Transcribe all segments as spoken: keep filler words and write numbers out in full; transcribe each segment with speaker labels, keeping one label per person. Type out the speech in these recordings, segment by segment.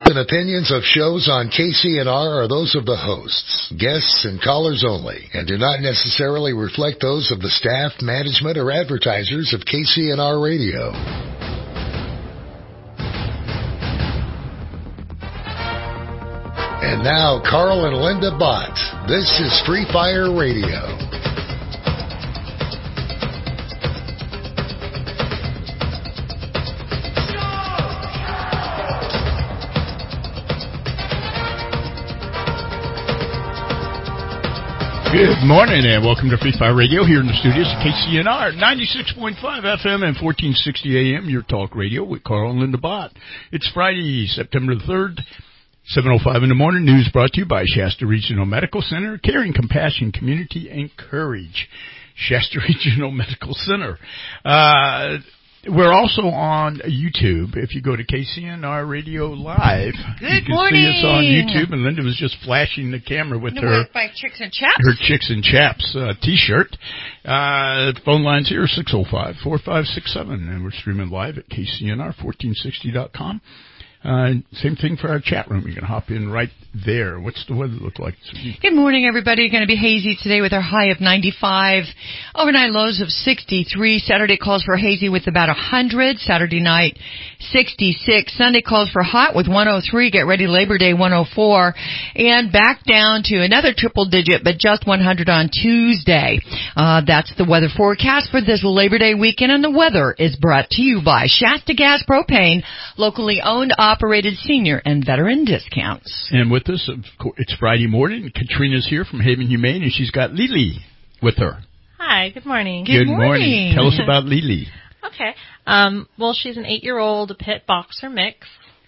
Speaker 1: and opinions of shows on K C N R are those of the hosts, guests, and callers only, and do not necessarily reflect those of the staff, management, or advertisers of K C N R Radio. And now, Carl and Linda Bott. This is Free Fire Radio.
Speaker 2: Good morning and welcome to Free Fire Radio here in the studios at K C N R, ninety-six point five F M and fourteen sixty A M, your talk radio with Carl and Linda Bott. It's Friday, September the third, seven oh five in the morning. News brought to you by Shasta Regional Medical Center, caring, compassion, community, and courage. Shasta Regional Medical Center. Uh... We're also on YouTube. If you go to K C N R Radio Live,
Speaker 3: Good
Speaker 2: you can
Speaker 3: morning.
Speaker 2: see us on YouTube. And Linda was just flashing the camera with her
Speaker 3: by Chicks and Chaps.
Speaker 2: her Chicks and Chaps uh, T-shirt. Uh, phone lines here six oh five, four five six seven, and we're streaming live at K C N R fourteen sixty dot com. Uh, same thing for our chat room. You can hop in right there. What's the weather look like?
Speaker 3: Good morning, everybody. Going to be hazy today with our high of ninety-five. Overnight lows of sixty-three. Saturday calls for hazy with about one hundred. Saturday night, sixty-six. Sunday calls for hot with one oh three. Get ready, Labor Day, one oh four. And back down to another triple digit, but just one hundred on Tuesday. Uh, that's the weather forecast for this Labor Day weekend. And the weather is brought to you by Shasta Gas Propane, locally owned, operated senior and veteran discounts.
Speaker 2: And with us, it's Friday morning. Katrina's here from Haven Humane, and she's got Lily with her.
Speaker 4: Hi, good morning.
Speaker 3: Good,
Speaker 2: good morning.
Speaker 3: morning.
Speaker 2: Tell us about Lily.
Speaker 4: Okay. Um, well, she's an eight-year-old pit boxer mix.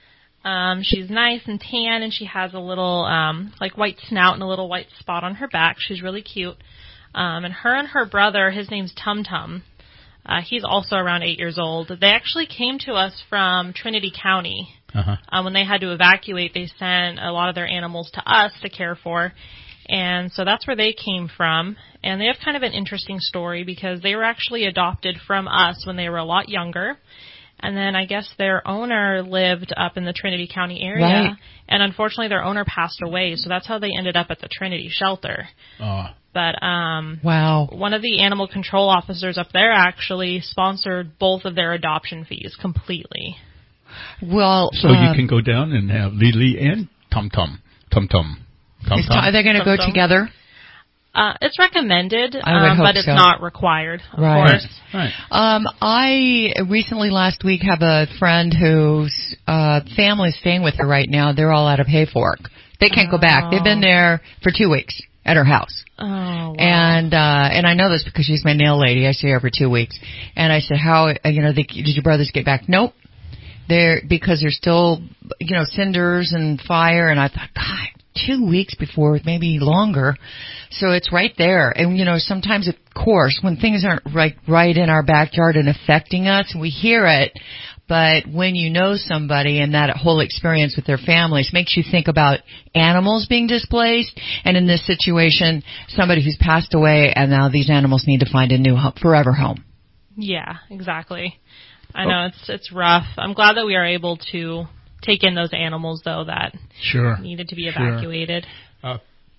Speaker 4: Um, she's nice and tan, and she has a little, um, like, white snout and a little white spot on her back. She's really cute. Um, and her and her brother, his name's Tum Tum. Uh, he's also around eight years old. They actually came to us from Trinity County. Uh-huh. Um, when they had to evacuate, they sent a lot of their animals to us to care for. And so that's where they came from. And they have kind of an interesting story because they were actually adopted from us when they were a lot younger. And then I guess their owner lived up in the Trinity County area.
Speaker 3: Right.
Speaker 4: And unfortunately, their owner passed away. So that's how they ended up at the Trinity shelter.
Speaker 2: Oh.
Speaker 4: But um,
Speaker 3: wow.
Speaker 4: One of the animal control officers up there actually sponsored both of their adoption fees completely.
Speaker 3: Well,
Speaker 2: so
Speaker 3: uh,
Speaker 2: you can go down and have Lily and Tum Tum. Tum Tum. Tum Tum.
Speaker 3: Are they going to go together?
Speaker 4: Uh, it's recommended,
Speaker 3: I would
Speaker 4: um,
Speaker 3: hope
Speaker 4: but it's
Speaker 3: so.
Speaker 4: not required, of
Speaker 3: right.
Speaker 4: course.
Speaker 2: Right.
Speaker 3: Um, I recently last week have a friend whose uh, family is staying with her right now. They're all out of Hayfork. They can't
Speaker 4: oh.
Speaker 3: go back. They've been there for two weeks at her house.
Speaker 4: Oh, wow.
Speaker 3: And, uh, and I know this because she's my nail lady. I see her every two weeks. And I said, how, you know, they, did your brothers get back? Nope. They're, because there's still, you know, cinders and fire. And I thought, God, two weeks before, maybe longer. So it's right there. And, you know, sometimes, of course, when things aren't right, right in our backyard and affecting us, we hear it. But when you know somebody and that whole experience with their families makes you think about animals being displaced. And in this situation, somebody who's passed away and now these animals need to find a new home, forever home.
Speaker 4: Yeah, exactly. I know it's it's rough. I'm glad that we are able to take in those animals, though, that
Speaker 2: sure.
Speaker 4: needed to be
Speaker 2: sure.
Speaker 4: evacuated.
Speaker 2: Uh,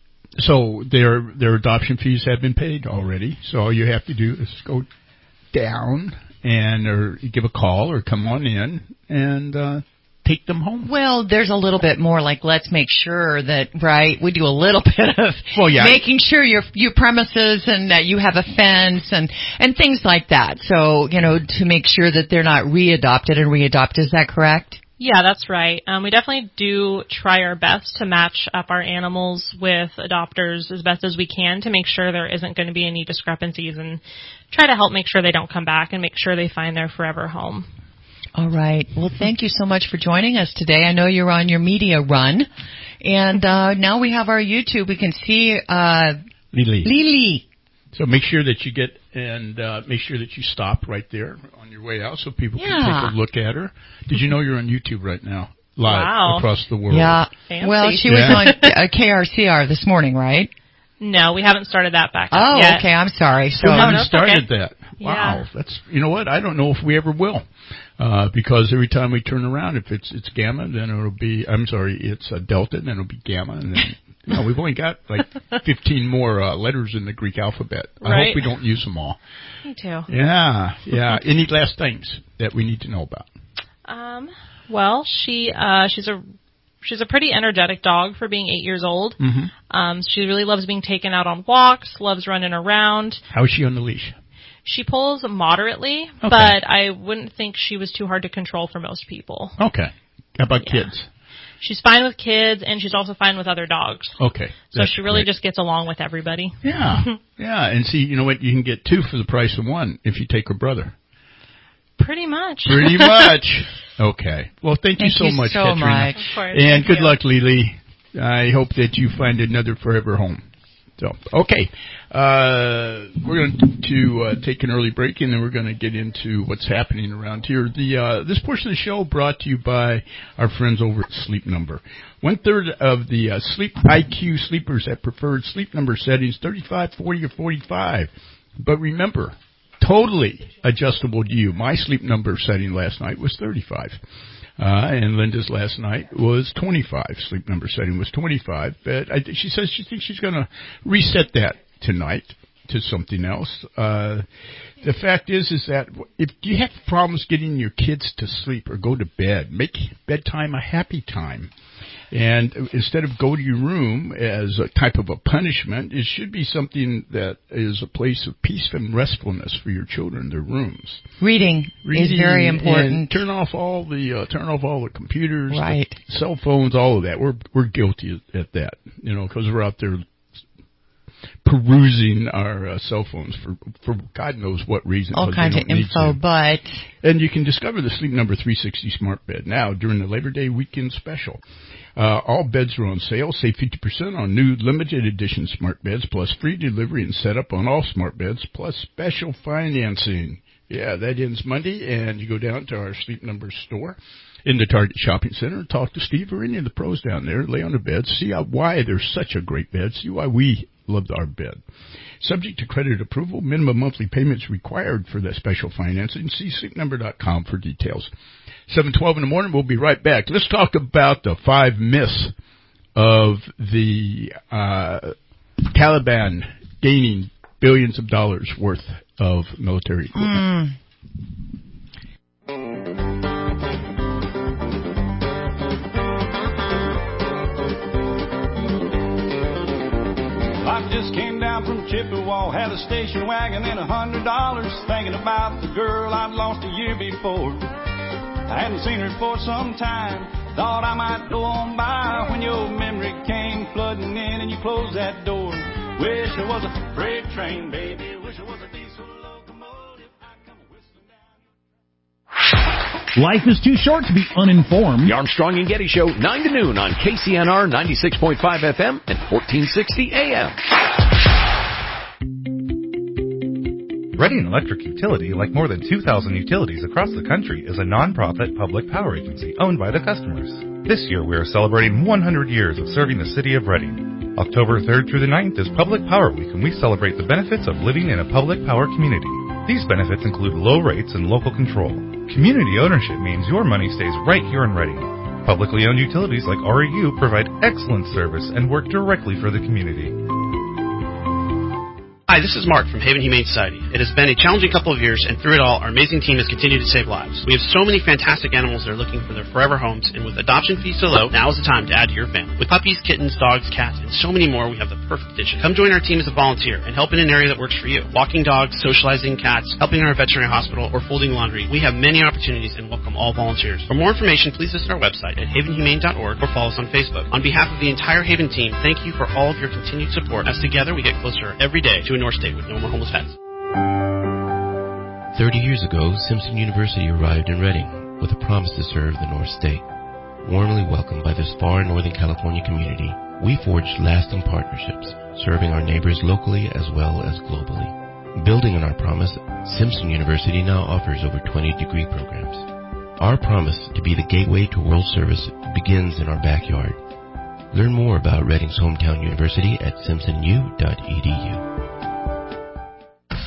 Speaker 2: so their their adoption fees have been paid already. So all you have to do is go down and or give a call or come on in and uh, take them home.
Speaker 3: Well, there's a little bit more like let's make sure that, right, we do a little bit of
Speaker 2: well, yeah.
Speaker 3: making sure your your premises and that you have a fence and, and things like that. So, you know, to make sure that they're not readopted and readopted. Is that correct?
Speaker 4: Yeah, that's right. Um, we definitely do try our best to match up our animals with adopters as best as we can to make sure there isn't going to be any discrepancies and try to help make sure they don't come back and make sure they find their forever home.
Speaker 3: All right. Well, thank you so much for joining us today. I know you're on your media run. And uh, now we have our YouTube. We can see uh,
Speaker 2: Lily.
Speaker 3: Lily.
Speaker 2: So make sure that you get and uh, make sure that you stop right there on your way out so people
Speaker 3: yeah.
Speaker 2: can take a look at her. Did you know you're on YouTube right now, live
Speaker 4: wow.
Speaker 2: across the world?
Speaker 3: Yeah.
Speaker 4: Fancy.
Speaker 3: Well, she
Speaker 2: yeah.
Speaker 3: was on uh, K R C R this morning, right?
Speaker 4: No, we haven't started that back up
Speaker 3: oh,
Speaker 4: yet.
Speaker 3: okay. I'm sorry. So
Speaker 2: we
Speaker 4: no,
Speaker 2: haven't
Speaker 4: no,
Speaker 2: started
Speaker 4: okay.
Speaker 2: that. Wow,
Speaker 4: Yeah.
Speaker 2: that's, you know what? I don't know if we ever will, uh, because every time we turn around, if it's it's gamma, then it'll be. I'm sorry, it's a delta, then it'll be gamma, and then you know we've only got like fifteen more uh, letters in the Greek alphabet. I
Speaker 4: Right.
Speaker 2: hope we don't use them all.
Speaker 4: Me too.
Speaker 2: Yeah, yeah. Any last things that we need to know about?
Speaker 4: Um. Well, she uh she's a she's a pretty energetic dog for being eight years old.
Speaker 2: Mm-hmm.
Speaker 4: Um. She really loves being taken out on walks. Loves running around.
Speaker 2: How is she on the leash?
Speaker 4: She pulls moderately,
Speaker 2: Okay.
Speaker 4: but I wouldn't think she was too hard to control for most people.
Speaker 2: Okay. How about
Speaker 4: Yeah.
Speaker 2: kids?
Speaker 4: She's fine with kids, and she's also fine with other dogs.
Speaker 2: Okay.
Speaker 4: So
Speaker 2: that's
Speaker 4: she really
Speaker 2: great.
Speaker 4: just gets along with everybody.
Speaker 2: Yeah, yeah. And see, you know what? You can get two for the price of one if you take her brother.
Speaker 4: Pretty much.
Speaker 2: Pretty much. Okay. Well, thank, you
Speaker 3: Thank
Speaker 2: so
Speaker 3: you
Speaker 2: much,
Speaker 3: so
Speaker 2: Katrina.
Speaker 3: much.
Speaker 4: Of course.
Speaker 2: And
Speaker 4: Thank
Speaker 2: good
Speaker 4: you.
Speaker 2: luck, Lily. I hope that you find another forever home. So, okay. Uh, we're going to uh, take an early break, and then we're going to get into what's happening around here. The uh, this portion of the show brought to you by our friends over at Sleep Number. One third of the uh, Sleep I Q sleepers that preferred Sleep Number settings, thirty-five, forty, or forty-five. But remember, totally adjustable to you. My Sleep Number setting last night was thirty-five. Uh, and Linda's last night was twenty-five. Sleep Number setting was twenty-five. But I, she says she thinks she's going to reset that tonight to something else. Uh, the fact is, is that if you have problems getting your kids to sleep or go to bed, make bedtime a happy time. And instead of go to your room as a type of a punishment, it should be something that is a place of peace and restfulness for your children, their rooms.
Speaker 3: Reading,
Speaker 2: Reading
Speaker 3: is very important.
Speaker 2: And turn off all the uh, turn off all the computers,
Speaker 3: Right.
Speaker 2: the cell phones, all of that. We're we're guilty at that, you know, because we're out there perusing our uh, cell phones for for God knows what reason.
Speaker 3: All
Speaker 2: 'cause we
Speaker 3: kinds of
Speaker 2: don't need
Speaker 3: info,
Speaker 2: to.
Speaker 3: but
Speaker 2: And you can discover the Sleep Number three sixty Smart Bed now during the Labor Day weekend special. Uh, all beds are on sale. Save fifty percent on new limited edition smart beds, plus free delivery and setup on all smart beds, plus special financing. Yeah, that ends Monday, and you go down to our Sleep Number store in the Target Shopping Center, talk to Steve or any of the pros down there, lay on the bed, see how, why they're such a great bed, see why we love our bed. Subject to credit approval, minimum monthly payments required for that special financing. See sleep number dot com for details. seven twelve in the morning, we'll be right back. Let's talk about the five myths of the uh, Taliban gaining billions of dollars worth of military equipment.
Speaker 3: mm,
Speaker 5: I just came down from Chippewa, had a station wagon and a hundred dollars, thinking about the girl I'd lost a year before. I hadn't seen her for some time, thought I might go on by when your memory came flooding in and you closed that door. Wish it was a freight train, baby, wish it was a diesel locomotive. I'd come whistling down.
Speaker 6: Life is too short to be uninformed.
Speaker 7: The Armstrong and Getty Show, nine to noon on K C N R ninety-six point five F M and fourteen sixty A M.
Speaker 8: Reading Electric Utility, like more than two thousand utilities across the country, is a non-profit public power agency owned by the customers. This year we are celebrating one hundred years of serving the city of Reading. October third through the ninth is Public Power Week, and we celebrate the benefits of living in a public power community. These benefits include low rates and local control. Community ownership means your money stays right here in Reading. Publicly owned utilities like R E U provide excellent service and work directly for the community.
Speaker 9: Hi, this is Mark from Haven Humane Society. It has been a challenging couple of years, and through it all, our amazing team has continued to save lives. We have so many fantastic animals that are looking for their forever homes, and with adoption fees so low, now is the time to add to your family. With puppies, kittens, dogs, cats, and so many more, we have the perfect addition. Come join our team as a volunteer and help in an area that works for you. Walking dogs, socializing cats, helping in our veterinary hospital, or folding laundry. We have many opportunities and welcome all volunteers. For more information, please visit our website at haven humane dot org or follow us on Facebook. On behalf of the entire Haven team, thank you for all of your continued support, as together we get closer every day to a North State with no more homeless pets.
Speaker 10: Thirty years ago, Simpson University arrived in Reading with a promise to serve the North State. Warmly welcomed by this far Northern California community, we forged lasting partnerships, serving our neighbors locally as well as globally. Building on our promise, Simpson University now offers over twenty degree programs. Our promise to be the gateway to world service begins in our backyard. Learn more about Reading's hometown university at simpson u dot e d u.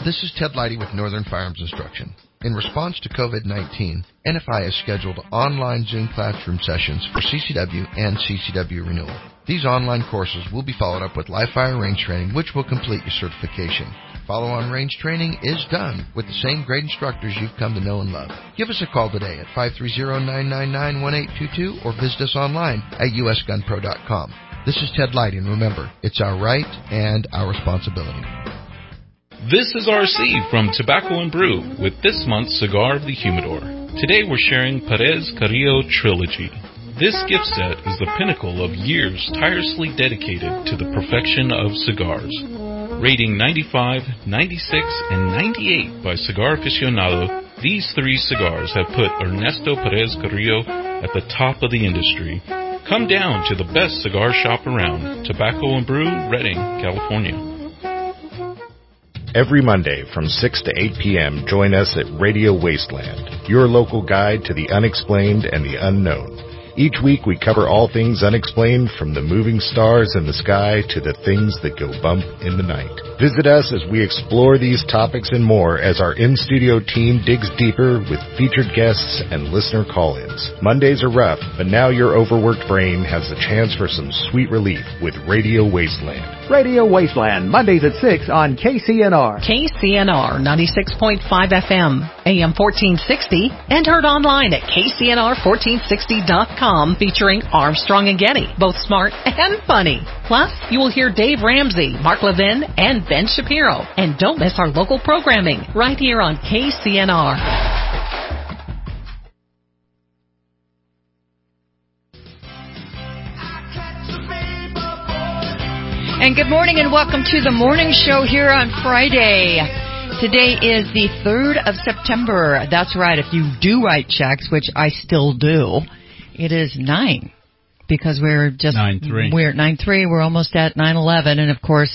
Speaker 11: This is Ted Leidy with Northern Firearms Instruction. In response to COVID nineteen, N F I has scheduled online Zoom classroom sessions for C C W and C C W renewal. These online courses will be followed up with live fire range training, which will complete your certification. Follow-on range training is done with the same great instructors you've come to know and love. Give us a call today at five three zero, nine nine nine, one eight two two or visit us online at u s gun pro dot com. This is Ted Leidy, and remember, it's our right and our responsibility.
Speaker 12: This is R C from Tobacco and Brew with this month's Cigar of the Humidor. Today we're sharing Perez Carrillo Trilogy. This gift set is the pinnacle of years tirelessly dedicated to the perfection of cigars. Rating ninety-five, ninety-six, and ninety-eight by Cigar Aficionado, these three cigars have put Ernesto Perez Carrillo at the top of the industry. Come down to the best cigar shop around, Tobacco and Brew, Redding, California.
Speaker 13: Every Monday from six to eight p.m., join us at Radio Wasteland, your local guide to the unexplained and the unknown. Each week we cover all things unexplained, from the moving stars in the sky to the things that go bump in the night. Visit us as we explore these topics and more as our in-studio team digs deeper with featured guests and listener call-ins. Mondays are rough, but now your overworked brain has the chance for some sweet relief with Radio Wasteland.
Speaker 14: Radio Wasteland, Mondays at six on K C N R.
Speaker 15: K C N R ninety-six point five F M, A M fourteen sixty, and heard online at K C N R fourteen sixty dot com, featuring Armstrong and Getty, both smart and funny. Plus, you will hear Dave Ramsey, Mark Levin, and Ben Shapiro. And don't miss our local programming right here on K C N R.
Speaker 3: And good morning and welcome to the morning show here on Friday. Today is the third of September. That's right. If you do write checks, which I still do, it is nine, because we're just
Speaker 2: nine three.
Speaker 3: We're at nine three. We're almost at nine eleven, and of course,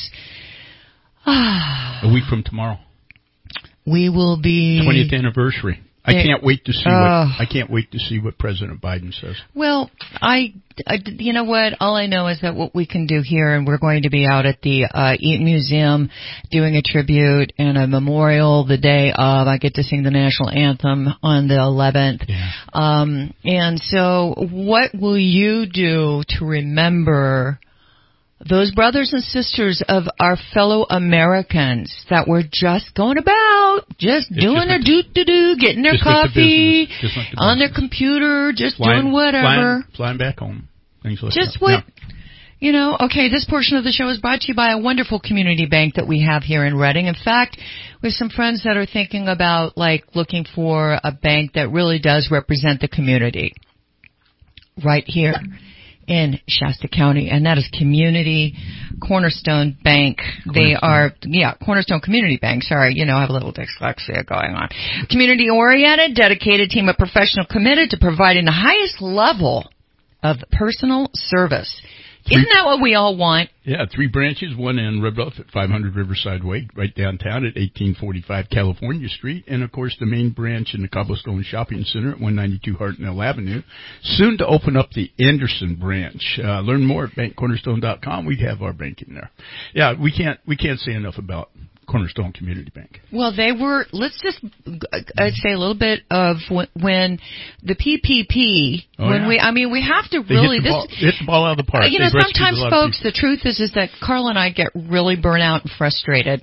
Speaker 2: a week from tomorrow,
Speaker 3: we will be
Speaker 2: twentieth anniversary. I can't wait to see what uh, I can't wait to see what President Biden says.
Speaker 3: Well, I, I, you know what? All I know is that what we can do here, and we're going to be out at the uh, Eaton Museum doing a tribute and a memorial the day of. I get to sing the national anthem on the eleventh.
Speaker 2: Yeah.
Speaker 3: Um, and so, what will you do to remember those brothers and sisters of our fellow Americans that were just going about, just it's doing just their like do-do-do, getting their coffee,
Speaker 2: like the
Speaker 3: on their computer, just
Speaker 2: flying,
Speaker 3: doing whatever.
Speaker 2: Flying, flying back home. Things like
Speaker 3: just
Speaker 2: that.
Speaker 3: what,
Speaker 2: yeah.
Speaker 3: you know, okay, this portion of the show is brought to you by a wonderful community bank that we have here in Redding. In fact, we have some friends that are thinking about, like, looking for a bank that really does represent the community right here in Shasta County, and that is Community Cornerstone Bank. Cornerstone. They are, yeah, Cornerstone Community Bank. Sorry, you know, I have a little dyslexia going on. Community-oriented, dedicated team of professionals committed to providing the highest level of personal service. Three, Isn't that what we all want?
Speaker 2: Yeah, three branches, one in Red Bluff at five hundred Riverside Way, right downtown at eighteen forty-five California Street, and, of course, the main branch in the Cobblestone Shopping Center at one ninety-two Hartnell Avenue. Soon to open up the Anderson branch. Uh, learn more at bank cornerstone dot com. We have our bank in there. Yeah, we can't we can't say enough about Cornerstone Community Bank.
Speaker 3: Well, they were, let's just I'd say a little bit of when, when the P P P, oh, when yeah. we, I mean, we have to
Speaker 2: they
Speaker 3: really,
Speaker 2: hit the,
Speaker 3: this,
Speaker 2: ball, hit the ball out of the park.
Speaker 3: You know, They've sometimes, folks, the truth is, is that Carl and I get really burnt out and frustrated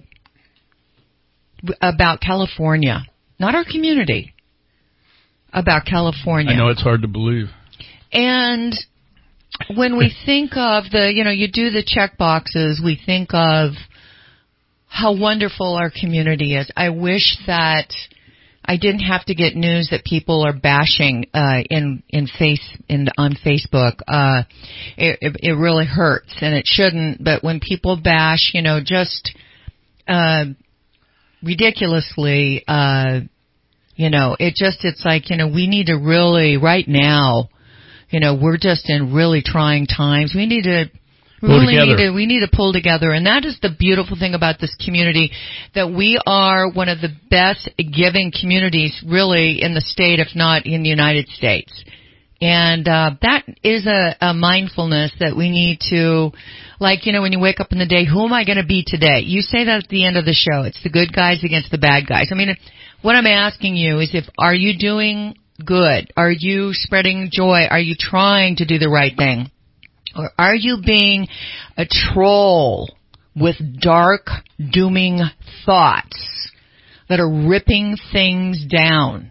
Speaker 3: about California, not our community, about California.
Speaker 2: I know it's hard to believe.
Speaker 3: And when we think of the, you know, you do the check boxes, we think of how wonderful our community is. I wish that I didn't have to get news that people are bashing uh, in in face in on Facebook. Uh, it, it, it really hurts, and it shouldn't. But when people bash, you know, just uh, ridiculously, uh, you know, it just it's like, you know, we need to really right now. You know, we're just in really trying times. We need to. We
Speaker 2: Pull
Speaker 3: really
Speaker 2: together.
Speaker 3: need to, we need to pull together, and that is the beautiful thing about this community, that we are one of the best giving communities really in the state, if not in the United States. And uh, that is a, a mindfulness that we need to, like, you know, when you wake up in the day, who am I going to be today? You say that at the end of the show. It's the good guys against the bad guys. I mean, what I'm asking you is if, are you doing good? Are you spreading joy? Are you trying to do the right thing? Or are you being a troll with dark, dooming thoughts that are ripping things down?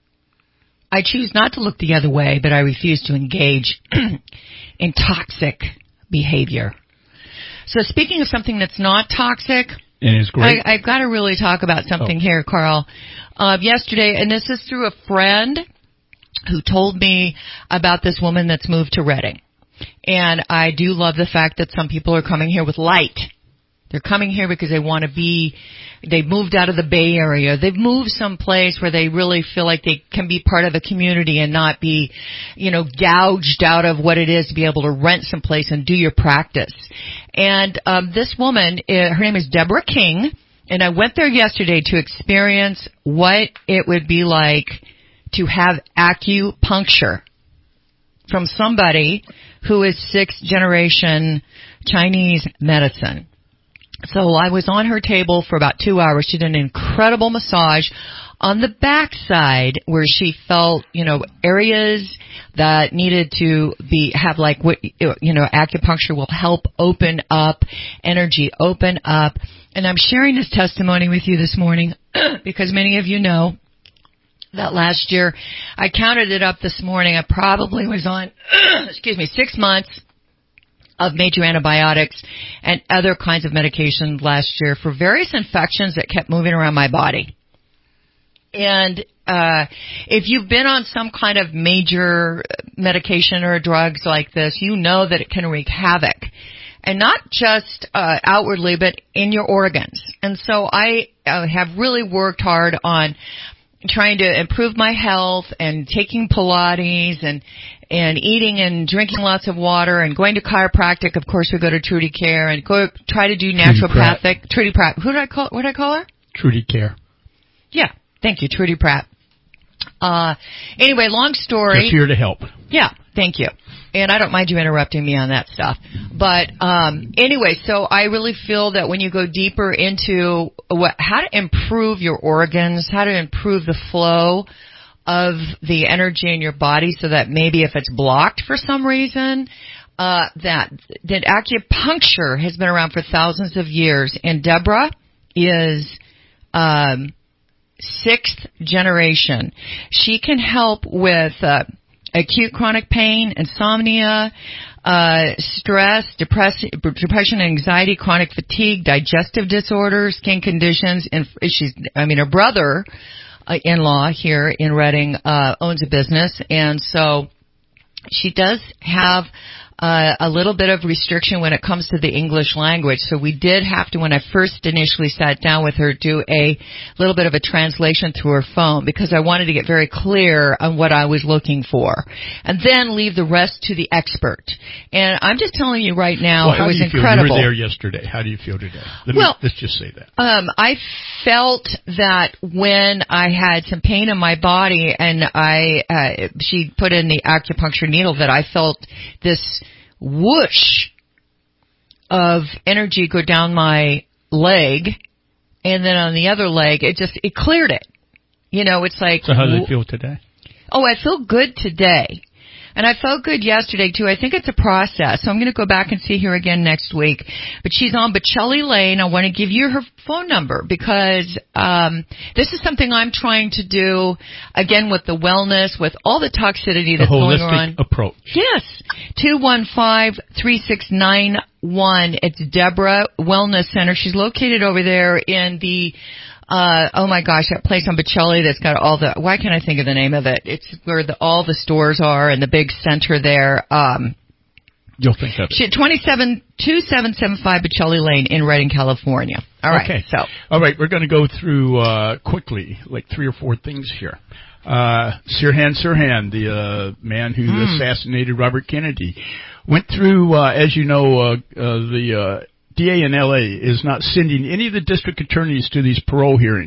Speaker 3: I choose not to look the other way, but I refuse to engage in toxic behavior. So speaking of something that's not toxic,
Speaker 2: and it's great.
Speaker 3: I, I've got to really talk about something oh. here, Carl. Uh, yesterday, and this is through a friend who told me about this woman that's moved to Redding. And I do love the fact that some people are coming here with light. They're coming here because they want to be, they've moved out of the Bay Area. They've moved someplace where they really feel like they can be part of the community and not be, you know, gouged out of what it is to be able to rent someplace and do your practice. And um, this woman, uh, her name is Deborah King, and I went there yesterday to experience what it would be like to have acupuncture from somebody who is sixth generation Chinese medicine. So I was on her table for about two hours. She did an incredible massage on the backside where she felt, you know, areas that needed to be, have like what, you know, acupuncture will help open up, energy open up. And I'm sharing this testimony with you this morning because many of you know that last year, I counted it up this morning, I probably was on, excuse me, six months of major antibiotics and other kinds of medications last year for various infections that kept moving around my body. And uh if you've been on some kind of major medication or drugs like this, you know that it can wreak havoc. And not just uh outwardly, but in your organs. And so I uh, have really worked hard on trying to improve my health and taking Pilates and and eating and drinking lots of water and going to chiropractic. Of course, we go to Trudy Care and go try to do naturopathic. Trudy Pratt. Who did I call? What did I call her?
Speaker 2: Trudy Care.
Speaker 3: Yeah, thank you, Trudy Pratt. Uh, anyway, long story.
Speaker 2: Just here to help.
Speaker 3: Yeah, thank you. And I don't mind you interrupting me on that stuff. But um, anyway, so I really feel that when you go deeper into what, how to improve your organs, how to improve the flow of the energy in your body so that maybe if it's blocked for some reason, uh, that, that acupuncture has been around for thousands of years. And Deborah is um, sixth generation. She can help with uh, acute chronic pain, insomnia, uh, stress, depress- depression, anxiety, chronic fatigue, digestive disorders, skin conditions. And she's, I mean, her brother uh, in-law here in Redding uh, owns a business, and so she does have Uh, a little bit of restriction when it comes to the English language. So we did have to, when I first initially sat down with her, do a little bit of a translation through her phone because I wanted to get very clear on what I was looking for. And then leave the rest to the expert. And I'm just telling you right now,
Speaker 2: well,
Speaker 3: it was
Speaker 2: do you
Speaker 3: incredible.
Speaker 2: Feel? You were there yesterday. How do you feel today? Let
Speaker 3: well,
Speaker 2: me, let's just say that.
Speaker 3: Um, I felt that when I had some pain in my body and I, uh, she put in the acupuncture needle, that I felt this whoosh of energy go down my leg, and then on the other leg, it just, it cleared it. You know, it's like...
Speaker 2: So how do you feel today?
Speaker 3: Oh, I feel good today. And I felt good yesterday, too. I think it's a process. So I'm going to go back and see her again next week. But she's on Bocelli Lane. I want to give you her phone number because um this is something I'm trying to do, again, with the wellness, with all the toxicity that's going on.
Speaker 2: The holistic approach.
Speaker 3: Yes. two one five, three six nine one. It's Deborah Wellness Center. She's located over there in the... Uh, oh my gosh, that place on Bocelli that's got all the, why can't I think of the name of it? It's where the, all the stores are and the big center there. Um,
Speaker 2: You'll think of it.
Speaker 3: twenty-seven, two seven seven five Bocelli Lane in Redding, California. All right.
Speaker 2: Okay.
Speaker 3: So.
Speaker 2: All right. We're going to go through, uh, quickly, like three or four things here. Uh, Sirhan Sirhan, the, uh, man who mm. assassinated Robert Kennedy, went through, uh, as you know, uh, uh the, uh, D A in L A is not sending any of the district attorneys to these parole hearings.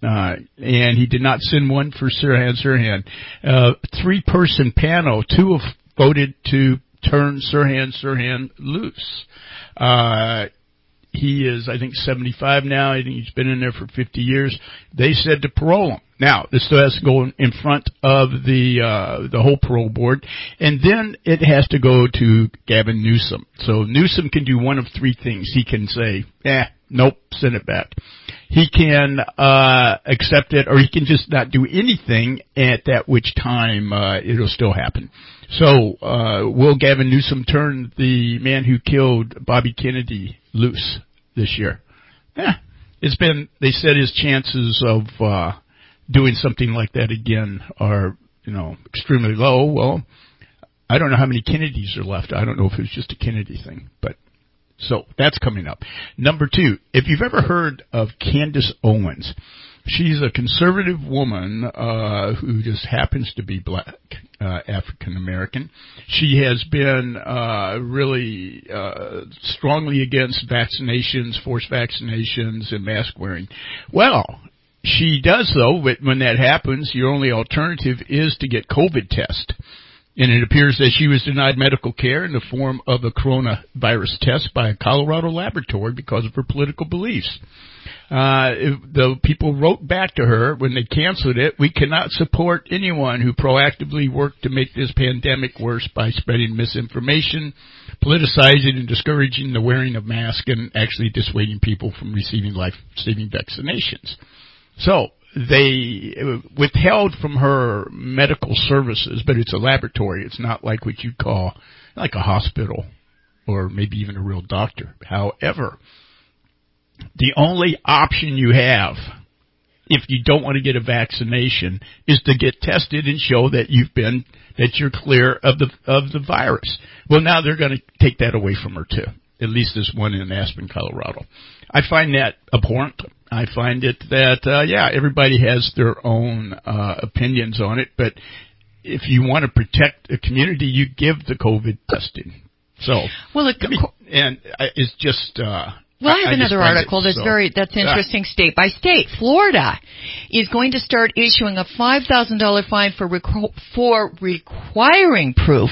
Speaker 2: Uh, and he did not send one for Sirhan Sirhan. Uh, three-person panel, two have voted to turn Sirhan Sirhan loose. Uh, he is, I think, seventy-five now. I think he's been in there for fifty years. They said to parole him. Now, this still has to go in front of the uh, the whole parole board, and then it has to go to Gavin Newsom. So Newsom can do one of three things. He can say, eh, nope, send it back. He can uh accept it, or he can just not do anything, at that which time uh it'll still happen. So, uh will Gavin Newsom turn the man who killed Bobby Kennedy loose this year? Yeah. It's been, they said his chances of uh doing something like that again are, you know, extremely low. Well, I don't know how many Kennedys are left. I don't know if it was just a Kennedy thing, but so that's coming up. Number two, if you've ever heard of Candace Owens, she's a conservative woman uh who just happens to be black, uh African American. She has been uh really uh strongly against vaccinations, forced vaccinations, and mask wearing. Well, she does, though, but when that happens, your only alternative is to get COVID test. And it appears that she was denied medical care in the form of a coronavirus test by a Colorado laboratory because of her political beliefs. Uh, the people wrote back to her when they canceled it, we cannot support anyone who proactively worked to make this pandemic worse by spreading misinformation, politicizing and discouraging the wearing of masks, and actually dissuading people from receiving life-saving vaccinations. So, they withheld from her medical services, but it's a laboratory. It's not like what you'd call like a hospital or maybe even a real doctor. However, the only option you have if you don't want to get a vaccination is to get tested and show that you've been, that you're clear of the, of the virus. Well, now they're going to take that away from her too. At least this one in Aspen, Colorado. I find that abhorrent. I find it that, uh, yeah, everybody has their own uh, opinions on it, but if you want to protect a community, you give the COVID testing. So,
Speaker 3: well, it,
Speaker 2: me, and it's just. Uh,
Speaker 3: well, I have
Speaker 2: I
Speaker 3: another article
Speaker 2: it,
Speaker 3: that's
Speaker 2: so,
Speaker 3: very that's interesting.
Speaker 2: Yeah.
Speaker 3: State by state, Florida is going to start issuing a five thousand dollar fine for requ- for requiring proof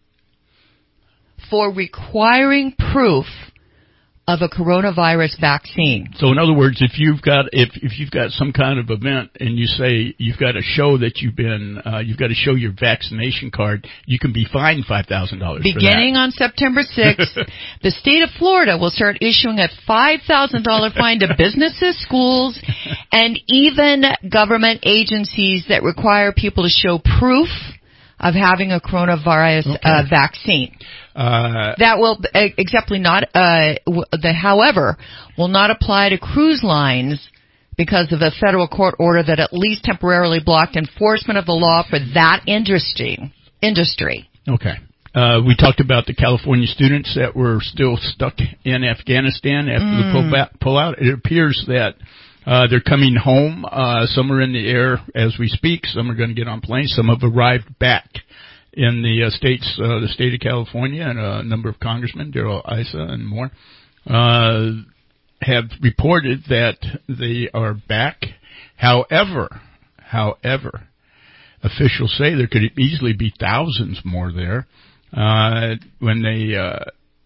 Speaker 3: for requiring proof of a coronavirus vaccine.
Speaker 2: So in other words, if you've got if if you've got some kind of event and you say you've got to show that you've been uh, you've got to show your vaccination card, you can be fined five thousand dollars.
Speaker 3: Beginning on September sixth, the state of Florida will start issuing a five thousand dollar fine to businesses, schools, and even government agencies that require people to show proof of having a coronavirus okay. uh, vaccine. Uh, that will uh, exactly not, uh, w- the, however, will not apply to cruise lines because of a federal court order that at least temporarily blocked enforcement of the law for that industry. Industry.
Speaker 2: Okay. Uh, we talked about the California students that were still stuck in Afghanistan after mm. the pull back, pullout. It appears that uh, they're coming home. Uh, some are in the air as we speak. Some are going to get on planes. Some have arrived back in the uh, states, uh, the state of California, and a number of congressmen, Darrell Issa and more, uh, have reported that they are back. However, however, officials say there could easily be thousands more there. Uh, when they, uh,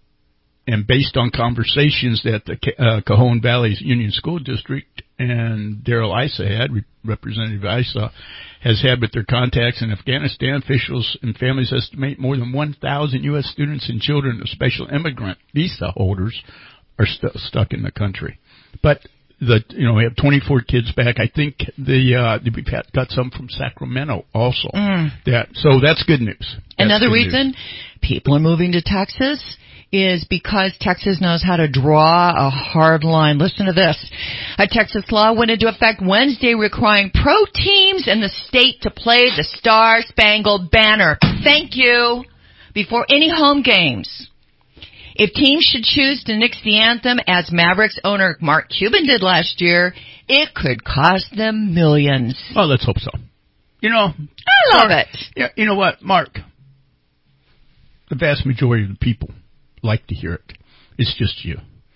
Speaker 2: and based on conversations that the uh, Cajon Valley Union School District and Darrell Issa had, Representative Issa has had with their contacts in Afghanistan, officials and families estimate more than one thousand U S students and children of special immigrant visa holders are st- stuck in the country. But the, you know, we have twenty-four kids back. I think the, uh, we've got some from Sacramento also. Mm. That, so that's good news. That's
Speaker 3: Another
Speaker 2: good
Speaker 3: reason
Speaker 2: news.
Speaker 3: People are moving to Texas is because Texas knows how to draw a hard line. Listen to this. A Texas law went into effect Wednesday requiring pro teams in the state to play the Star-Spangled Banner. Thank you. Before any home games. If teams should choose to nix the anthem, as Mavericks owner Mark Cuban did last year, it could cost them millions.
Speaker 2: Well, let's hope so. You know,
Speaker 3: I love
Speaker 2: Mark,
Speaker 3: it.
Speaker 2: Yeah, you know what, Mark? The vast majority of the people like to hear it. It's just you.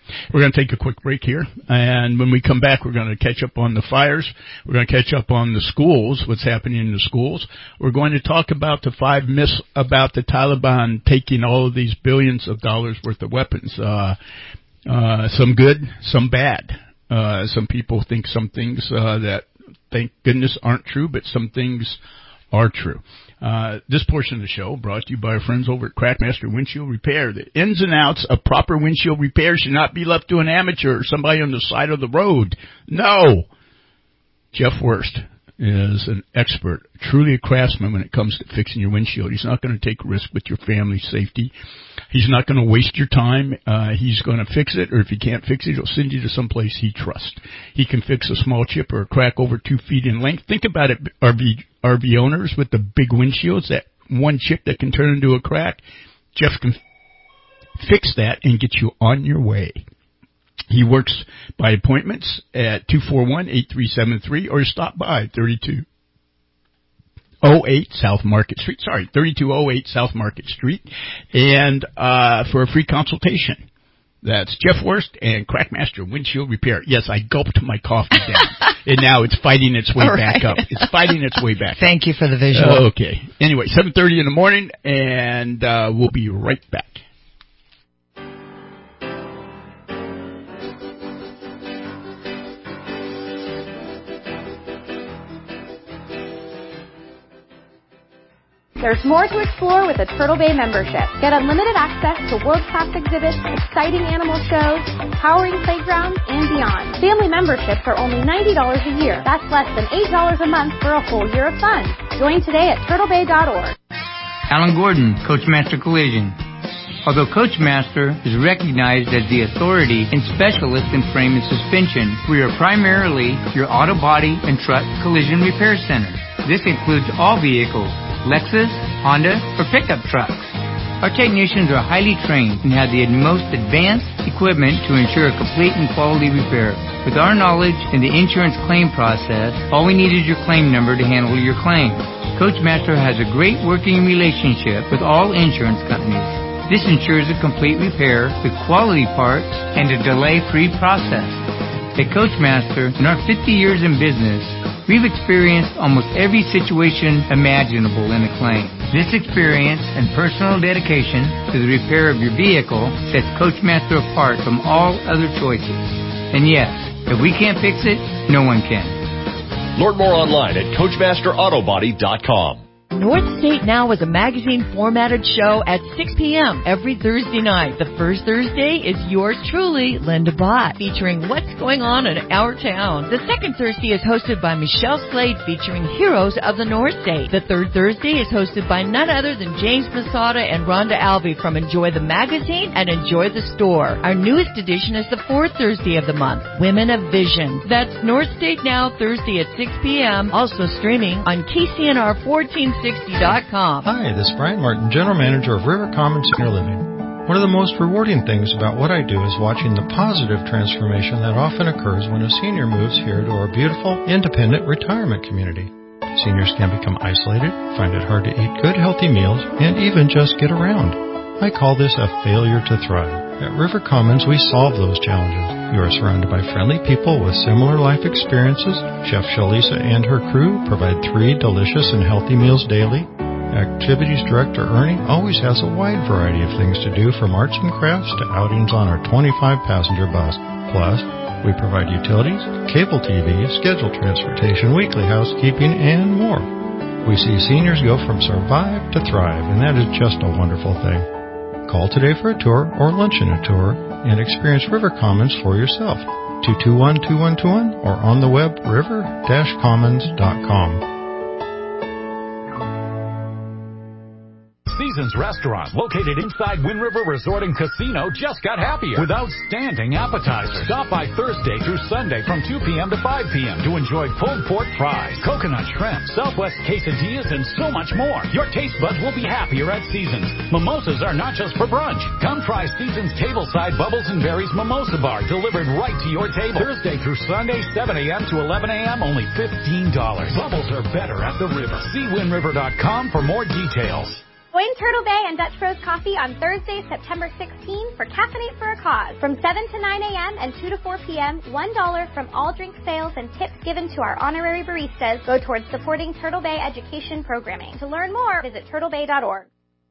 Speaker 2: We're going to take a quick break here, and when we come back, we're going to catch up on the fires. We're going to catch up on the schools, what's happening in the schools. We're going to talk about the five myths about the Taliban taking all of these billions of dollars worth of weapons. Uh, uh, some good, some bad. Uh, some people think some things uh, that, thank goodness, aren't true, but some things are true. Uh, this portion of the show brought to you by our friends over at Crackmaster Windshield Repair. The ins and outs of proper windshield repair should not be left to an amateur or somebody on the side of the road. No. Jeff Wurst is an expert, truly a craftsman when it comes to fixing your windshield. He's not going to take a risk with your family's safety. He's not going to waste your time. Uh, he's going to fix it, or if he can't fix it, he'll send you to some place he trusts. He can fix a small chip or a crack over two feet in length. Think about it, R V, R V owners with the big windshields, that one chip that can turn into a crack. Jeff can fix that and get you on your way. He works by appointments at two four one, eight three seven three or stop by thirty-two oh eight South Market Street. Sorry, thirty-two oh eight South Market Street. And uh for a free consultation. That's Jeff Wurst and Crackmaster Windshield Repair. Yes, I gulped my coffee down. And now it's fighting its way
Speaker 3: All
Speaker 2: back
Speaker 3: right.
Speaker 2: up. It's fighting its way back
Speaker 3: Thank
Speaker 2: up.
Speaker 3: you for the visual.
Speaker 2: Okay. Anyway, seven thirty in the morning, and uh we'll be right back.
Speaker 16: There's more to explore with a Turtle Bay membership. Get unlimited access to world-class exhibits, exciting animal shows, empowering playgrounds, and beyond. Family memberships are only ninety dollars a year. That's less than eight dollars a month for a whole year of fun. Join today at turtle bay dot org.
Speaker 17: Alan Gordon, Coachmaster Collision. Although Coachmaster is recognized as the authority and specialist in frame and suspension, we are primarily your auto body and truck collision repair center. This includes all vehicles, Lexus, Honda, or pickup trucks. Our technicians are highly trained and have the most advanced equipment to ensure a complete and quality repair. With our knowledge in the insurance claim process, all we need is your claim number to handle your claim. Coachmaster has a great working relationship with all insurance companies. This ensures a complete repair with quality parts and a delay-free process. At Coachmaster, in our fifty years in business, we've experienced almost every situation imaginable in a claim. This experience and personal dedication to the repair of your vehicle sets Coachmaster apart from all other choices. And yes, if we can't fix it, no one can.
Speaker 7: Learn more online at coachmaster auto body dot com.
Speaker 3: North State Now is a magazine-formatted show at six p.m. every Thursday night. The first Thursday is yours truly, Linda Bott, featuring what's going on in our town. The second Thursday is hosted by Michelle Slade, featuring heroes of the North State. The third Thursday is hosted by none other than James Masada and Rhonda Albee from Enjoy the Magazine and Enjoy the Store. Our newest edition is the fourth Thursday of the month, Women of Vision. That's North State Now, Thursday at six p.m., also streaming on K C N R fourteen sixty dot com.
Speaker 18: Hi, this is Brian Martin, General Manager of River Commons Senior Living. One of the most rewarding things about what I do is watching the positive transformation that often occurs when a senior moves here to our beautiful, independent retirement community. Seniors can become isolated, find it hard to eat good, healthy meals, and even just get around. I call this a failure to thrive. At River Commons, we solve those challenges. You are surrounded by friendly people with similar life experiences. Chef Shalisa and her crew provide three delicious and healthy meals daily. Activities Director Ernie always has a wide variety of things to do, from arts and crafts to outings on our twenty-five passenger bus. Plus, we provide utilities, cable T V, scheduled transportation, weekly housekeeping, and more. We see seniors go from survive to thrive, and that is just a wonderful thing. Call today for a tour or luncheon a tour and experience River Commons for yourself. two two one, two one two one or on the web river dash commons dot com.
Speaker 19: Seasons Restaurant, located inside Wind River Resort and Casino, just got happier with outstanding appetizers. Stop by Thursday through Sunday from two p.m. to five p.m. to enjoy pulled pork fries, coconut shrimp, Southwest quesadillas, and so much more. Your taste buds will be happier at Seasons. Mimosas are not just for brunch. Come try Seasons Tableside Bubbles and Berries Mimosa Bar, delivered right to your table. Thursday through Sunday, seven a.m. to eleven a.m., only fifteen dollars. Bubbles are better at the river. See wind river dot com for more details.
Speaker 16: Join Turtle Bay and Dutch Bros Coffee on Thursday, September sixteenth for Caffeinate for a Cause. From seven to nine a.m. and two to four p.m., one dollar from all drink sales and tips given to our honorary baristas go towards supporting Turtle Bay education programming. To learn more, visit turtle bay dot org.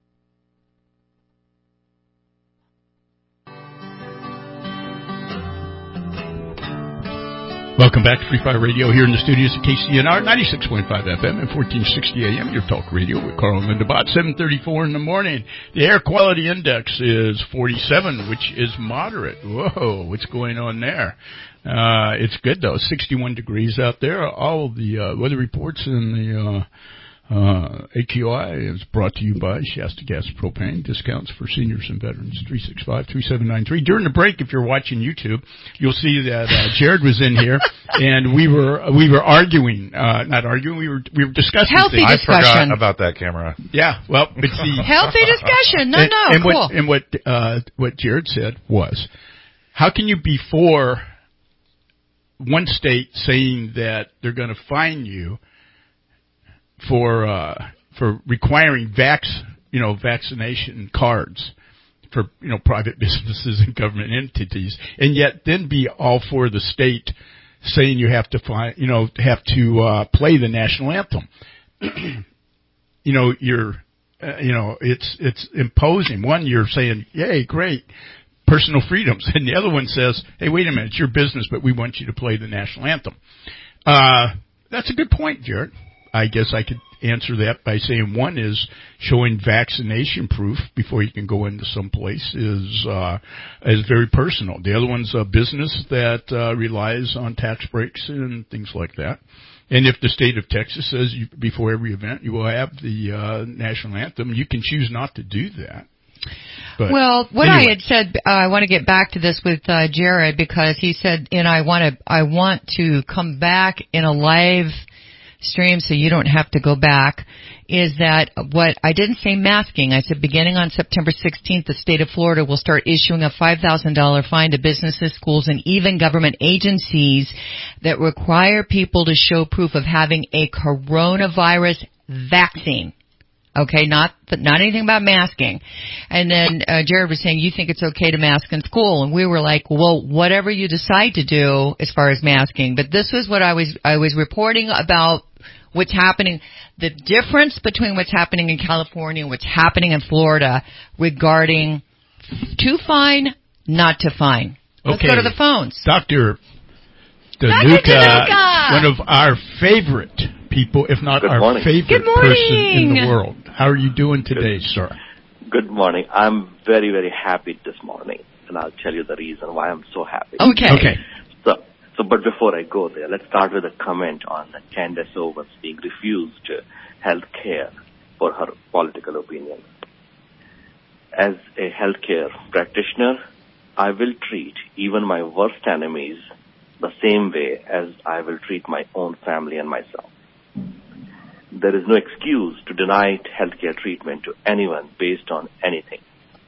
Speaker 2: Welcome back to Free Fire Radio here in the studios at K C N R ninety-six point five F M and fourteen sixty A M. Your talk radio with Carl and Linda Bott. seven thirty-four in the morning. The air quality index is forty-seven, which is moderate. Whoa, what's going on there? Uh, it's good though. sixty-one degrees out there. All the uh, weather reports in the uh, uh, A Q I is brought to you by Shasta Gas Propane. Discounts for seniors and veterans. three six five, three seven nine three. During the break, if you're watching YouTube, you'll see that uh, Jared was in here, and we were we were arguing, uh, not arguing, we were we were discussing
Speaker 3: healthy
Speaker 2: things.
Speaker 3: discussion.
Speaker 8: I forgot about that camera.
Speaker 2: Yeah, well, but see,
Speaker 3: healthy discussion. No,
Speaker 2: and,
Speaker 3: no,
Speaker 2: and
Speaker 3: cool.
Speaker 2: What, and what uh, what Jared said was, how can you be for one state saying that they're going to fine you for uh, for requiring vax, you know, vaccination cards for, you know, private businesses and government entities, and yet then be all for the state saying you have to find, you know, have to uh, play the national anthem. you know, you're, uh, you know, it's it's imposing. One, you're saying, "Yay, great, personal freedoms," and the other one says, "Hey, wait a minute, it's your business, but we want you to play the national anthem." Uh, that's a good point, Jared. I guess I could answer that by saying one is showing vaccination proof before you can go into some place is uh, is very personal. The other one's a business that uh, relies on tax breaks and things like that. And if the state of Texas says you, before every event you will have the uh, national anthem, you can choose not to do that. But
Speaker 3: well, what
Speaker 2: anyway.
Speaker 3: I had said, uh, I want to get back to this with uh, Jared because he said, and I want to, I want to come back in a live stream so you don't have to go back, is that what I didn't say masking. I said beginning on September sixteenth, the state of Florida will start issuing a five thousand dollars fine to businesses, schools, and even government agencies that require people to show proof of having a coronavirus vaccine. Okay, not not anything about masking. And then uh, Jared was saying, you think it's okay to mask in school. And we were like, well, whatever you decide to do as far as masking. But this was what I was I was reporting about what's happening, the difference between what's happening in California and what's happening in Florida regarding to fine, not to fine. Let's
Speaker 2: okay.
Speaker 3: go to the phones.
Speaker 2: Doctor
Speaker 3: Doctor Danuka,
Speaker 2: one of our favorite people, if not
Speaker 20: Good
Speaker 2: our
Speaker 20: morning.
Speaker 2: favorite person in the world. How are you doing today,
Speaker 20: Good.
Speaker 2: sir?
Speaker 20: Good morning. I'm very, very happy this morning, and I'll tell you the reason why I'm so happy.
Speaker 3: Okay.
Speaker 2: Okay.
Speaker 20: So, so, but before I go there, let's start with a comment on Candace Owens being refused health care for her political opinion. As a healthcare practitioner, I will treat even my worst enemies the same way as I will treat my own family and myself. There is no excuse to deny healthcare treatment to anyone based on anything.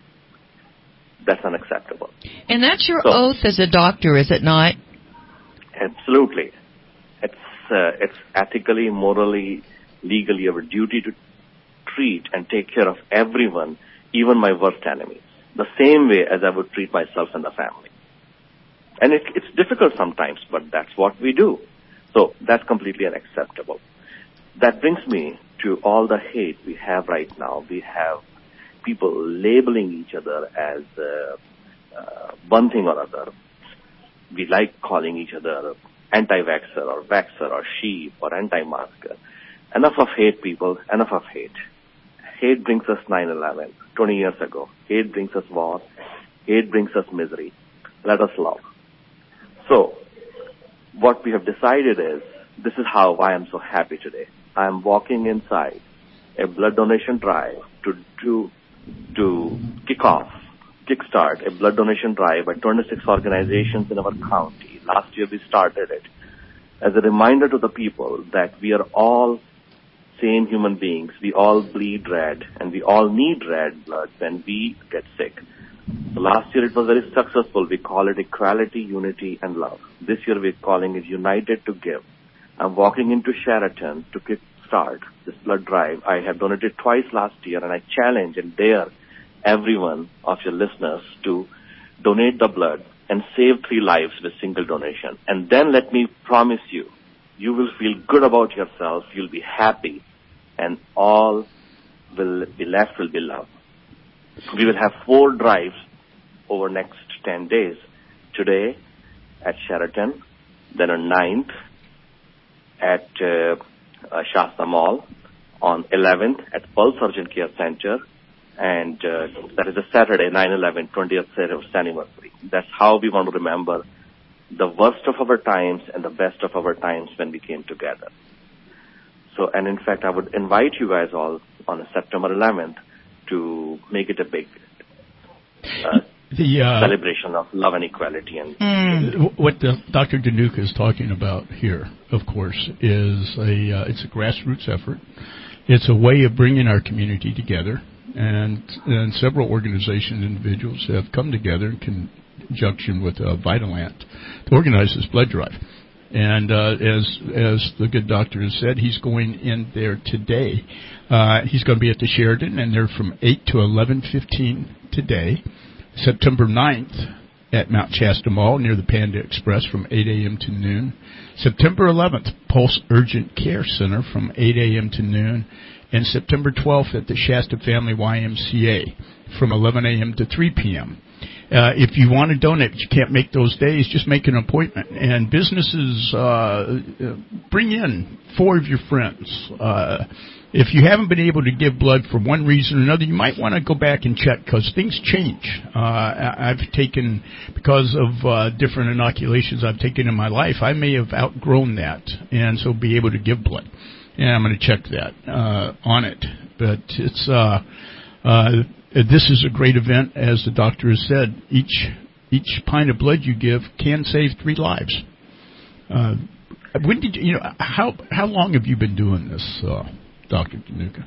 Speaker 20: That's unacceptable.
Speaker 3: And that's your
Speaker 20: so,
Speaker 3: oath as a doctor, is it not?
Speaker 20: Absolutely. It's uh, it's ethically, morally, legally our duty to treat and take care of everyone, even my worst enemies, the same way as I would treat myself and the family. And it, it's difficult sometimes, but that's what we do. So that's completely unacceptable. That brings me to all the hate we have right now. We have people labeling each other as uh, uh, one thing or other. We like calling each other anti-vaxxer or vaxxer or sheep or anti-masker. Enough of hate, people. Enough of hate. Hate brings us nine eleven, twenty years ago. Hate brings us war. Hate brings us misery. Let us love. So, what we have decided is, this is how I am so happy today. I am walking inside a blood donation drive to to to kick off, kickstart a blood donation drive by twenty-six organizations in our county. Last year we started it as a reminder to the people that we are all same human beings. We all bleed red, and we all need red blood when we get sick. So last year it was very successful. We call it equality, unity, and love. This year we're calling it United to Give. I'm walking into Sheraton to kick start, this blood drive. I have donated twice last year, and I challenge and dare every one of your listeners to donate the blood and save three lives with single donation. And then let me promise you, you will feel good about yourself, you'll be happy, and all will be left will be love. We will have four drives over next ten days. Today at Sheraton, then on ninth at uh, uh, Shasta Mall, on eleventh at Pulse Urgent Care Center, and uh, that is a Saturday, nine eleven, twentieth anniversary. That's how we want to remember the worst of our times and the best of our times when we came together. So, and in fact, I would invite you guys all on September eleventh to make it a big uh,
Speaker 2: the uh,
Speaker 20: celebration of love and equality. And
Speaker 2: mm. what the, Doctor Dhanuka is talking about here, of course, is a uh, it's a grassroots effort. It's a way of bringing our community together, and and several organizations and individuals have come together in conjunction with uh, Vitalant to organize this blood drive. And uh, as as the good doctor has said, he's going in there today. Uh, he's going to be at the Sheraton, and they're from eight to eleven fifteen today. September ninth at Mount Shasta Mall near the Panda Express from eight a.m. to noon. September eleventh, Pulse Urgent Care Center from eight a.m. to noon. And September twelfth at the Shasta Family Y M C A from eleven a.m. to three p.m. Uh, if you want to donate, but you can't make those days, just make an appointment. And businesses, uh, bring in four of your friends. Uh, if you haven't been able to give blood for one reason or another, you might want to go back and check because things change. Uh, I've taken, because of uh, different inoculations I've taken in my life, I may have outgrown that, and so be able to give blood. And I'm going to check that uh, on it. But it's... Uh, uh, This is a great event, as the doctor has said. Each each pint of blood you give can save three lives. Uh, when did you, you know? How how long have you been doing this, uh, Doctor Dhanuka?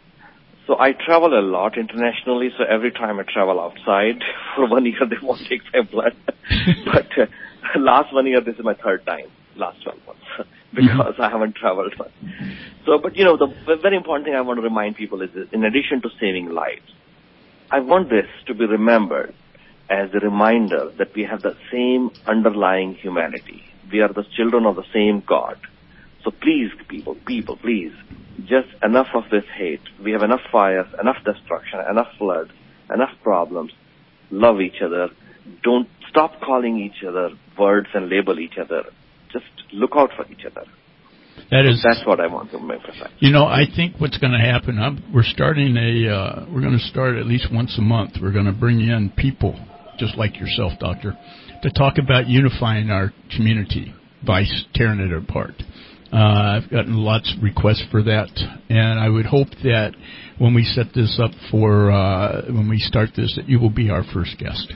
Speaker 20: So I travel a lot internationally. So every time I travel outside, for one year they won't take my blood. but uh, last one year, this is my third time. Last twelve months, because mm-hmm. I haven't traveled much. So, but you know, the very important thing I want to remind people is, in addition to saving lives, I want this to be remembered as a reminder that we have the same underlying humanity. We are the children of the same God. So please, people, people, please, just enough of this hate. We have enough fires, enough destruction, enough floods, enough problems. Love each other. Don't stop calling each other words and label each other. Just look out for each other.
Speaker 2: That is,
Speaker 20: that's what I want to emphasize.
Speaker 2: You know, I think what's going to happen, I'm, we're starting a, uh, we're going to start at least once a month. We're going to bring in people, just like yourself, Doctor, to talk about unifying our community by tearing it apart. Uh, I've gotten lots of requests for that, and I would hope that when we set this up for, uh, when we start this, that you will be our first guest.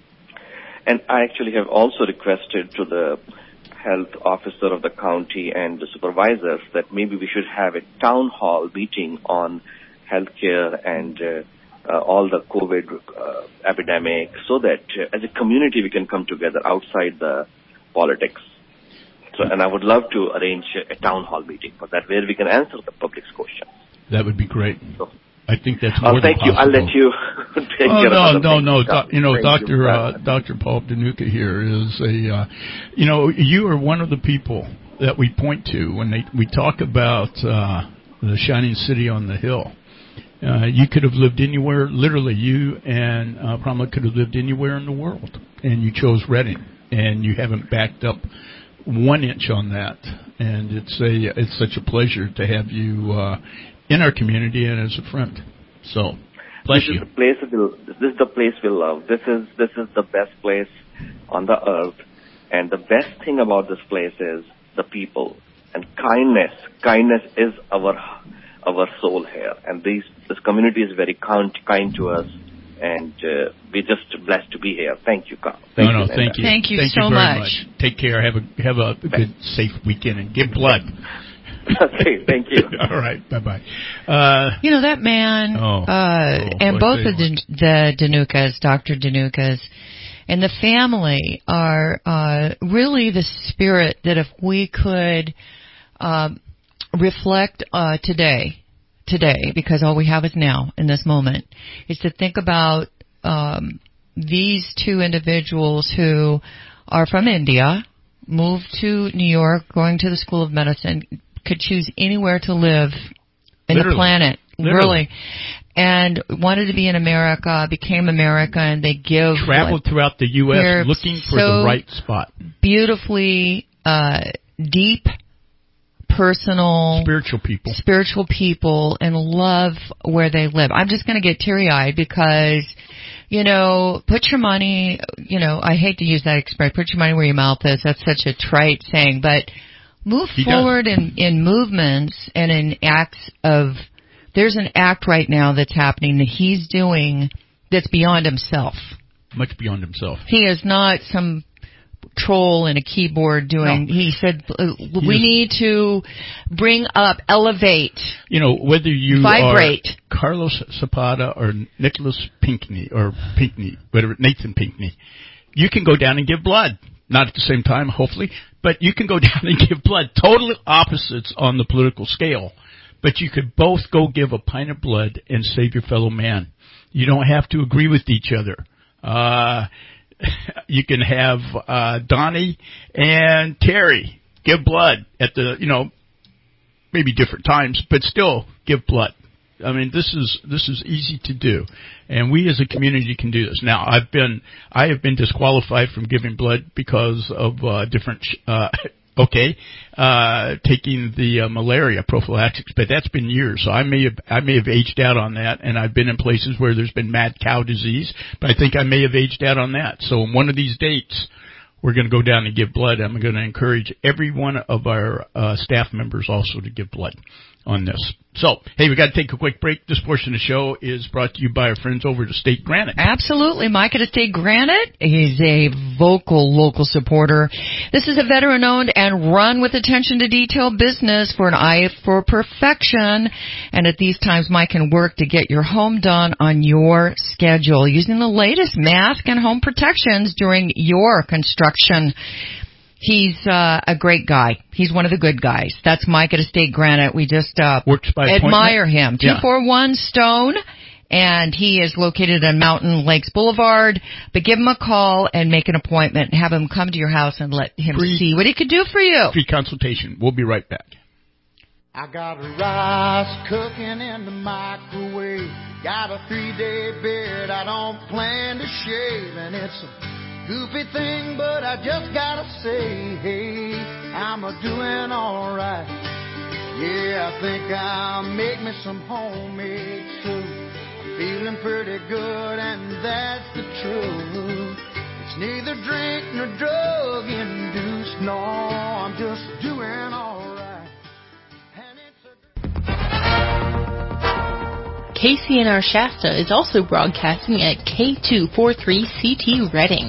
Speaker 20: And I actually have also requested to the health officer of the county and the supervisors that maybe we should have a town hall meeting on healthcare and uh, uh, all the COVID uh, epidemic, so that uh, as a community we can come together outside the politics. So, and I would love to arrange a town hall meeting for that, where we can answer the public's questions.
Speaker 2: That would be great.
Speaker 20: So,
Speaker 2: I think that's more
Speaker 20: oh,
Speaker 2: than
Speaker 20: thank you.
Speaker 2: possible.
Speaker 20: I'll let you take
Speaker 2: oh,
Speaker 20: care
Speaker 2: no,
Speaker 20: of
Speaker 2: no, no, no. You know,
Speaker 20: thank
Speaker 2: Doctor
Speaker 20: You,
Speaker 2: uh, Doctor Paul Dhanuka here is a, uh, you know, you are one of the people that we point to when they we talk about uh, the shining city on the hill. Uh, you could have lived anywhere, literally. You and uh, Pramila could have lived anywhere in the world, and you chose Redding, and you haven't backed up one inch on that. And it's a it's such a pleasure to have you Uh, in our community and as a friend. So, bless
Speaker 20: this
Speaker 2: you.
Speaker 20: Is the place we'll, this is the place we love. This is this is the best place on the earth. And the best thing about this place is the people and kindness. Kindness is our our soul here. And these, this community is very kind, kind to us. And uh, we're just blessed to be here. Thank you, Carl.
Speaker 2: Thank
Speaker 20: no,
Speaker 2: you,
Speaker 20: no,
Speaker 2: thank you.
Speaker 3: Thank you
Speaker 2: thank
Speaker 3: so
Speaker 2: you very
Speaker 3: much.
Speaker 2: much. Take care. Have a have a good, safe weekend, and give blood.
Speaker 20: Okay, thank you.
Speaker 2: All right, bye-bye. Uh,
Speaker 3: you know, that man,
Speaker 2: oh,
Speaker 3: uh,
Speaker 2: oh,
Speaker 3: and both of
Speaker 2: the,
Speaker 3: the Dhanukas, Doctor Dhanukas, and the family are uh, really the spirit that if we could um, reflect uh, today, today, because all we have is now in this moment, is to think about um, these two individuals who are from India, moved to New York, going to the School of Medicine, could choose anywhere to live in
Speaker 2: Literally.
Speaker 3: the planet,
Speaker 2: Literally.
Speaker 3: really, and wanted to be in America, became America, and they give...
Speaker 2: Traveled throughout the U S looking for
Speaker 3: so
Speaker 2: the right spot.
Speaker 3: Beautifully uh, deep, personal...
Speaker 2: Spiritual people.
Speaker 3: Spiritual people, and love where they live. I'm just going to get teary-eyed because... You know, put your money, you know, I hate to use that expression, put your money where your mouth is. That's such a trite saying, but move
Speaker 2: He
Speaker 3: forward in, in movements and in acts of, there's an act right now that's happening that he's doing that's beyond himself.
Speaker 2: Much beyond himself.
Speaker 3: He is not some troll in a keyboard doing,
Speaker 2: No.
Speaker 3: he said, uh,
Speaker 2: He
Speaker 3: we
Speaker 2: is-
Speaker 3: need to bring up, elevate.
Speaker 2: You know, whether you
Speaker 3: Vibrate.
Speaker 2: are Carlos Zapata or Nicholas Pinckney or Pinckney, whatever, Nathan Pinckney, you can go down and give blood. Not at the same time, hopefully, but you can go down and give blood. Total opposites on the political scale. But you could both go give a pint of blood and save your fellow man. You don't have to agree with each other. Uh, you can have uh, Donnie and Terry give blood at the, you know, maybe different times, but still give blood. I mean, this is this is easy to do, and we as a community can do this. Now, I've been I have been disqualified from giving blood because of uh, different. Uh, okay, uh, taking the uh, malaria prophylaxis, but that's been years. So I may have I may have aged out on that, and I've been in places where there's been mad cow disease, but I think I may have aged out on that. So one of these dates, we're going to go down and give blood. I'm going to encourage every one of our uh, staff members also to give blood on this. So, hey, we got to take a quick break. This portion of the show is brought to you by our friends over at State Granite.
Speaker 3: Absolutely. Mike at Estate Granite. He's a vocal local supporter. This is a veteran-owned and run with attention to detail business for an eye for perfection. And at these times, Mike can work to get your home done on your schedule using the latest mask and home protections during your construction. He's uh, a great guy. He's one of the good guys. That's Mike at Estate Granite. We just uh,
Speaker 2: Works by
Speaker 3: admire
Speaker 2: appointment.
Speaker 3: him. two four one Stone, and he is located on Mountain Lakes Boulevard. But give him a call and make an appointment. Have him come to your house and let him
Speaker 2: Free-
Speaker 3: see what he could do for you.
Speaker 2: Free consultation. We'll be right back.
Speaker 21: I got rice cooking in the microwave. Got a three-day beard I don't plan to shave, and it's a goofy thing, but I just gotta say, hey, I'm a doing alright. Yeah, I think I'll make me some homemade soup. I'm feeling pretty good, and that's the truth. It's neither drink nor drug induced. No, I'm just doing alright.
Speaker 22: K C N R Shasta is also broadcasting at K two forty-three C T Reading.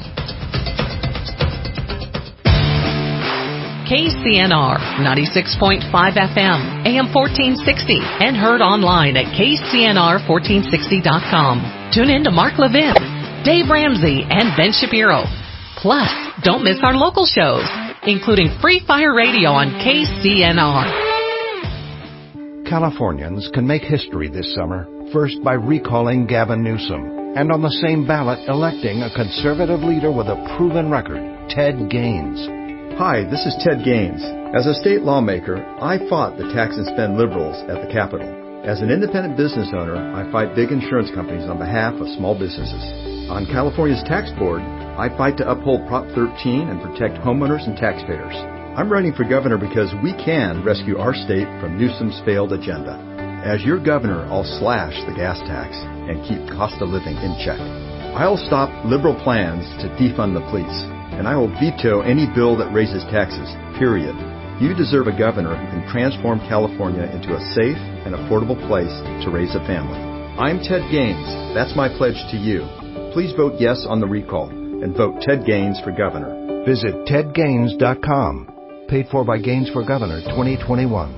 Speaker 15: K C N R ninety-six point five F M, A M fourteen sixty, and heard online at K C N R fourteen sixty dot com. Tune in to Mark Levin, Dave Ramsey, and Ben Shapiro. Plus, don't miss our local shows, including Free Fire Radio on K C N R.
Speaker 23: Californians can make history this summer, first by recalling Gavin Newsom, and on the same ballot electing a conservative leader with a proven record, Ted Gaines.
Speaker 24: Hi, this is Ted Gaines. As a state lawmaker, I fought the tax and spend liberals at the Capitol. As an independent business owner, I fight big insurance companies on behalf of small businesses. On California's tax board, I fight to uphold Prop thirteen and protect homeowners and taxpayers. I'm running for governor because we can rescue our state from Newsom's failed agenda. As your governor, I'll slash the gas tax and keep cost of living in check. I'll stop liberal plans to defund the police, and I will veto any bill that raises taxes, period. You deserve a governor who can transform California into a safe and affordable place to raise a family. I'm Ted Gaines. That's my pledge to you. Please vote yes on the recall and vote Ted Gaines for governor.
Speaker 23: Visit ted gaines dot com. Paid for by Gaines for Governor twenty twenty-one.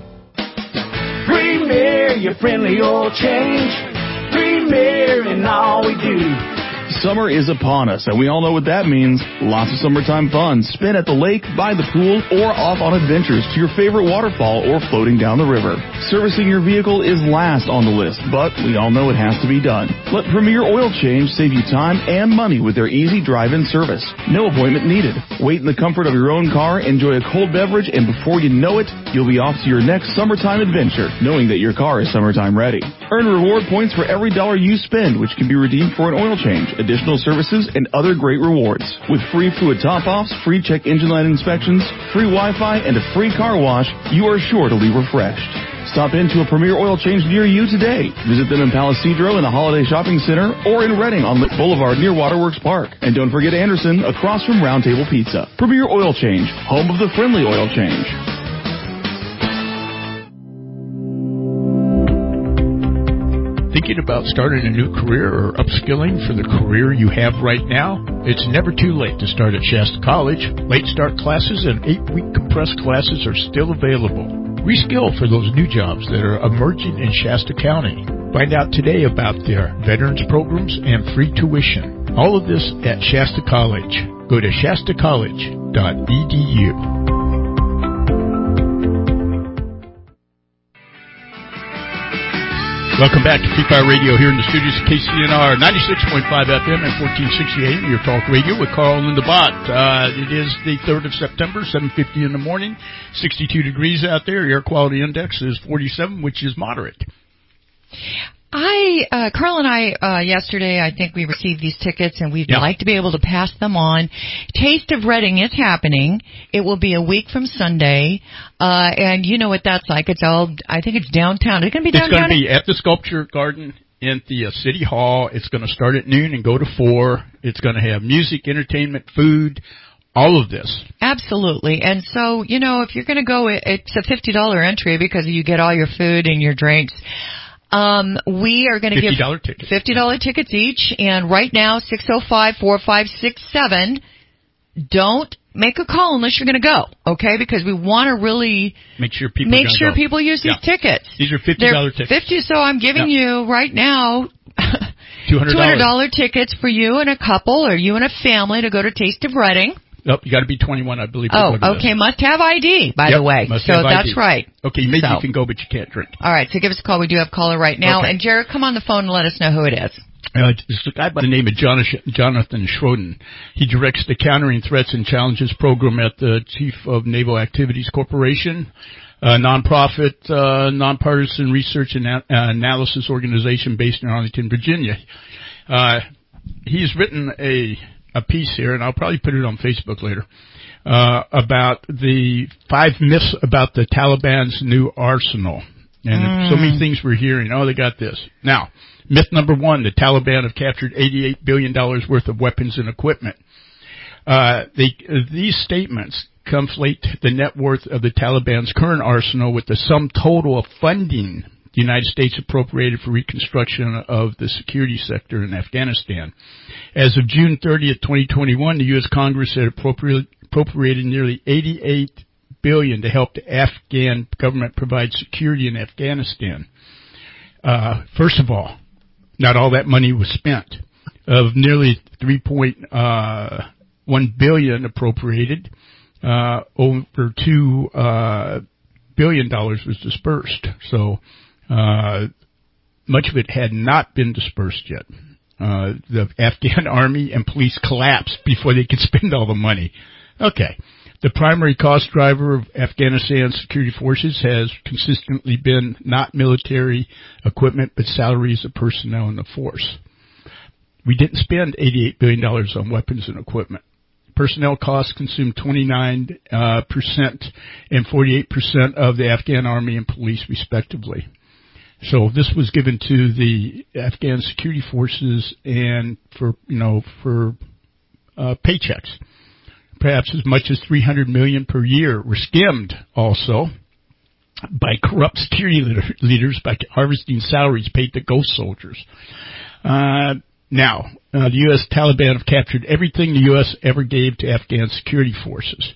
Speaker 21: Premier, your friendly oil change. Premier in all we do.
Speaker 1: Summer is upon us, and we all know what that means. Lots of summertime fun. Spin at the lake, by the pool, or off on adventures to your favorite waterfall or floating down the river. Servicing your vehicle is last on the list, but we all know it has to be done. Let Premier Oil Change save you time and money with their easy drive-in service. No appointment needed. Wait in the comfort of your own car, enjoy a cold beverage, and before you know it, you'll be off to your next summertime adventure, knowing that your car is summertime ready. Earn reward points for every dollar you spend, which can be redeemed for an oil change, additional services, and other great rewards. With free fluid top-offs, free check engine light inspections, free Wi-Fi, and a free car wash, you are sure to leave refreshed. Stop into a Premier Oil Change near you today. Visit them in Palisadro in the Holiday Shopping Center or in Redding on Lick Boulevard near Waterworks Park. And don't forget Anderson across from Round Table Pizza. Premier Oil Change, home of the friendly oil change.
Speaker 2: Thinking about starting a new career or upskilling for the career you have right now? It's never too late to start at Shasta College. Late start classes and eight-week compressed classes are still available. Reskill for those new jobs that are emerging in Shasta County. Find out today about their veterans programs and free tuition. All of this at Shasta College. Go to shasta college dot e d u. Welcome back to Free Fire Radio here in the studios of K C N R ninety-six point five F M and fourteen sixty A M, your talk radio with Carl and Linda Bott. Uh, it is the third of September, seven fifty in the morning, sixty-two degrees out there. Air quality index is forty-seven, which is moderate.
Speaker 3: I, uh, Carl and I, uh, yesterday, I think we received these tickets and we'd
Speaker 2: yeah.
Speaker 3: like to be able to pass them on. Taste of Reading is happening. It will be a week from Sunday. Uh, and you know what that's like. It's all, I think it's downtown. It's going to be downtown.
Speaker 2: It's going to be at the Sculpture Garden in the uh, City Hall. It's going to start at noon and go to four. It's going to have music, entertainment, food. All of this.
Speaker 3: Absolutely. And so, you know, if you're going to go, it's a fifty dollars entry because you get all your food and your drinks. Um, we are going to give
Speaker 2: fifty dollars tickets.
Speaker 3: fifty dollars tickets each. And right now, six oh five, four five six seven. Don't make a call unless you're going to go, okay? Because we want to really
Speaker 2: make sure people
Speaker 3: make sure
Speaker 2: go.
Speaker 3: people use
Speaker 2: yeah.
Speaker 3: these tickets.
Speaker 2: These are fifty dollars
Speaker 3: They're
Speaker 2: tickets.
Speaker 3: fifty, so I'm giving yeah. you right now
Speaker 2: two hundred
Speaker 3: dollars tickets for you and a couple or you and a family to go to Taste of Reading.
Speaker 2: Nope, you got to be twenty-one, I believe.
Speaker 3: Oh, okay. Must have I D, by
Speaker 2: yep,
Speaker 3: the way.
Speaker 2: Must
Speaker 3: so
Speaker 2: have
Speaker 3: that's
Speaker 2: I D.
Speaker 3: right.
Speaker 2: Okay, maybe
Speaker 3: so.
Speaker 2: you can go, but you can't drink.
Speaker 3: All right, so give us a call. We do have a caller right now.
Speaker 2: Okay.
Speaker 3: And Jared, come on the phone and let us know who it is.
Speaker 2: Uh, it's a guy by the name of Jonathan Schroden. He directs the Countering Threats and Challenges program at the Chief of Naval Activities Corporation, a nonprofit, uh, nonpartisan research and uh, analysis organization based in Arlington, Virginia. Uh, he's written a, a piece here, and I'll probably put it on Facebook later, uh, about the five myths about the Taliban's new arsenal. And mm. so many things we're hearing. Oh, they got this. Now, myth number one, the Taliban have captured eighty-eight billion dollars worth of weapons and equipment. Uh, they, these statements conflate the net worth of the Taliban's current arsenal with the sum total of funding the United States appropriated for reconstruction of the security sector in Afghanistan. As of June thirtieth, twenty twenty-one, the U S Congress had appropriated, appropriated nearly eighty-eight billion dollars to help the Afghan government provide security in Afghanistan. Uh, first of all, not all that money was spent. Of nearly three point one billion dollars appropriated, uh, over two uh, billion dollars was dispersed. So uh, much of it had not been dispersed yet. Uh, the Afghan army and police collapsed before they could spend all the money. Okay. The primary cost driver of Afghanistan's security forces has consistently been not military equipment, but salaries of personnel in the force. We didn't spend eighty-eight billion dollars on weapons and equipment. Personnel costs consumed twenty-nine uh, percent and forty-eight percent of the Afghan army and police, respectively. So this was given to the Afghan security forces and for, you know, for uh, paychecks. Perhaps as much as three hundred million dollars per year were skimmed also by corrupt security leaders by harvesting salaries paid to ghost soldiers. Uh, now, uh, the U S Taliban have captured everything the U S ever gave to Afghan security forces.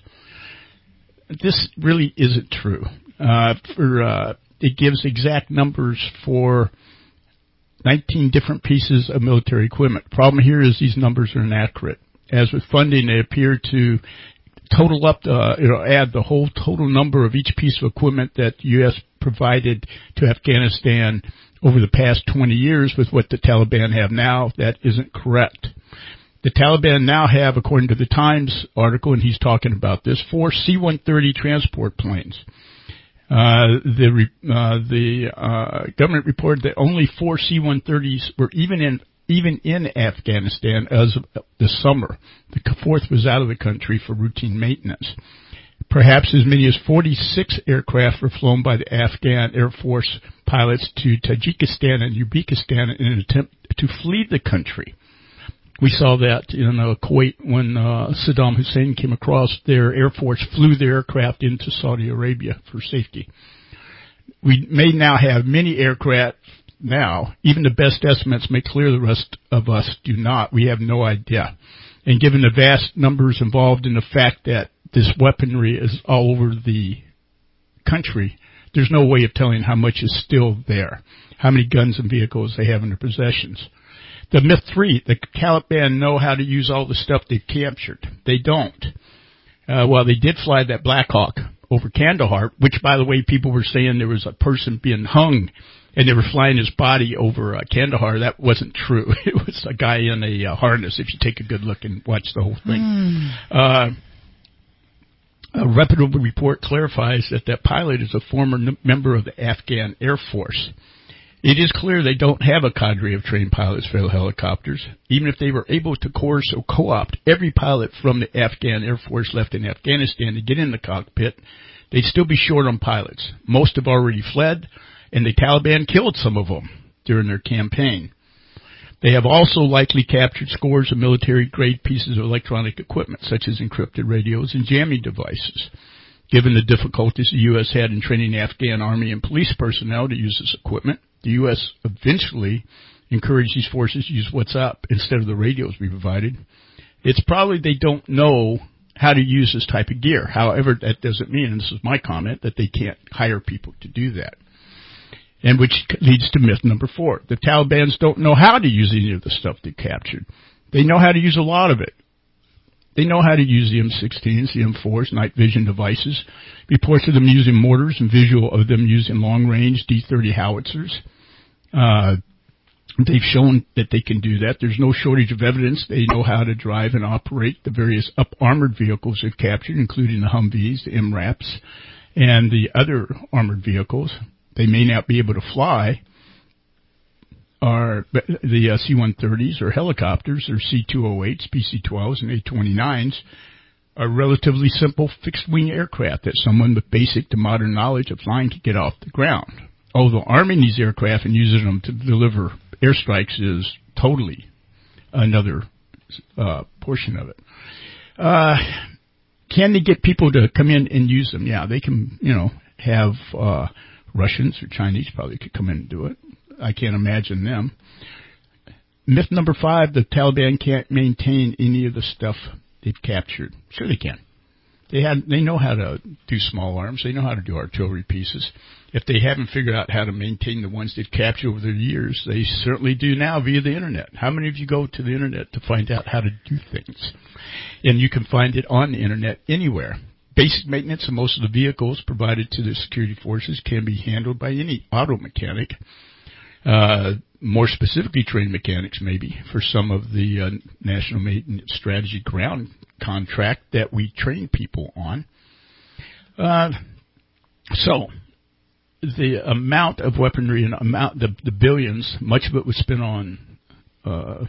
Speaker 2: This really isn't true. Uh, for, uh, it gives exact numbers for nineteen different pieces of military equipment. The problem here is these numbers are inaccurate. As with funding, they appear to total up, uh, you know, add the whole total number of each piece of equipment that the U S provided to Afghanistan over the past twenty years with what the Taliban have now. That isn't correct. The Taliban now have, according to the Times article, and he's talking about this, four C one thirty transport planes. Uh, the uh, the uh, government reported that only four C one thirties were even in even in Afghanistan as of this summer. The fourth was out of the country for routine maintenance. Perhaps as many as forty-six aircraft were flown by the Afghan Air Force pilots to Tajikistan and Uzbekistan in an attempt to flee the country. We saw that in uh, Kuwait when uh, Saddam Hussein came across. Their Air Force flew their aircraft into Saudi Arabia for safety. We may now have many aircraft now. Even the best estimates make clear the rest of us do not. We have no idea. And given the vast numbers involved in the fact that this weaponry is all over the country, there's no way of telling how much is still there, how many guns and vehicles they have in their possessions. The myth three, the Taliban know how to use all the stuff they've captured. They don't. Uh, well, they did fly that Black Hawk over Kandahar, which, by the way, people were saying there was a person being hung and they were flying his body over uh, Kandahar. That wasn't true. It was a guy in a uh, harness, if you take a good look and watch the whole thing. Mm. Uh, a reputable report clarifies that that pilot is a former n- member of the Afghan Air Force. It is clear they don't have a cadre of trained pilots for the helicopters. Even if they were able to coerce or co-opt every pilot from the Afghan Air Force left in Afghanistan to get in the cockpit, they'd still be short on pilots. Most have already fled, and the Taliban killed some of them during their campaign. They have also likely captured scores of military-grade pieces of electronic equipment, such as encrypted radios and jamming devices. Given the difficulties the U S had in training Afghan army and police personnel to use this equipment, the U S eventually encouraged these forces to use WhatsApp instead of the radios we provided. It's probably they don't know how to use this type of gear. However, that doesn't mean, and this is my comment, that they can't hire people to do that. And which leads to myth number four. The Talibans don't know how to use any of the stuff they captured. They know how to use a lot of it. They know how to use the M sixteens, the M fours, night vision devices. Reports of them using mortars and visual of them using long-range D thirty howitzers. Uh, they've shown that they can do that. There's no shortage of evidence. They know how to drive and operate the various up-armored vehicles they've captured, including the Humvees, the M RAPs, and the other armored vehicles. They may not be able to fly, are the uh, C one thirties or helicopters or C two oh eights, P C twelves, and A twenty-nines are relatively simple fixed-wing aircraft that someone with basic to modern knowledge of flying can get off the ground. Although arming these aircraft and using them to deliver airstrikes is totally another uh, portion of it. Uh, can they get people to come in and use them? Yeah, they can, you know, have uh, Russians or Chinese probably could come in and do it. I can't imagine them. Myth number five, the Taliban can't maintain any of the stuff they've captured. Sure they can. They had, they know how to do small arms. They know how to do artillery pieces. If they haven't figured out how to maintain the ones they've captured over the years, they certainly do now via the Internet. How many of you go to the Internet to find out how to do things? And you can find it on the Internet anywhere. Basic maintenance of most of the vehicles provided to the security forces can be handled by any auto mechanic. Uh, more specifically trained mechanics maybe for some of the uh, National Maintenance Strategy ground contract that we train people on. Uh, so the amount of weaponry and amount, the, the billions, much of it was spent on uh,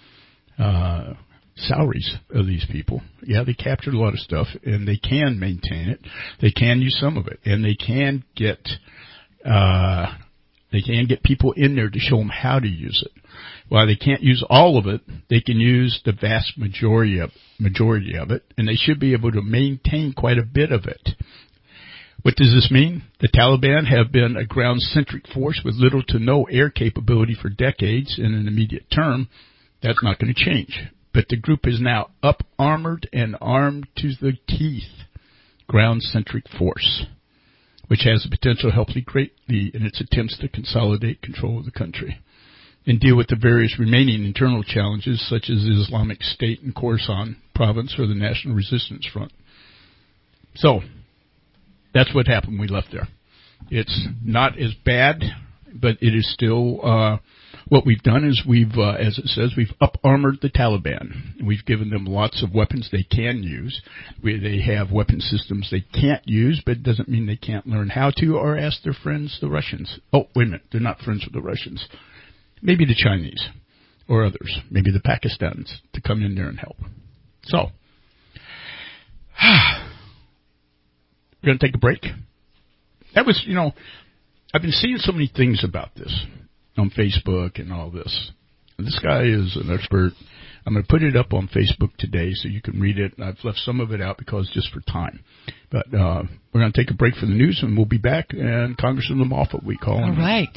Speaker 2: uh, salaries of these people. Yeah, they captured a lot of stuff, and they can maintain it. They can use some of it, and they can get uh, they can get people in there to show them how to use it. While they can't use all of it, they can use the vast majority of majority of it, and they should be able to maintain quite a bit of it. What does this mean? The Taliban have been a ground-centric force with little to no air capability for decades. In an immediate term, that's not going to change. But the group is now up-armored and armed to the teeth, ground-centric force, which has the potential to help greatly in its attempts to consolidate control of the country. and deal with the various remaining internal challenges such as the Islamic State in Khorasan province or the National Resistance Front. So, that's what happened when we left there. It's not as bad, but it is still, uh, what we've done is we've, uh, as it says, we've up-armored the Taliban. We've given them lots of weapons they can use. We, they have weapon systems they can't use, but it doesn't mean they can't learn how to or ask their friends, the Russians. Oh, wait a minute, they're not friends with the Russians. Maybe the Chinese or others, maybe the Pakistanis, to come in there and help. So, we're going to take a break. That was, you know, I've been seeing so many things about this on Facebook and all this. And this guy is an expert. I'm going to put it up on Facebook today so you can read it. I've left some of it out because just for time. But uh, we're going to take a break for the news, and we'll be back. And Congressman Moffat, we call him.
Speaker 3: All right.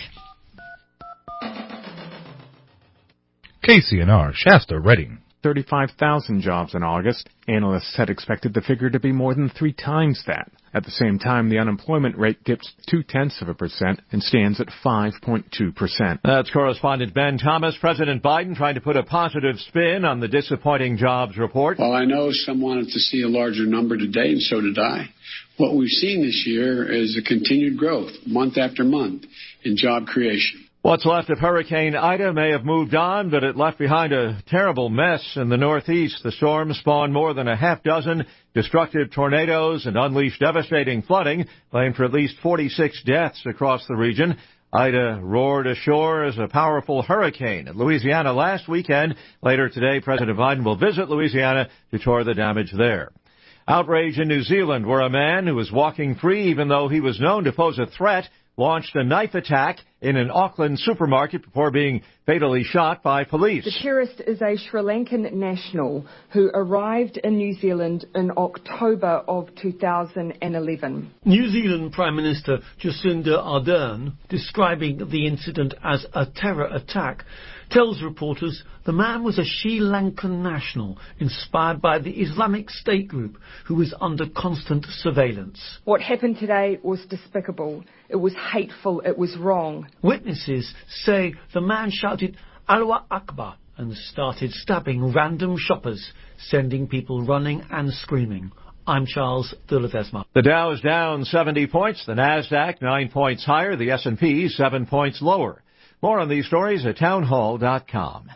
Speaker 8: K C N R, Shasta, Reading.
Speaker 4: thirty-five thousand jobs in August. Analysts had expected the figure to be more than three times that. At the same time, the unemployment rate dipped two-tenths of a percent and stands at five point two percent.
Speaker 5: That's correspondent Ben Thomas. President Biden trying to put a positive spin on the disappointing jobs report.
Speaker 6: Well, I know some wanted to see a larger number today, and so did I. What we've seen this year is a continued growth, month after month, in job creation.
Speaker 5: What's left of Hurricane Ida may have moved on, but it left behind a terrible mess in the Northeast. The storm spawned more than a half dozen destructive tornadoes and unleashed devastating flooding, claimed for at least forty-six deaths across the region. Ida roared ashore as a powerful hurricane in Louisiana last weekend. Later today, President Biden will visit Louisiana to tour the damage there. Outrage in New Zealand, where a man who was walking free even though he was known to pose a threat launched a knife attack in an Auckland supermarket before being fatally shot by police.
Speaker 9: The terrorist is a Sri Lankan national who arrived in New Zealand in October of two thousand eleven.
Speaker 25: New Zealand Prime Minister Jacinda Ardern, describing the incident as a terror attack, tells reporters the man was a Sri Lankan national inspired by the Islamic State group who was under constant surveillance.
Speaker 9: What happened today was despicable. It was hateful. It was wrong.
Speaker 25: Witnesses say the man shouted Allahu Akbar and started stabbing random shoppers, sending people running and screaming. I'm Charles de Ledesma.
Speaker 5: The Dow is down seventy points, the NASDAQ nine points higher, the S and P seven points lower. More on these stories at townhall dot com.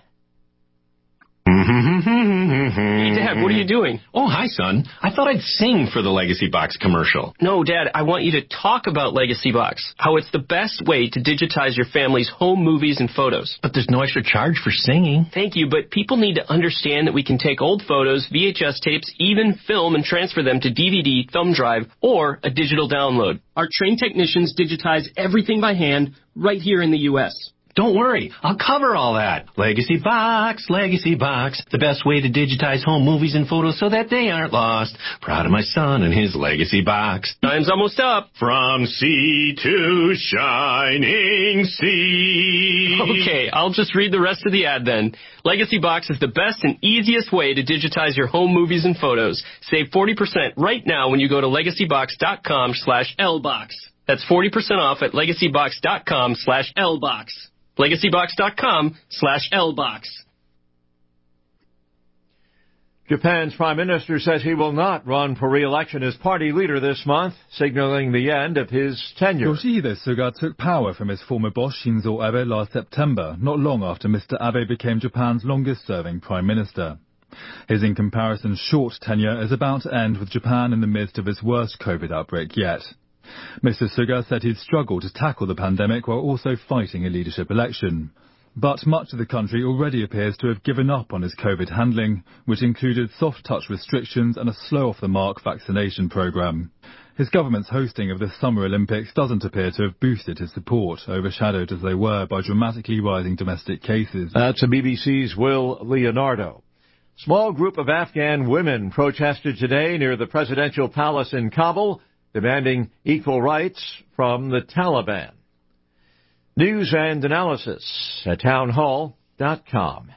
Speaker 26: Hey, Dad, what are you doing? Oh, hi, son. I thought I'd sing for the Legacy Box commercial. No, Dad, I want you to talk about Legacy Box, how it's the best way to digitize your family's home movies and photos. But there's no extra charge for singing. Thank you, but people need to understand that we can take old photos, V H S tapes, even film and transfer them to D V D, thumb drive, or a digital download. Our trained technicians digitize everything by hand right here in the U S Don't worry, I'll cover all that. Legacy Box, Legacy Box, the best way to digitize home movies and photos so that they aren't lost. Proud of my son and his Legacy Box. Time's almost up. From sea to shining sea. Okay, I'll just read the rest of the ad then. Legacy Box is the best and easiest way to digitize your home movies and photos. Save forty percent right now when you go to legacybox.com slash lbox. That's forty percent off at legacybox.com slash lbox. legacybox.com slash lbox.
Speaker 5: Japan's prime minister says he will not run for re-election as party leader this month, signaling the end of his tenure.
Speaker 27: Yoshihide Suga took power from his former boss Shinzo Abe last September, not long after Mister Abe became Japan's longest-serving prime minister. His in comparison short tenure is about to end, with Japan in the midst of its worst COVID outbreak yet. Mister Suga said he'd struggle to tackle the pandemic while also fighting a leadership election. But much of the country already appears to have given up on his COVID handling, which included soft-touch restrictions and a slow-off-the-mark vaccination programme. His government's hosting of the Summer Olympics doesn't appear to have boosted his support, overshadowed as they were by dramatically rising domestic cases.
Speaker 5: That's a B B C's Will Leonardo. Small group of Afghan women protested today near the presidential palace in Kabul, demanding equal rights from the Taliban. News and analysis at townhall dot com.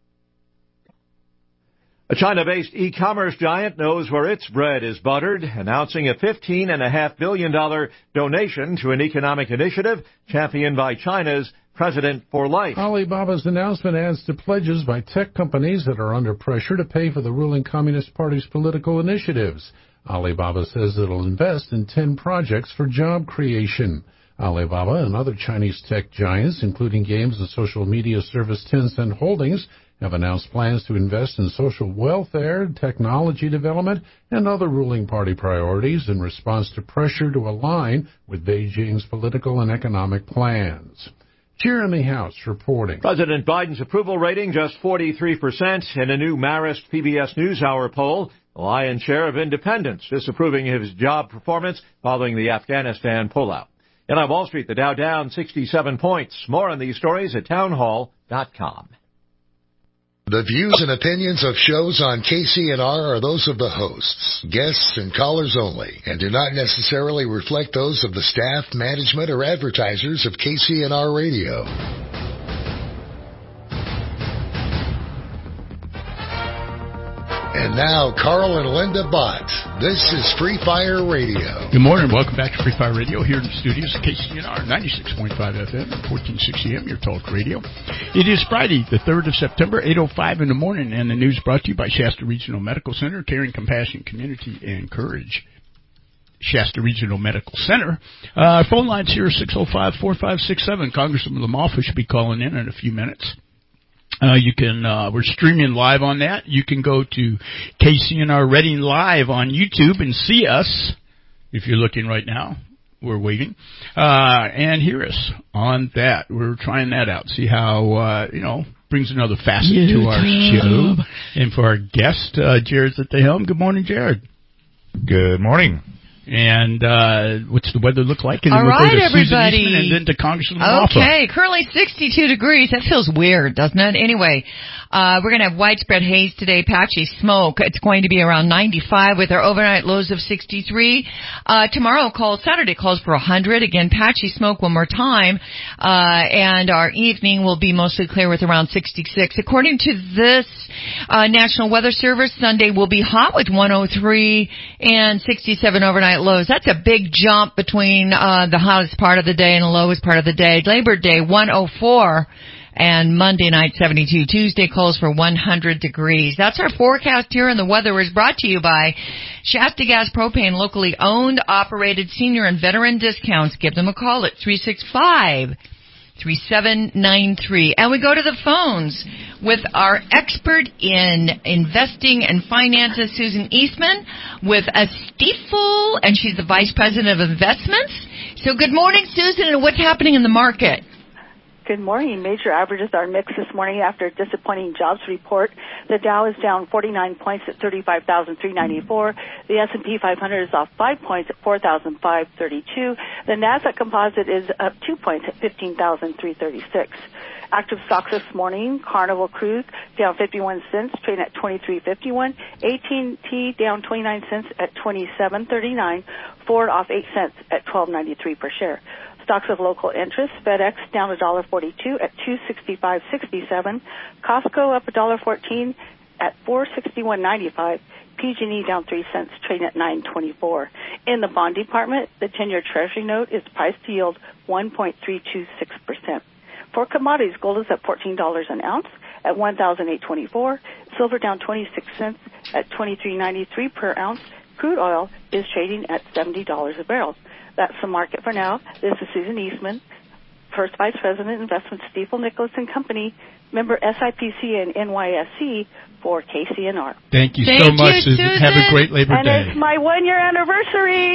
Speaker 5: A China-based e-commerce giant knows where its bread is buttered, announcing a fifteen point five billion dollars donation to an economic initiative championed by China's president for life.
Speaker 7: Alibaba's announcement adds to pledges by tech companies that are under pressure to pay for the ruling Communist Party's political initiatives. Alibaba says it'll invest in ten projects for job creation. Alibaba and other Chinese tech giants, including games and social media service Tencent Holdings, have announced plans to invest in social welfare, technology development, and other ruling party priorities in response to pressure to align with Beijing's political and economic plans. Jeremy House reporting.
Speaker 5: President Biden's approval rating just forty-three percent in a new Marist P B S NewsHour poll. The lion's share of independents disapproving of his job performance following the Afghanistan pullout. And on Wall Street, the Dow down sixty-seven points. More on these stories at townhall dot com.
Speaker 10: The views and opinions of shows on K C N R are those of the hosts, guests, and callers only, and do not necessarily reflect those of the staff, management, or advertisers of K C N R Radio. And now, Carl and Linda Bott. This is Free Fire Radio.
Speaker 2: Good morning. Welcome back to Free Fire Radio here in the studios at K C N R ninety-six point five F M and fourteen sixty A M, your talk radio. It is Friday, the third of September, eight oh five in the morning, and the news brought to you by Shasta Regional Medical Center, caring, compassion, community, and courage. Shasta Regional Medical Center. Uh, phone lines here are six oh five, four five six seven. Congressman LaMalfa should be calling in in a few minutes. Uh, you can, uh, we're streaming live on that. You can go to K C N R Reading Live on YouTube and see us, if you're looking right now. We're waiting. Uh, and hear us on that. We're trying that out. See how, uh, you know, brings another facet YouTube. to our show. And for our guest, uh, Jared's at the helm. Good morning, Jared.
Speaker 8: Good morning.
Speaker 2: And uh what's the weather look like? And then
Speaker 3: All
Speaker 2: we'll
Speaker 3: right,
Speaker 2: go to
Speaker 3: everybody.
Speaker 2: Susan Eastman and then to Congressman LaMalfa.
Speaker 3: Okay, currently sixty-two degrees. That feels weird, doesn't it? Anyway, uh we're going to have widespread haze today, patchy smoke. It's going to be around ninety-five with our overnight lows of sixty-three. Uh Tomorrow, calls Saturday calls for one hundred. Again, patchy smoke one more time. Uh And our evening will be mostly clear with around sixty-six. According to this uh National Weather Service, Sunday will be hot with one oh three and sixty-seven overnight lows. That's a big jump between uh the hottest part of the day and the lowest part of the day. Labor Day, one oh four, and Monday night, seventy-two. Tuesday calls for one hundred degrees. That's our forecast here, and the weather is brought to you by Shasta Gas Propane, locally owned, operated, senior and veteran discounts. Give them a call at three six five, three seven nine three. And we go to the phones with our expert in investing and finances, Susan Eastman, with a Stifel, and she's the Vice President of Investments. So good morning, Susan, and what's happening in the market?
Speaker 11: Good morning. Major averages are mixed this morning after a disappointing jobs report. The Dow is down forty-nine points at thirty-five thousand three hundred ninety-four. The S and P five hundred is off five points at four thousand five hundred thirty-two. The Nasdaq Composite is up two points at fifteen thousand three hundred thirty-six. Active stocks this morning: Carnival Cruise down fifty-one cents, trading at twenty-three fifty-one. A T and T down twenty-nine cents at twenty-seven thirty-nine. Ford off eight cents at twelve ninety-three per share. Stocks of local interest: FedEx down one dollar forty-two at two sixty-five sixty-seven. Costco up one dollar fourteen at four sixty-one ninety-five. P G and E down three cents, trading at nine twenty-four. In the bond department, the ten-year Treasury note is priced to yield one point three two six percent. For commodities, gold is at fourteen dollars an ounce at one thousand eight hundred twenty-four. Silver down twenty-six cents at twenty-three ninety-three per ounce. Crude oil is trading at seventy dollars a barrel. That's the market for now. This is Susan Eastman, First Vice President, Investment, Stifel Nicolaus and Company, member S I P C and N Y S C for K C N R.
Speaker 2: Thank you
Speaker 11: Thank
Speaker 2: so much,
Speaker 11: you,
Speaker 2: Susan.
Speaker 11: Susan.
Speaker 2: Have a great Labor
Speaker 11: and
Speaker 2: Day.
Speaker 11: And it's my one-year anniversary.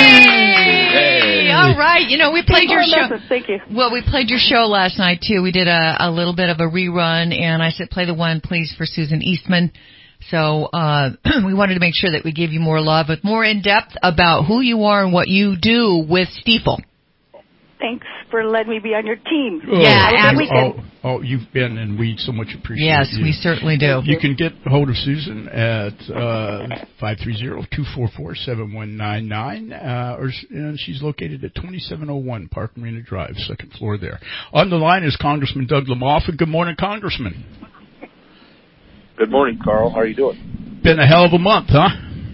Speaker 3: Yay! All right. You know, we played your show.
Speaker 11: Message. Thank you.
Speaker 3: Well, we played your show last night, too. We did a, a little bit of a rerun, and I said, play the one, please, for Susan Eastman. So uh we wanted to make sure that we gave you more love, with more in-depth about who you are and what you do with Stifel.
Speaker 11: Thanks for letting me be on your team.
Speaker 2: Oh,
Speaker 11: yeah,
Speaker 2: and oh, oh, you've been, and we so much appreciate
Speaker 3: yes,
Speaker 2: you.
Speaker 3: Yes, we certainly do.
Speaker 2: You can get a hold of Susan at uh five three zero, two four four, seven one nine nine, uh, or and she's located at twenty-seven oh one Park Marina Drive, second floor there. On the line is Congressman Doug LaMalfa. Good morning, Congressman.
Speaker 12: Good morning, Carl. How are you doing?
Speaker 2: Been a hell of a month, huh?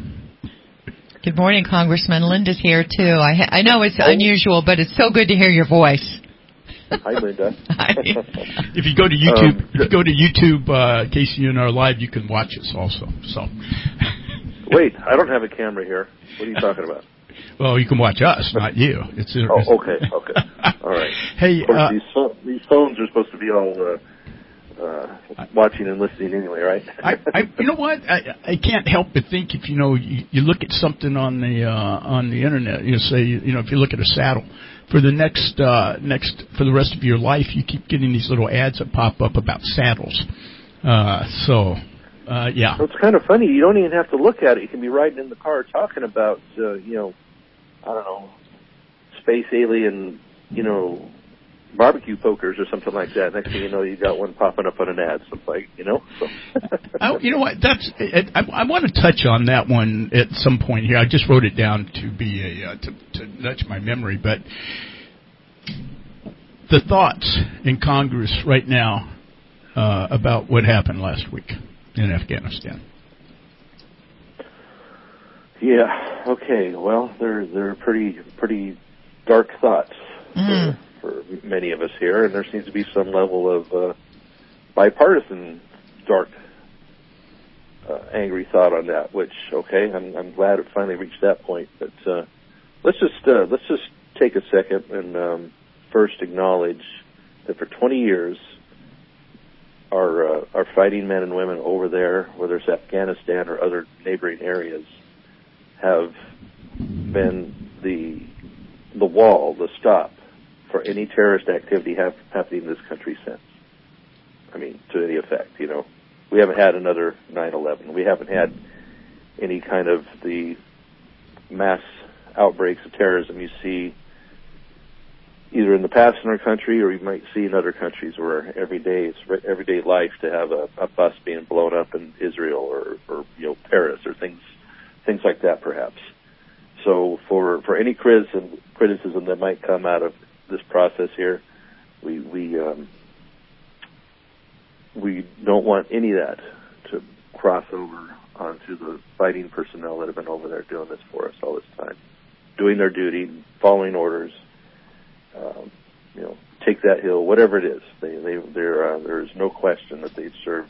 Speaker 3: Good morning, Congressman. Linda's here, too. I, ha- I know it's unusual, but it's so good to hear your voice.
Speaker 12: Hi, Linda.
Speaker 3: Hi.
Speaker 2: If you go to YouTube, um, if you go to YouTube, uh, K C N R Live, you can watch us also. So.
Speaker 12: Wait, I don't have a camera here. What are you talking about?
Speaker 2: Well, you can watch us, not you. It's, it's
Speaker 12: oh, okay, okay. All right.
Speaker 2: Hey,
Speaker 12: of course,
Speaker 2: uh,
Speaker 12: these, pho- these phones are supposed to be all uh, uh, watching and listening anyway, right?
Speaker 2: I, I, you know what? I, I can't help but think if you know you, you look at something on the uh, on the internet, you know, say you know if you look at a saddle for the next uh, next for the rest of your life, you keep getting these little ads that pop up about saddles. Uh, so. Uh, yeah.
Speaker 12: So it's kind of funny. You don't even have to look at it. You can be riding in the car talking about, uh, you know, I don't know, space alien, you know, barbecue pokers or something like that. Next thing you know, you got one popping up on an ad, something, you know. So.
Speaker 2: I, you know what? That's. I, I want to touch on that one at some point here. I just wrote it down to be a uh, to, to nudge my memory, but the thoughts in Congress right now uh, about what happened last week in Afghanistan.
Speaker 12: Yeah. Okay. Well, they're they're pretty pretty dark thoughts mm. for, for many of us here, and there seems to be some level of uh, bipartisan dark, uh, angry thought on that. Which okay, I'm I'm glad it finally reached that point. But uh, let's just uh, let's just take a second and um, first acknowledge that for twenty years. Our, uh, our fighting men and women over there, whether it's Afghanistan or other neighboring areas, have been the the wall, the stop for any terrorist activity have, happening in this country since. I mean, to any effect, you know. We haven't had another nine eleven. We haven't had any kind of the mass outbreaks of terrorism you see either in the past in our country or you might see in other countries where every day it's everyday life to have a, a bus being blown up in Israel or, or you know Paris or things things like that perhaps. So for for any criticism criticism that might come out of this process here, we we um, we don't want any of that to cross over onto the fighting personnel that have been over there doing this for us all this time, doing their duty, following orders. Um, you know, take that hill, whatever it is. They, they, there, uh, there is no question that they serve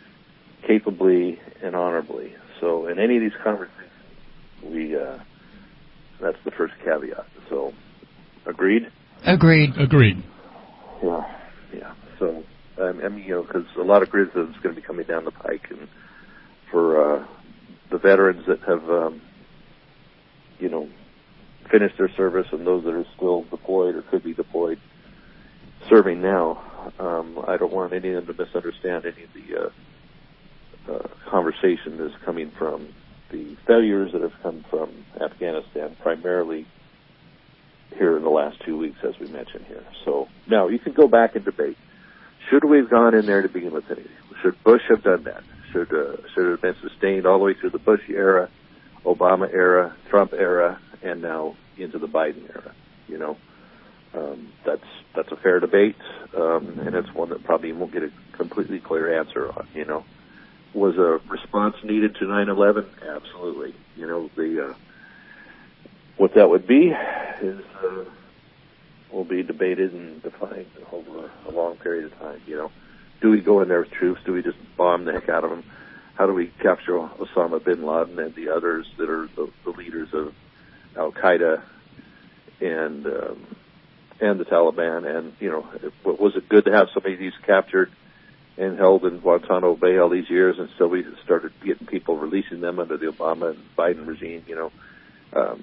Speaker 12: capably and honorably. So, in any of these conversations, we uh, that's the first caveat. So, agreed.
Speaker 3: Agreed.
Speaker 2: Agreed.
Speaker 12: Yeah, yeah. So, um, I mean, you know, because a lot of criticism is going to be coming down the pike, and for uh, the veterans that have, um, you know. finished their service and those that are still deployed or could be deployed serving now, um, I don't want any of them to misunderstand any of the uh, uh, conversation that's coming from the failures that have come from Afghanistan, primarily here in the last two weeks, as we mentioned here. So now you can go back and debate. Should we have gone in there to begin with anything? Should Bush have done that? Should, uh, should it have been sustained all the way through the Bush era, Obama era, Trump era, and now into the Biden era, you know. Um, that's that's a fair debate, um, and it's one that probably won't get a completely clear answer on, you know. Was a response needed to nine eleven? Absolutely. You know, the uh, what that would be is uh, will be debated and defined over a long period of time, you know. Do we go in there with troops? Do we just bomb the heck out of them? How do we capture Osama bin Laden and the others that are the, the leaders of Al-Qaeda and um, and the Taliban? And, you know, was it good to have some of these captured and held in Guantanamo Bay all these years, and still we started getting people, releasing them under the Obama and Biden regime, you know? Um,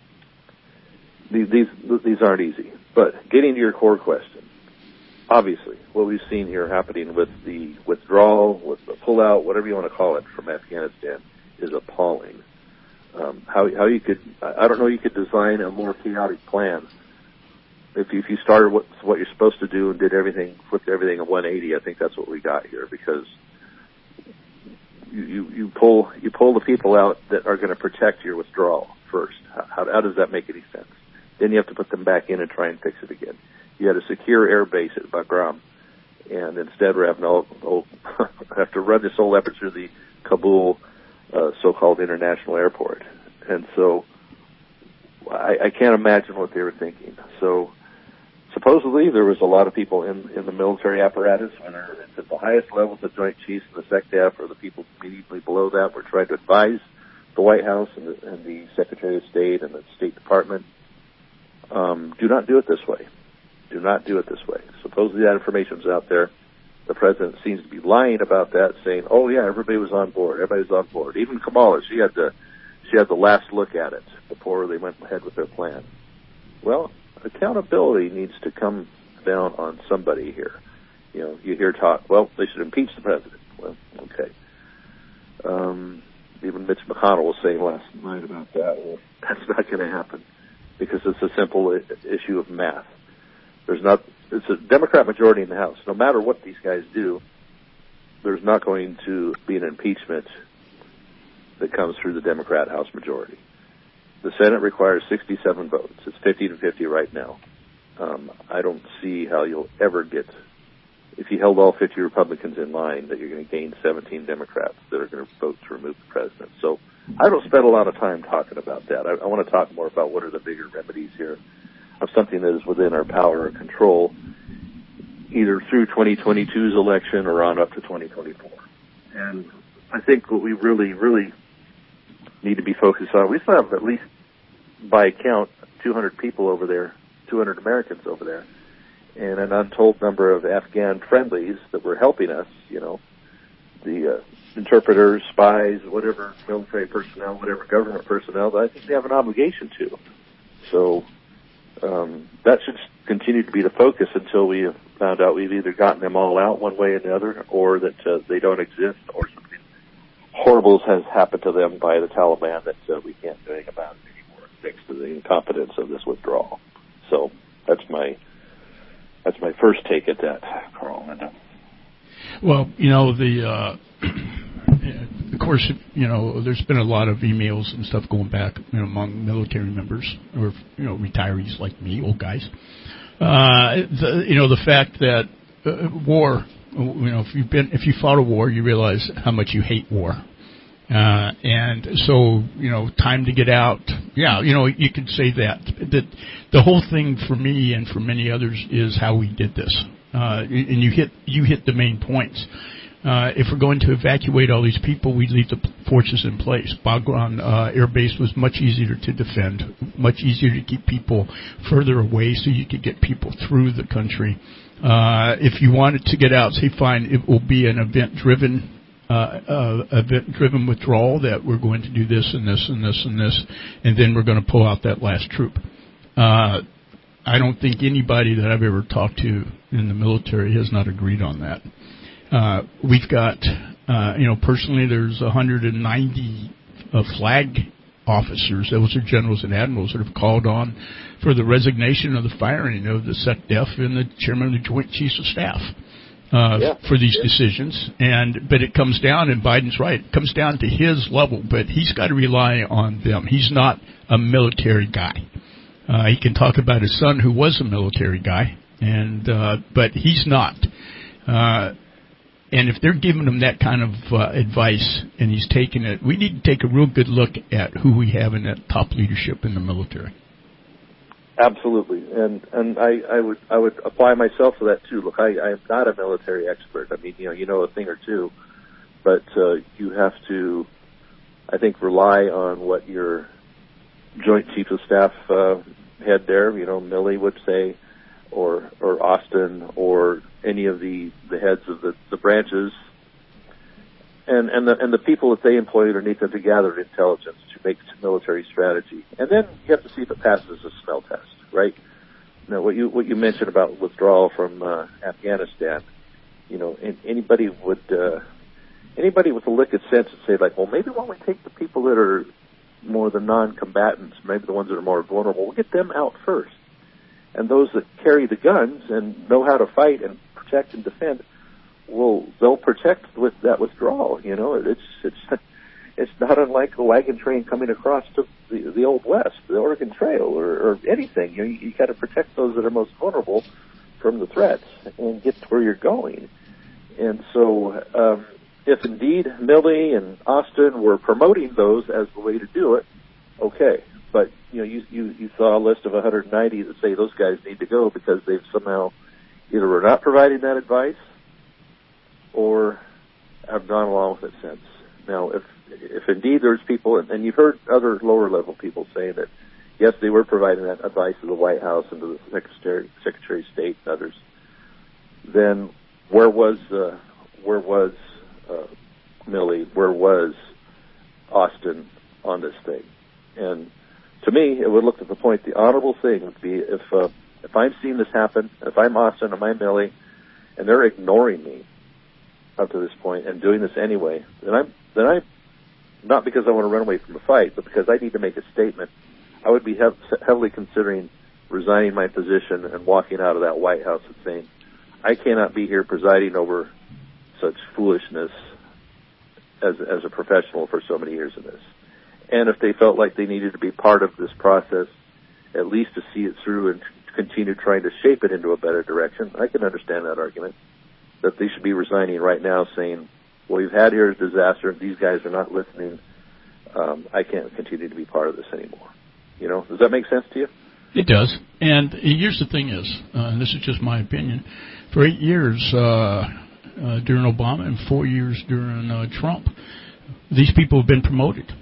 Speaker 12: these, these, these aren't easy. But getting to your core question, obviously, what we've seen here happening with the withdrawal, with the pullout, whatever you want to call it, from Afghanistan is appalling. Um, how how you could, I don't know, you could design a more chaotic plan. If you, if you started what what you're supposed to do and did everything, flipped everything at one eighty, I think that's what we got here, because you you, you pull you pull the people out that are going to protect your withdrawal first. How, how does that make any sense? Then you have to put them back in and try and fix it again. You had a secure air base at Bagram, and instead we're having to oh, have to run this whole effort through the Kabul uh, so-called international airport. And so I, I can't imagine what they were thinking. So supposedly there was a lot of people in, in the military apparatus, whether it's at the highest levels, the Joint Chiefs and the SecDef, or the people immediately below that, were trying to advise the White House and the, and the Secretary of State and the State Department. Um, do not do it this way. Do not do it this way. Supposedly that information's out there. The president seems to be lying about that, saying, "Oh yeah, everybody was on board. Everybody was on board. Even Kamala, she had the she had the last look at it before they went ahead with their plan." Well, accountability needs to come down on somebody here. You know, you hear talk, well, they should impeach the president. Well, okay. Um, even Mitch McConnell was saying last night about that. Well, that's not going to happen because it's a simple I- issue of math. There's not, it's a Democrat majority in the House. No matter what these guys do, there's not going to be an impeachment that comes through the Democrat House majority. The Senate requires sixty-seven votes. It's fifty to fifty right now. Um, I don't see how you'll ever get, if you held all fifty Republicans in line, that you're going to gain seventeen Democrats that are going to vote to remove the president. So I don't spend a lot of time talking about that. I, I want to talk more about what are the bigger remedies here of something that is within our power or control, either through twenty twenty-two's election or on up to twenty twenty-four. And I think what we really, really need to be focused on, we still have at least, by count, two hundred people over there, two hundred Americans over there, and an untold number of Afghan friendlies that were helping us, you know, the uh, interpreters, spies, whatever, military personnel, whatever government personnel, that I think they have an obligation to. So um, that should continue to be the focus until we have found out we've either gotten them all out one way or another, or that uh, they don't exist, or something horrible has happened to them by the Taliban that uh, we can't do anything about it anymore, thanks to the incompetence of this withdrawal. So that's my that's my first take at that, Carl.
Speaker 2: Well, you know, the uh, of course, you know, there's been a lot of emails and stuff going back, you know, among military members or, you know, retirees like me, old guys. Uh, the, you know, the fact that uh, war, you know, if you've been, if you fought a war, you realize how much you hate war. Uh, and so, you know, time to get out. Yeah, you know, you could say that. That the whole thing for me and for many others is how we did this. Uh, and you hit, you hit the main points. Uh, if we're going to evacuate all these people, we leave the forces in place. Bagram uh, Air Base was much easier to defend, much easier to keep people further away so you could get people through the country. Uh, if you wanted to get out, say, fine, it will be an event-driven uh, uh, event-driven withdrawal that we're going to do this and this and this and this, and then we're going to pull out that last troop. Uh, I don't think anybody that I've ever talked to in the military has not agreed on that. Uh, we've got, uh, you know, personally there's one hundred ninety uh, flag officers, those are generals and admirals, that have called on for the resignation of the firing of the SecDef and the chairman of the Joint Chiefs of Staff uh, yeah. for these yeah. decisions. And but it comes down, and Biden's right, it comes down to his level, but he's got to rely on them. He's not a military guy. Uh, he can talk about his son, who was a military guy, and uh, but he's not. Uh, And if they're giving him that kind of uh, advice and he's taking it, we need to take a real good look at who we have in that top leadership in the military.
Speaker 12: Absolutely, and and I, I would I would apply myself to that too. Look, I, I am not a military expert. I mean, you know, you know a thing or two, but uh, you have to, I think, rely on what your Joint Chiefs of Staff uh, head there, you know, Milley would say, or or Austin, or any of the, the heads of the, the branches, and and the and the people that they employ underneath them to gather intelligence to make military strategy, and then you have to see if it passes a smell test, right? Now, what you what you mentioned about withdrawal from uh, Afghanistan, you know, anybody would uh, anybody with a lick of sense would say, like, well, maybe why don't we take the people that are more the non-combatants, maybe the ones that are more vulnerable, we'll get them out first. And those that carry the guns and know how to fight and protect and defend, well, they'll protect with that withdrawal. You know, it's it's it's not unlike a wagon train coming across to the, the Old West, the Oregon Trail, or, or anything. You know, you, you got to protect those that are most vulnerable from the threats and get to where you're going. And so, um, if indeed Milley and Austin were promoting those as the way to do it, okay. but you know, you, you you saw a list of one hundred ninety that say those guys need to go because they've somehow either were not providing that advice or have gone along with it since. Now, if if indeed there's people, and you've heard other lower level people say that yes, they were providing that advice to the White House and to the Secretary Secretary of State and others, then where was uh, where was uh, Milley? Where was Austin on this thing? And to me, it would look at the point. The honorable thing would be if uh, if I'm seeing this happen, if I'm Austin, am I Milley, and they're ignoring me up to this point and doing this anyway, then I'm then I, not because I want to run away from a fight, but because I need to make a statement, I would be hev- heavily considering resigning my position and walking out of that White House and saying, I cannot be here presiding over such foolishness as as a professional for so many years in this. And if they felt like they needed to be part of this process, at least to see it through and continue trying to shape it into a better direction, I can understand that argument, that they should be resigning right now saying, well, we've had here a disaster, these guys are not listening, um, I can't continue to be part of this anymore. You know, does that make sense to you?
Speaker 2: It does. And here's the thing is, uh, and this is just my opinion, for eight years uh, uh, during Obama and four years during uh, Trump, these people have been promoted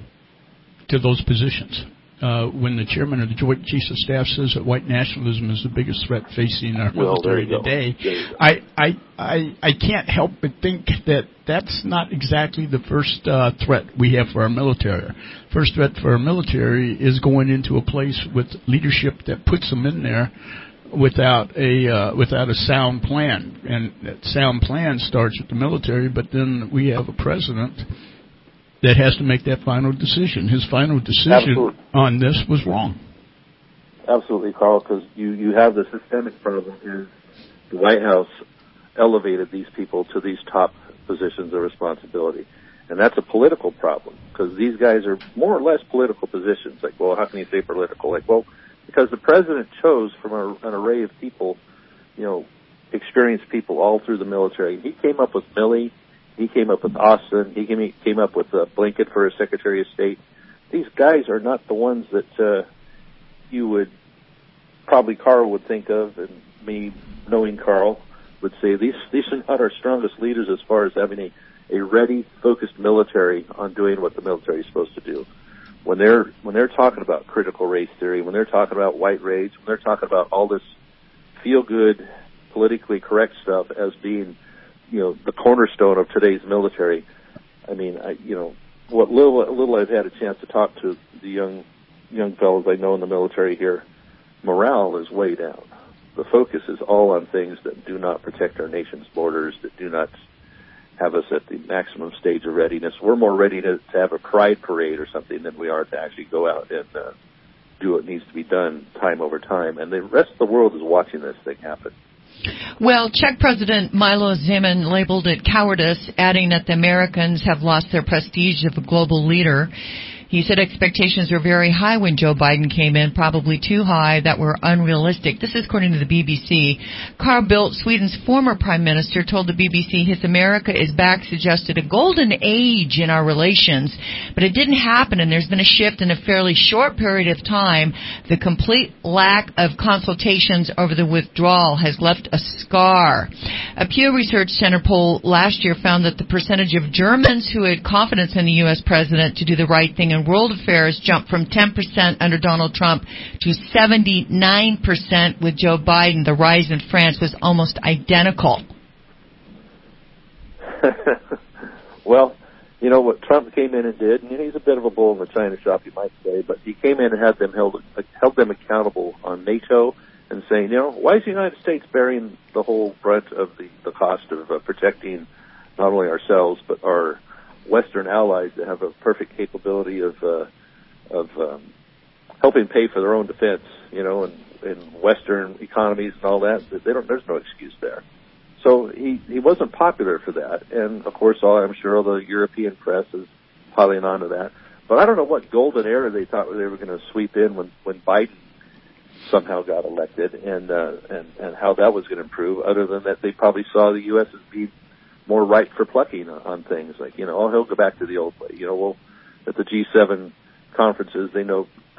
Speaker 2: to those positions. Uh, when the chairman of the Joint Chiefs of Staff says that white nationalism is the biggest threat facing our
Speaker 12: well,
Speaker 2: military today, I, I, I, I can't help but think that that's not exactly the first uh, threat we have for our military. First threat for our military is going into a place with leadership that puts them in there without a uh, without a sound plan, and that sound plan starts with the military. But then we have a president that has to make that final decision. His final decision Absolutely. on this was wrong.
Speaker 12: Absolutely, Carl, because you, you have the systemic problem is the White House elevated these people to these top positions of responsibility. And that's a political problem, because these guys are more or less political positions. Like, well, how can you say political? Like, well, because the president chose from a, an array of people, you know, experienced people all through the military. He came up with Milley. He came up with Austin. He came, came up with uh, Blinken for a Secretary of State. These guys are not the ones that uh, you would, probably Carl would think of, and me, knowing Carl, would say these these are not our strongest leaders as far as having a, a ready, focused military on doing what the military is supposed to do. When they're when they're talking about critical race theory, when they're talking about white rage, when they're talking about all this feel-good, politically correct stuff as being, you know, the cornerstone of today's military. I mean, I, you know, what little, little I've had a chance to talk to the young, young fellows I know in the military here, morale is way down. The focus is all on things that do not protect our nation's borders, that do not have us at the maximum stage of readiness. We're more ready to, to have a pride parade or something than we are to actually go out and uh, do what needs to be done time over time. And the rest of the world is watching this thing happen.
Speaker 3: Well, Czech President Milo Zeman labeled it cowardice, adding that the Americans have lost their prestige of a global leader. He said expectations were very high when Joe Biden came in, probably too high, that were unrealistic. This is according to the B B C. Carl Bildt, Sweden's former prime minister, told the B B C his America is back, suggested a golden age in our relations. But it didn't happen, and there's been a shift in a fairly short period of time. The complete lack of consultations over the withdrawal has left a scar. A Pew Research Center poll last year found that the percentage of Germans who had confidence in the U S president to do the right thing in world affairs jumped from ten percent under Donald Trump to seventy-nine percent with Joe Biden. The rise in France was almost identical.
Speaker 12: Well, you know what Trump came in and did, and he's a bit of a bull in the china shop, you might say, but he came in and had them held held them accountable on NATO and saying, you know, why is the United States bearing the whole brunt of the, the cost of uh, protecting not only ourselves but our Western allies that have a perfect capability of uh, of um, helping pay for their own defense, you know, and in Western economies and all that. They don't. There's no excuse there. So he he wasn't popular for that, and of course, all, I'm sure all the European press is piling onto that. But I don't know what golden era they thought they were going to sweep in when when Biden somehow got elected, and uh, and and how that was going to improve. Other than that, they probably saw the U S as being more ripe for plucking on things, like, you know, oh, he'll go back to the old way. You know, well, at the G seven conferences, they know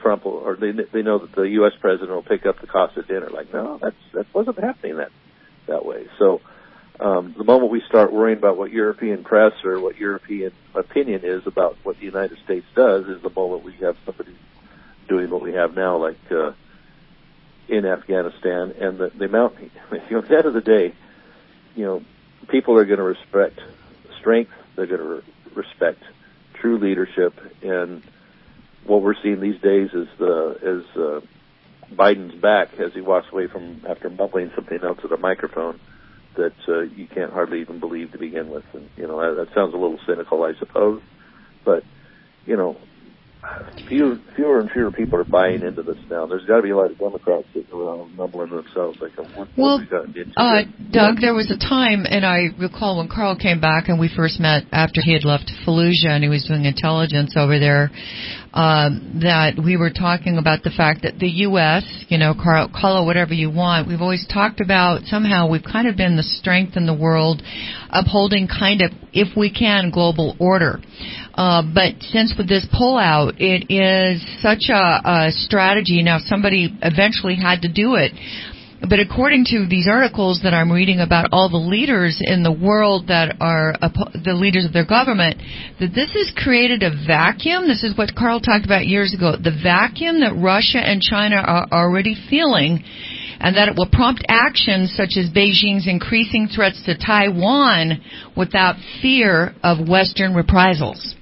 Speaker 12: Trump will, or they they know that the U S president will pick up the cost of dinner. Like, no, that's that wasn't happening that that way. So um, the moment we start worrying about what European press or what European opinion is about what the United States does, is the moment we have somebody doing what we have now, like uh, in Afghanistan, and the, the amount. You know, at the end of the day, you know, people are going to respect strength. They're going to re- respect true leadership, and what we're seeing these days is the is uh, Biden's back as he walks away from after mumbling something else at a microphone that uh, you can't hardly even believe to begin with. And you know that, that sounds a little cynical, I suppose, but you know, fewer, fewer and fewer people are buying into this now. There's got to be a lot of Democrats sitting around mumbling to themselves like, what,
Speaker 3: well,
Speaker 12: what we got into
Speaker 3: uh,
Speaker 12: here?
Speaker 3: Doug, there was a time, and I recall when Carl came back and we first met after he had left Fallujah and he was doing intelligence over there, um, that we were talking about the fact that the U S, you know, Carl, call it whatever you want, we've always talked about somehow we've kind of been the strength in the world, upholding kind of, if we can, global order. Uh, but since with this pullout, it is such a, a strategy. Now, somebody eventually had to do it. But according to these articles that I'm reading about all the leaders in the world that are the leaders of their government, that this has created a vacuum. This is what Carl talked about years ago, the vacuum that Russia and China are already feeling, and that it will prompt actions such as Beijing's increasing threats to Taiwan without fear of Western reprisals.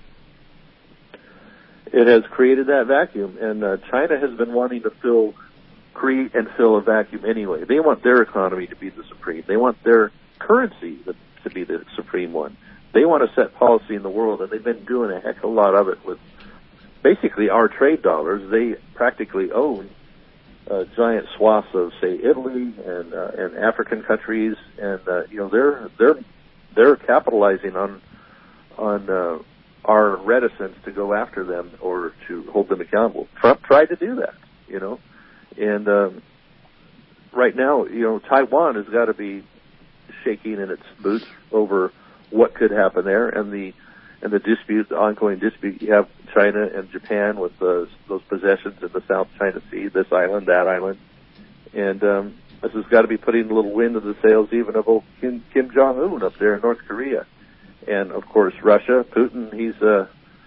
Speaker 12: It has created that vacuum, and uh, China has been wanting to fill, create and fill a vacuum anyway. They want their economy to be the supreme. They want their currency to be the supreme one. They want to set policy in the world, and they've been doing a heck of a lot of it with basically our trade dollars. They practically own uh, giant swaths of, say, Italy and uh, and African countries, and uh, you know they're they're they're capitalizing on on. Uh, our reticence to go after them or to hold them accountable. Trump tried to do that, you know, and um, right now, you know, Taiwan has got to be shaking in its boots over what could happen there, and the and the dispute, the ongoing dispute. You have China and Japan with those those possessions in the South China Sea, this island, that island, and um, this has got to be putting a little wind in the sails even of old Kim, Kim Jong-un up there in North Korea. And, of course, Russia, Putin, he's, uh,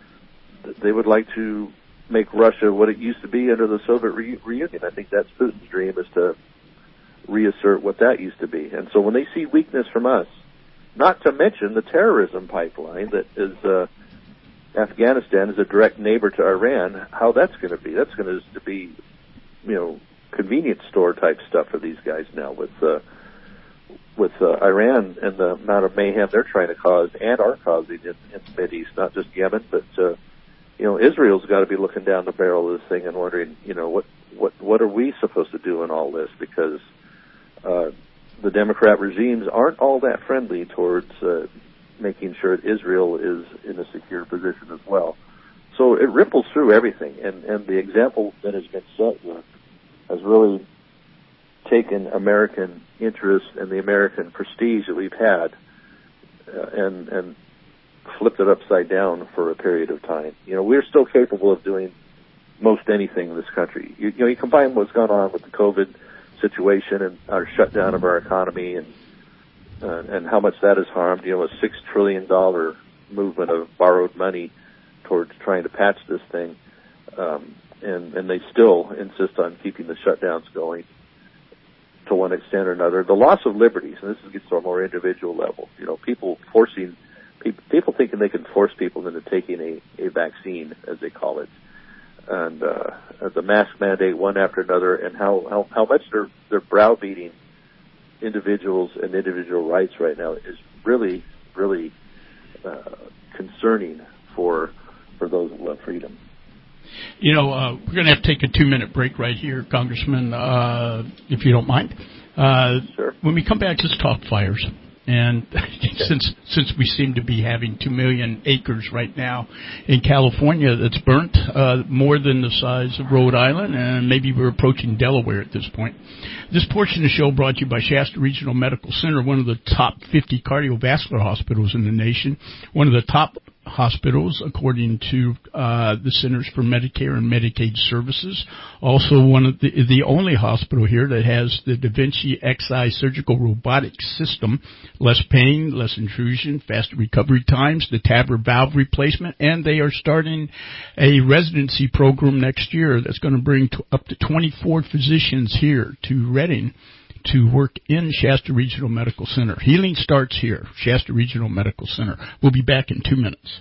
Speaker 12: they would like to make Russia what it used to be under the Soviet re- reunion. I think that's Putin's dream, is to reassert what that used to be. And so when they see weakness from us, not to mention the terrorism pipeline that is, uh, Afghanistan is a direct neighbor to Iran, how that's going to be. That's going to be, you know, convenience store type stuff for these guys now with, uh, with uh, Iran and the amount of mayhem they're trying to cause and are causing in, in the Mideast, not just Yemen, but, uh, you know, Israel's got to be looking down the barrel of this thing and wondering, you know, what, what, what are we supposed to do in all this? Because uh, the Democrat regimes aren't all that friendly towards uh, making sure that Israel is in a secure position as well. So it ripples through everything, and, and the example that has been set here has really taken American interest and the American prestige that we've had uh, and and flipped it upside down for a period of time. You know, we're still capable of doing most anything in this country. You, you know, you combine what's gone on with the COVID situation and our shutdown of our economy and uh, and how much that has harmed, you know, a six trillion dollars movement of borrowed money towards trying to patch this thing, um, and, and they still insist on keeping the shutdowns going to one extent or another. The loss of liberties, and this gets to a more individual level, you know, people forcing, people, people thinking they can force people into taking a, a vaccine, as they call it, and uh, the mask mandate one after another, and how, how, how much they're, they're browbeating individuals and individual rights right now is really, really uh, concerning for for those who love freedom.
Speaker 2: You know, uh, we're going to have to take a two-minute break right here, Congressman, uh, if you don't mind. Uh,
Speaker 12: sure. When
Speaker 2: we come back, let's talk fires. And since since we seem to be having two million acres right now in California that's burnt, uh, more than the size of Rhode Island, and maybe we're approaching Delaware at this point. This portion of the show brought to you by Shasta Regional Medical Center, one of the top fifty cardiovascular hospitals in the nation, one of the top hospitals, according to uh, the Centers for Medicare and Medicaid Services. Also, one of the the only hospital here that has the Da Vinci X I surgical robotic system. Less pain, less intrusion, faster recovery times, the T A V R valve replacement, and they are starting a residency program next year that's going to bring to up to twenty-four physicians here to Redding to work in Shasta Regional Medical Center. Healing starts here, Shasta Regional Medical Center. We'll be back in two minutes.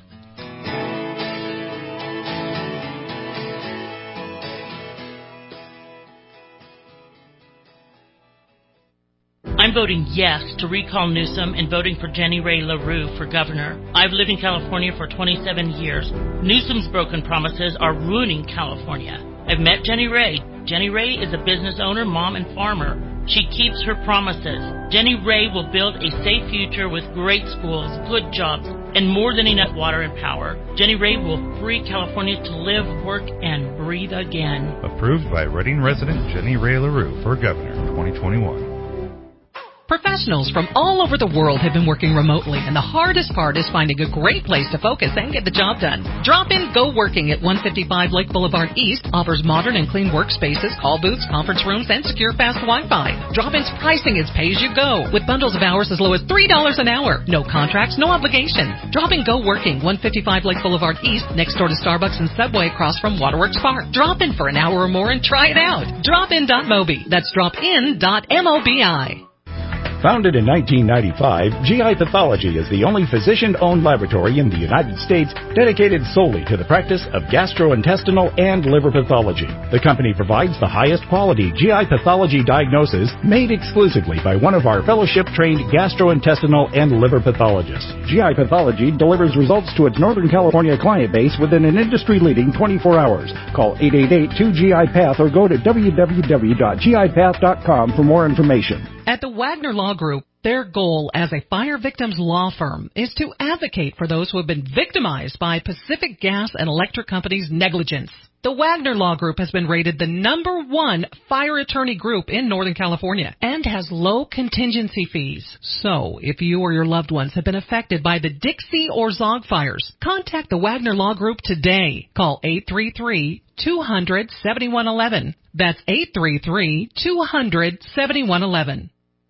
Speaker 13: I'm voting yes to recall Newsom and voting for Jenny Ray LaRue for governor. I've lived in California for twenty-seven years. Newsom's broken promises are ruining California. I've met Jenny Ray. Jenny Ray is a business owner, mom, and farmer. She keeps her promises. Jenny Ray will build a safe future with great schools, good jobs, and more than enough water and power. Jenny Ray will free California to live, work, and breathe again.
Speaker 8: Approved by Redding resident Jenny Ray LaRue for governor twenty twenty-one.
Speaker 15: Professionals from all over the world have been working remotely, and the hardest part is finding a great place to focus and get the job done. Drop in Go Working at one fifty-five Lake Boulevard East offers modern and clean workspaces, call booths, conference rooms, and secure fast Wi-Fi. Drop-in's pricing is pay-as-you-go, with bundles of hours as low as three dollars an hour. No contracts, no obligation. Drop in Go Working, one fifty-five Lake Boulevard East, next door to Starbucks and Subway across from Waterworks Park. Drop in for an hour or more and try it out. drop in dot mobi. That's drop in dot mobi.
Speaker 14: Founded in nineteen ninety-five, G I Pathology is the only physician-owned laboratory in the United States dedicated solely to the practice of gastrointestinal and liver pathology. The company provides the highest quality G I pathology diagnosis made exclusively by one of our fellowship-trained gastrointestinal and liver pathologists. G I Pathology delivers results to its Northern California client base within an industry-leading twenty-four hours. Call eight eight eight, two G I Path or go to w w w dot g i path dot com for more information.
Speaker 15: At the Wagner Law Group, their goal as a fire victims law firm is to advocate for those who have been victimized by Pacific Gas and Electric Company's negligence. The Wagner Law Group has been rated the number one fire attorney group in Northern California and has low contingency fees. So, if you or your loved ones have been affected by the Dixie or Zog fires, contact the Wagner Law Group today. Call eight three three, two hundred, seventy-one eleven. That's eight three three, two hundred, seventy-one eleven.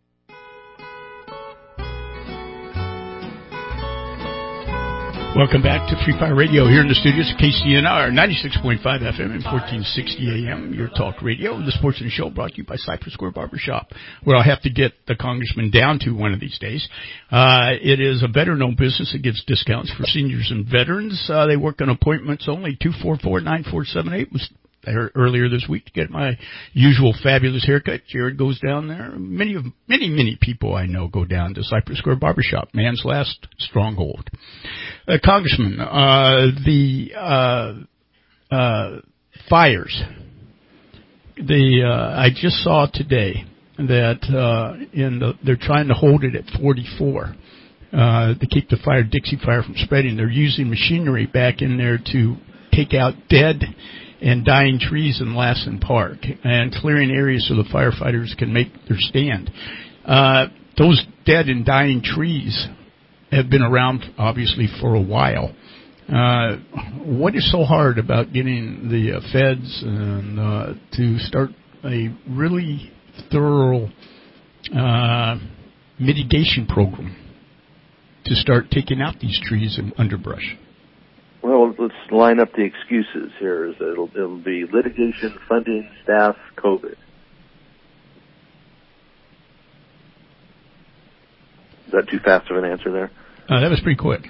Speaker 2: Welcome back to Free Fire Radio here in the studios of K C N R, ninety-six point five F M and fourteen sixty A M, your talk radio. The Sports and Show brought to you by Cypress Square Barbershop, where I'll have to get the congressman down to one of these days. Uh, it is a veteran-owned business that gives discounts for seniors and veterans. Uh, they work on appointments only. two four four, nine four seven eight was there earlier this week to get my usual fabulous haircut. Jared goes down there. Many of many, many people I know go down to Cypress Square Barbershop, man's last stronghold. Uh, Congressman, uh, the uh, uh, fires. The uh, I just saw today that uh, in the, they're trying to hold it at forty-four uh, to keep the fire, Dixie Fire, from spreading. They're using machinery back in there to take out dead and dying trees in Lassen Park and clearing areas so the firefighters can make their stand. Uh, those dead and dying trees have been around, obviously, for a while. Uh, what is so hard about getting the uh, feds and, uh, to start a really thorough uh, mitigation program to start taking out these trees and underbrush?
Speaker 12: Well, let's line up the excuses here. Is that it'll, it'll be litigation, funding, staff, COVID. Is that too fast of an answer there?
Speaker 2: Uh, that was pretty quick.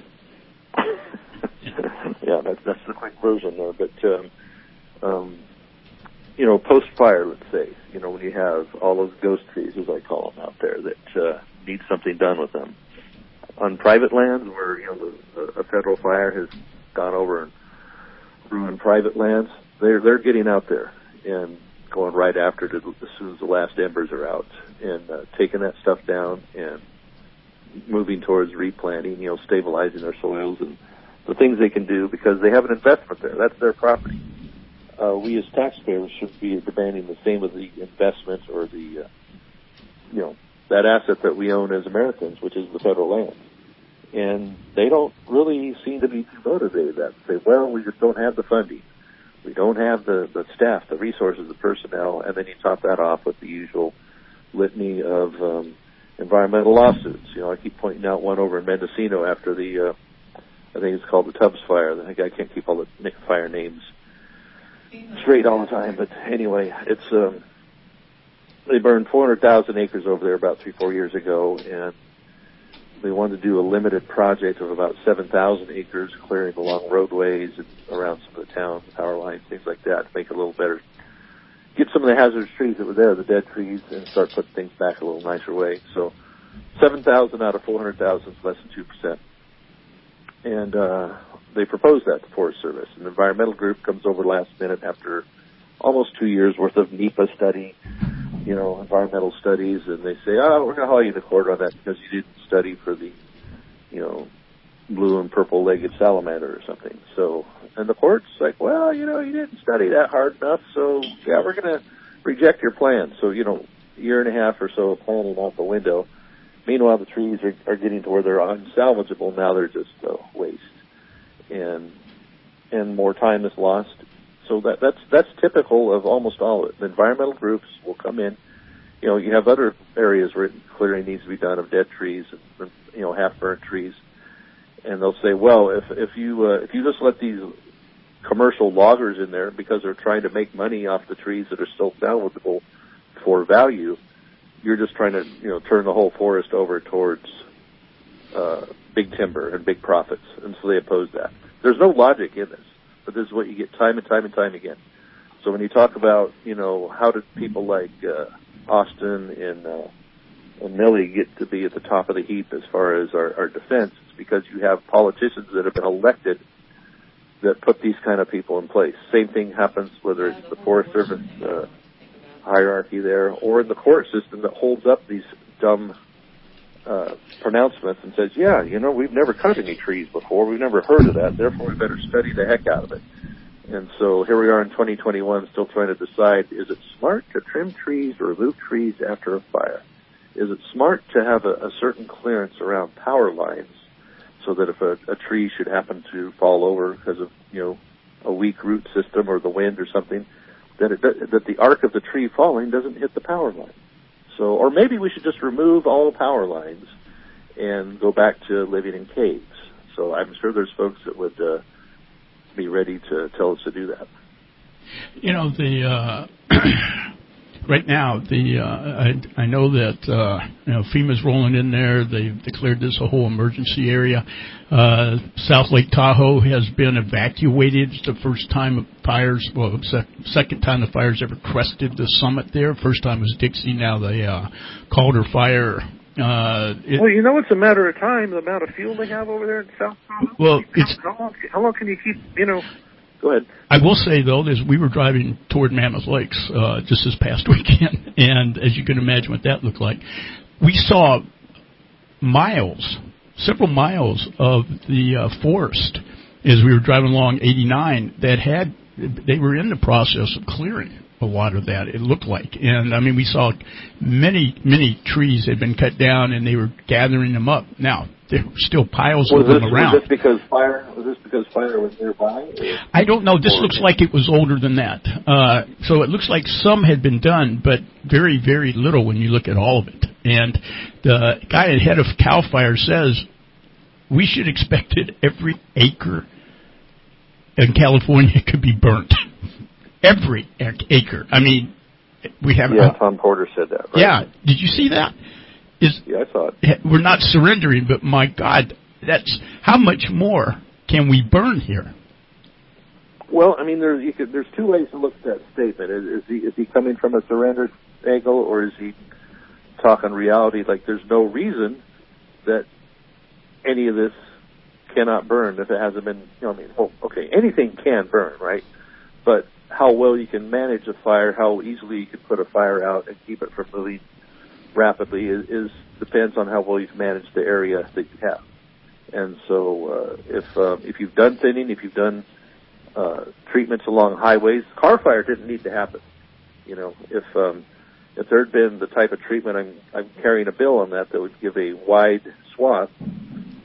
Speaker 12: Yeah, that's, that's the quick version there. But, um, um, you know, post-fire, let's say, you know, when you have all those ghost trees, as I call them out there, that uh, need something done with them. On private lands where, you know, the, a federal fire has gone over and ruined private lands, they're they're getting out there and going right after it as soon as the last embers are out and uh, taking that stuff down and moving towards replanting, you know, stabilizing their soils and the things they can do because they have an investment there. That's their property. Uh, we as taxpayers should be demanding the same of the investment or the, uh, you know, that asset that we own as Americans, which is the federal land. And they don't really seem to be too motivated. That say, well, we just don't have the funding. We don't have the, the staff, the resources, the personnel, and then you top that off with the usual litany of um, environmental lawsuits. You know, I keep pointing out one over in Mendocino after the, uh, I think it's called the Tubbs Fire. I think I can't keep all the fire names straight all the time, but anyway, it's um, they burned four hundred thousand acres over there about three, four years ago, and they wanted to do a limited project of about seven thousand acres, clearing along roadways and around some of the towns, power lines, things like that, to make it a little better. Get some of the hazardous trees that were there, the dead trees, and start putting things back a little nicer way. So seven thousand out of four hundred thousand is less than two percent. And uh, they proposed that to Forest Service. An environmental group comes over last minute after almost two years worth of NEPA study, you know, environmental studies, and they say, oh, we're going to haul you to court on that because you didn't study for the, you know, blue and purple-legged salamander or something. So, and the court's like, well, you know, you didn't study that hard enough, so, yeah, we're going to reject your plan. So, you know, a year and a half or so of planning out the window. Meanwhile, the trees are, are getting to where they're unsalvageable. Now they're just uh, waste. And, and more time is lost. So that, that's that's typical of almost all of it. The environmental groups will come in. You know, you have other areas where clearing needs to be done of dead trees, and, you know, half-burnt trees, and they'll say, well, if if you uh, if you just let these commercial loggers in there because they're trying to make money off the trees that are still salvageable for value, you're just trying to, you know, turn the whole forest over towards uh, big timber and big profits, and so they oppose that. There's no logic in this. But this is what you get time and time and time again. So when you talk about, you know, how did people like uh, Austin and, uh, and Milley get to be at the top of the heap as far as our, our defense, it's because you have politicians that have been elected that put these kind of people in place. Same thing happens whether it's the Forest Service uh, hierarchy there or in the court system that holds up these dumb Uh, pronouncements and says, yeah, you know, we've never cut any trees before. We've never heard of that. Therefore, we better study the heck out of it. And so here we are in twenty twenty-one still trying to decide, is it smart to trim trees or remove trees after a fire? Is it smart to have a, a certain clearance around power lines so that if a, a tree should happen to fall over because of, you know, a weak root system or the wind or something, that, it, that the arc of the tree falling doesn't hit the power line? So, or maybe we should just remove all power lines and go back to living in caves. So I'm sure there's folks that would uh, be ready to tell us to do that.
Speaker 2: You know, the uh, right now, the uh, I, I know that uh, you know FEMA's rolling in there. They've declared this a whole emergency area. Uh, South Lake Tahoe has been evacuated. It's the first time fires, well, sec- second time the fires ever crested the summit there. First time was Dixie. Now the uh, Calder Fire. Uh, it,
Speaker 12: well, you know, it's a matter of time. The amount of fuel they have over there in South Tahoe.
Speaker 2: Well, it's
Speaker 12: how long, how long can you keep? You know. Go ahead.
Speaker 2: I will say, though, as we were driving toward Mammoth Lakes uh, just this past weekend, and as you can imagine what that looked like, we saw miles, several miles of the uh, forest as we were driving along eighty-nine that had, they were in the process of clearing a lot of that, it looked like. And, I mean, we saw many, many trees had been cut down, and they were gathering them up. Now, there were still piles
Speaker 12: was
Speaker 2: of
Speaker 12: this,
Speaker 2: them around.
Speaker 12: Was this because fire? Was this because fire was nearby? Or?
Speaker 2: I don't know. This looks like it was older than that. Uh, so it looks like some had been done, but very, very little when you look at all of it. And the guy ahead of CAL FIRE says we should expect that every acre in California could be burnt. Every acre. I mean, we have.
Speaker 12: Yeah, Tom Porter said that. Right?
Speaker 2: Yeah. Did you see that? Is,
Speaker 12: yeah, I saw it.
Speaker 2: We're not surrendering, but my God, that's how much more can we burn here?
Speaker 12: Well, I mean, there, you could, there's two ways to look at that statement. Is, is he is he coming from a surrender angle, or is he talking reality? Like, there's no reason that any of this cannot burn if it hasn't been. You know, I mean, well, okay, anything can burn, right? But how well you can manage a fire, how easily you can put a fire out and keep it from moving rapidly is, is depends on how well you've managed the area that you have. And so uh, if uh, if you've done thinning, if you've done uh, treatments along highways, car fire didn't need to happen. You know, if um, if there had been the type of treatment, I'm I'm carrying a bill on that that would give a wide swath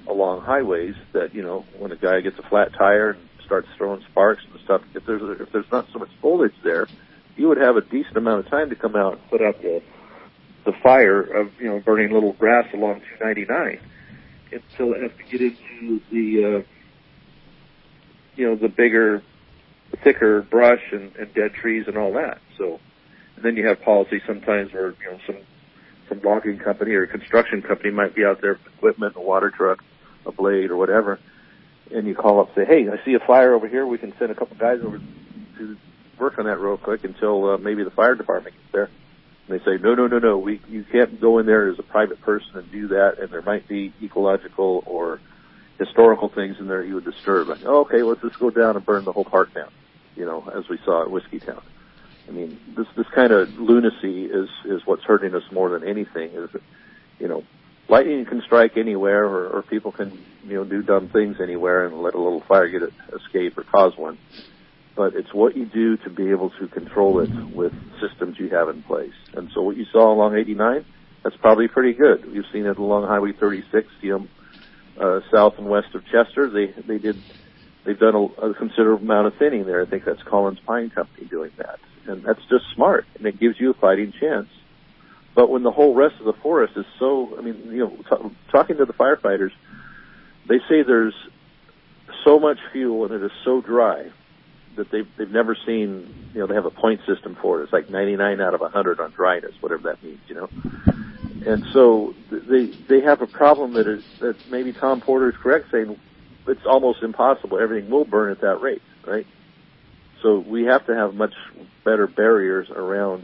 Speaker 12: along highways that, you know, when a guy gets a flat tire and starts throwing sparks and stuff, if there's if there's not so much foliage there, you would have a decent amount of time to come out and put out the the fire of, you know, burning little grass along two ninety-nine. Until it has to get into the, uh, you know, the bigger, thicker brush and, and dead trees and all that. So, and then you have policy sometimes where, you know, some some logging company or construction company might be out there with equipment, a water truck, a blade, or whatever, and you call up and say, hey, I see a fire over here. We can send a couple guys over to work on that real quick until uh, maybe the fire department gets there. And they say, no, no, no, no, we you can't go in there as a private person and do that, and there might be ecological or historical things in there you would disturb. Like, oh, okay, let's just go down and burn the whole park down, you know, as we saw at Whiskey Town. I mean, this this kind of lunacy is, is what's hurting us more than anything, is that, you know, lightning can strike anywhere, or, or people can, you know, do dumb things anywhere and let a little fire get it, escape or cause one. But it's what you do to be able to control it with systems you have in place. And so what you saw along eighty-nine, that's probably pretty good. You've seen it along Highway thirty-six, you know, uh, south and west of Chester. They they did they've done a, a considerable amount of thinning there. I think that's Collins Pine Company doing that, and that's just smart, and it gives you a fighting chance. But when the whole rest of the forest is so, I mean, you know, t- talking to the firefighters, they say there's so much fuel and it is so dry that they've, they've never seen, you know, they have a point system for it. It's like ninety-nine out of one hundred on dryness, whatever that means, you know. And so they they have a problem that is, that maybe Tom Porter is correct saying it's almost impossible. Everything will burn at that rate, right? So we have to have much better barriers around,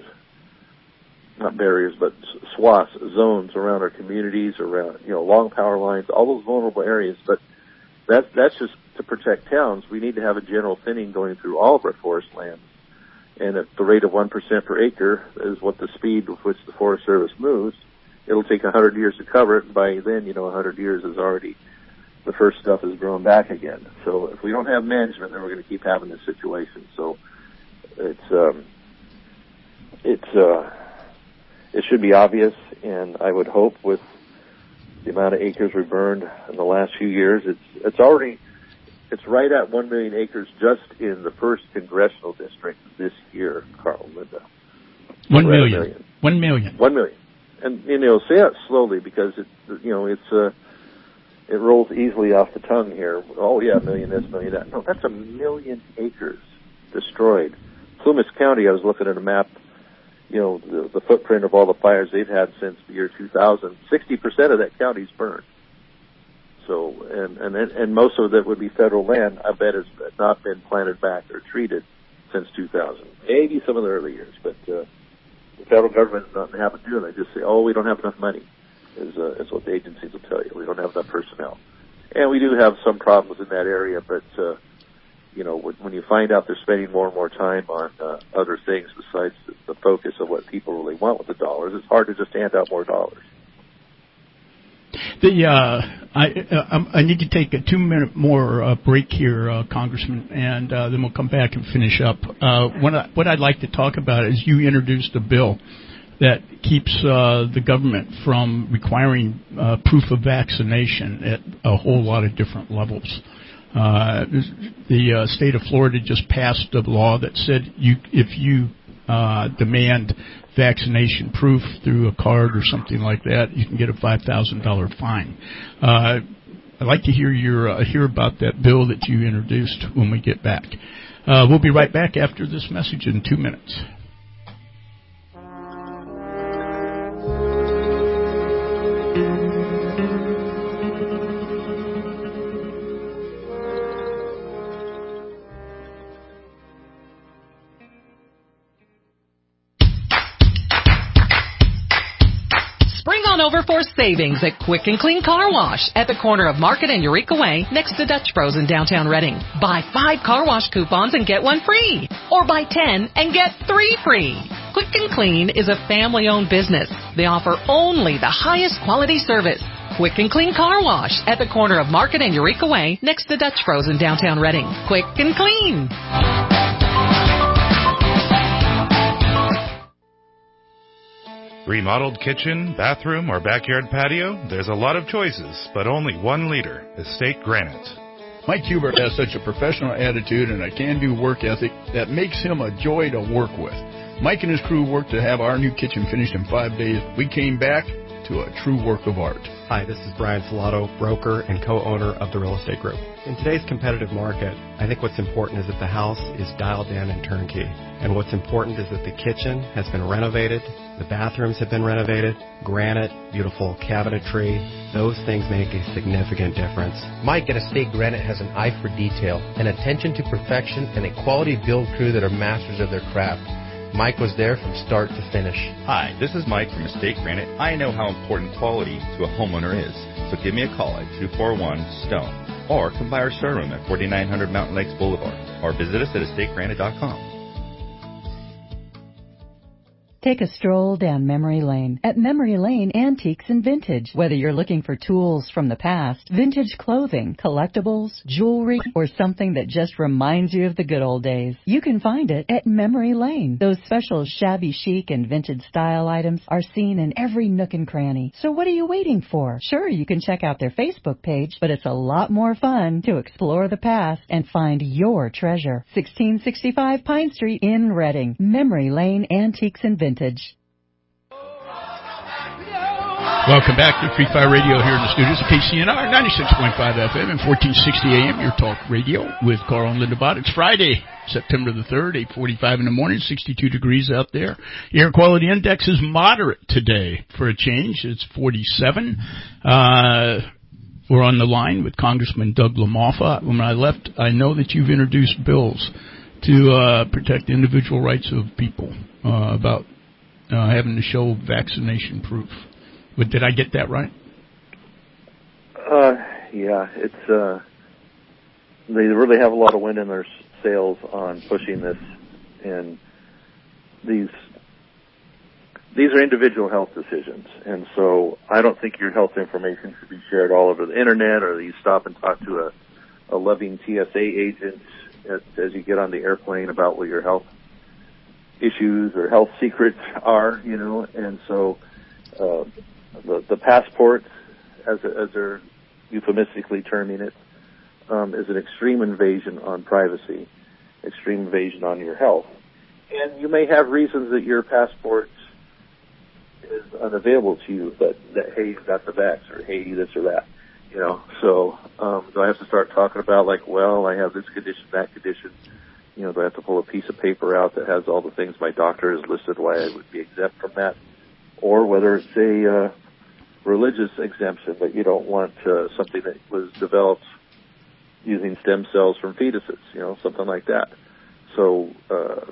Speaker 12: not barriers, but swaths, zones around our communities, around, you know, long power lines, all those vulnerable areas. But that's, that's just to protect towns. We need to have a general thinning going through all of our forest lands. And at the rate of one percent per acre is what the speed with which the Forest Service moves. It'll take one hundred years to cover it, and by then, you know, one hundred years is already, the first stuff is grown back again. So if we don't have management, then we're going to keep having this situation. So it's, um, it's, uh, it should be obvious, and I would hope with the amount of acres we burned in the last few years, it's, it's already, it's right at one million acres just in the first congressional district this year, Carl and Linda.
Speaker 2: One million. million. One million.
Speaker 12: One million. And, you know, say that slowly because, it, you know, it's, uh, it rolls easily off the tongue here. Oh, yeah, a million this, a million that. No, that's a million acres destroyed. Plumas County, I was looking at a map, you know, the, the footprint of all the fires they've had since the year two thousand. sixty percent of that county's burned. So, and, and, and most of it would be federal land, I bet has not been planted back or treated since two thousand. Maybe some of the early years, but, uh, the federal government does not have to do it. They just say, oh, we don't have enough money, is, uh, is what the agencies will tell you. We don't have enough personnel. And we do have some problems in that area, but, uh, you know, when you find out they're spending more and more time on uh, other things besides the focus of what people really want with the dollars, it's hard to just hand out more dollars.
Speaker 2: The uh, I uh, I need to take a two minute more uh, break here, uh, Congressman, and uh, then we'll come back and finish up. Uh, what I, what I'd like to talk about is you introduced a bill that keeps uh, the government from requiring uh, proof of vaccination at a whole lot of different levels. Uh, the uh, state of Florida just passed a law that said you if you uh, demand vaccination proof through a card or something like that, you can get a five thousand dollars fine. Uh, I'd like to hear your uh, hear about that bill that you introduced when we get back. Uh, we'll be right back after this message in two minutes.
Speaker 15: Over for savings at Quick and Clean Car Wash at the corner of Market and Eureka Way next to Dutch Bros in downtown Reading. Buy five car wash coupons and get one free. Or buy ten and get three free. Quick and Clean is a family-owned business. They offer only the highest quality service. Quick and Clean Car Wash at the corner of Market and Eureka Way next to Dutch Bros in downtown Reading. Quick and Clean.
Speaker 8: Remodeled kitchen, bathroom, or backyard patio? There's a lot of choices, but only one leader, Estate Granite.
Speaker 2: Mike Hubert has such a professional attitude and a can-do work ethic that makes him a joy to work with. Mike and his crew worked to have our new kitchen finished in five days. We came back to a true work of art.
Speaker 16: Hi, this is Brian Salato, broker and co-owner of the Real Estate Group. In today's competitive market, I think what's important is that the house is dialed in and turnkey. And what's important is that the kitchen has been renovated, the bathrooms have been renovated, granite, beautiful cabinetry. Those things make a significant difference.
Speaker 17: Mike at Estate Granite has an eye for detail, an attention to perfection, and a quality build crew that are masters of their craft. Mike was there from start to finish.
Speaker 8: Hi, this is Mike from Estate Granite. I know how important quality to a homeowner is, so give me a call at two four one STONE or come by our showroom at forty-nine hundred Mountain Lakes Boulevard or visit us at estate granite dot com.
Speaker 18: Take a stroll down memory lane at Memory Lane Antiques and Vintage. Whether you're looking for tools from the past, vintage clothing, collectibles, jewelry, or something that just reminds you of the good old days, you can find it at Memory Lane. Those special shabby chic and vintage style items are seen in every nook and cranny. So what are you waiting for? Sure, you can check out their Facebook page, but it's a lot more fun to explore the past and find your treasure. sixteen sixty-five Pine Street in Reading. Memory Lane Antiques and Vintage.
Speaker 2: Welcome back to Free Fire Radio here in the studios of K C N R, ninety-six point five F M and fourteen sixty A M, your talk radio with Carl and Linda Bott. It's Friday, September the third, eight forty-five in the morning, sixty-two degrees out there. Air quality index is moderate today for a change. It's forty-seven. Uh, we're on the line with Congressman Doug LaMalfa. When I left, I know that you've introduced bills to uh, protect the individual rights of people uh, about uh, having to show vaccination proof. But did I get that right?
Speaker 12: Uh, yeah, it's uh, they really have a lot of wind in their sails on pushing this, and these these are individual health decisions, and so I don't think your health information should be shared all over the internet, or you stop and talk to a, a loving T S A agent as, as you get on the airplane about what your health issues or health secrets are, you know, and so. Uh, The, the passport, as, as they're euphemistically terming it, um, is an extreme invasion on privacy, extreme invasion on your health. And you may have reasons that your passport is unavailable to you, but that, hey, you got the vax, or hey, this or that, you know. So um, do I have to start talking about, like, well, I have this condition, that condition? You know, do I have to pull a piece of paper out that has all the things my doctor has listed why I would be exempt from that? Or whether it's a uh, religious exemption that you don't want uh, something that was developed using stem cells from fetuses, you know, something like that. So uh,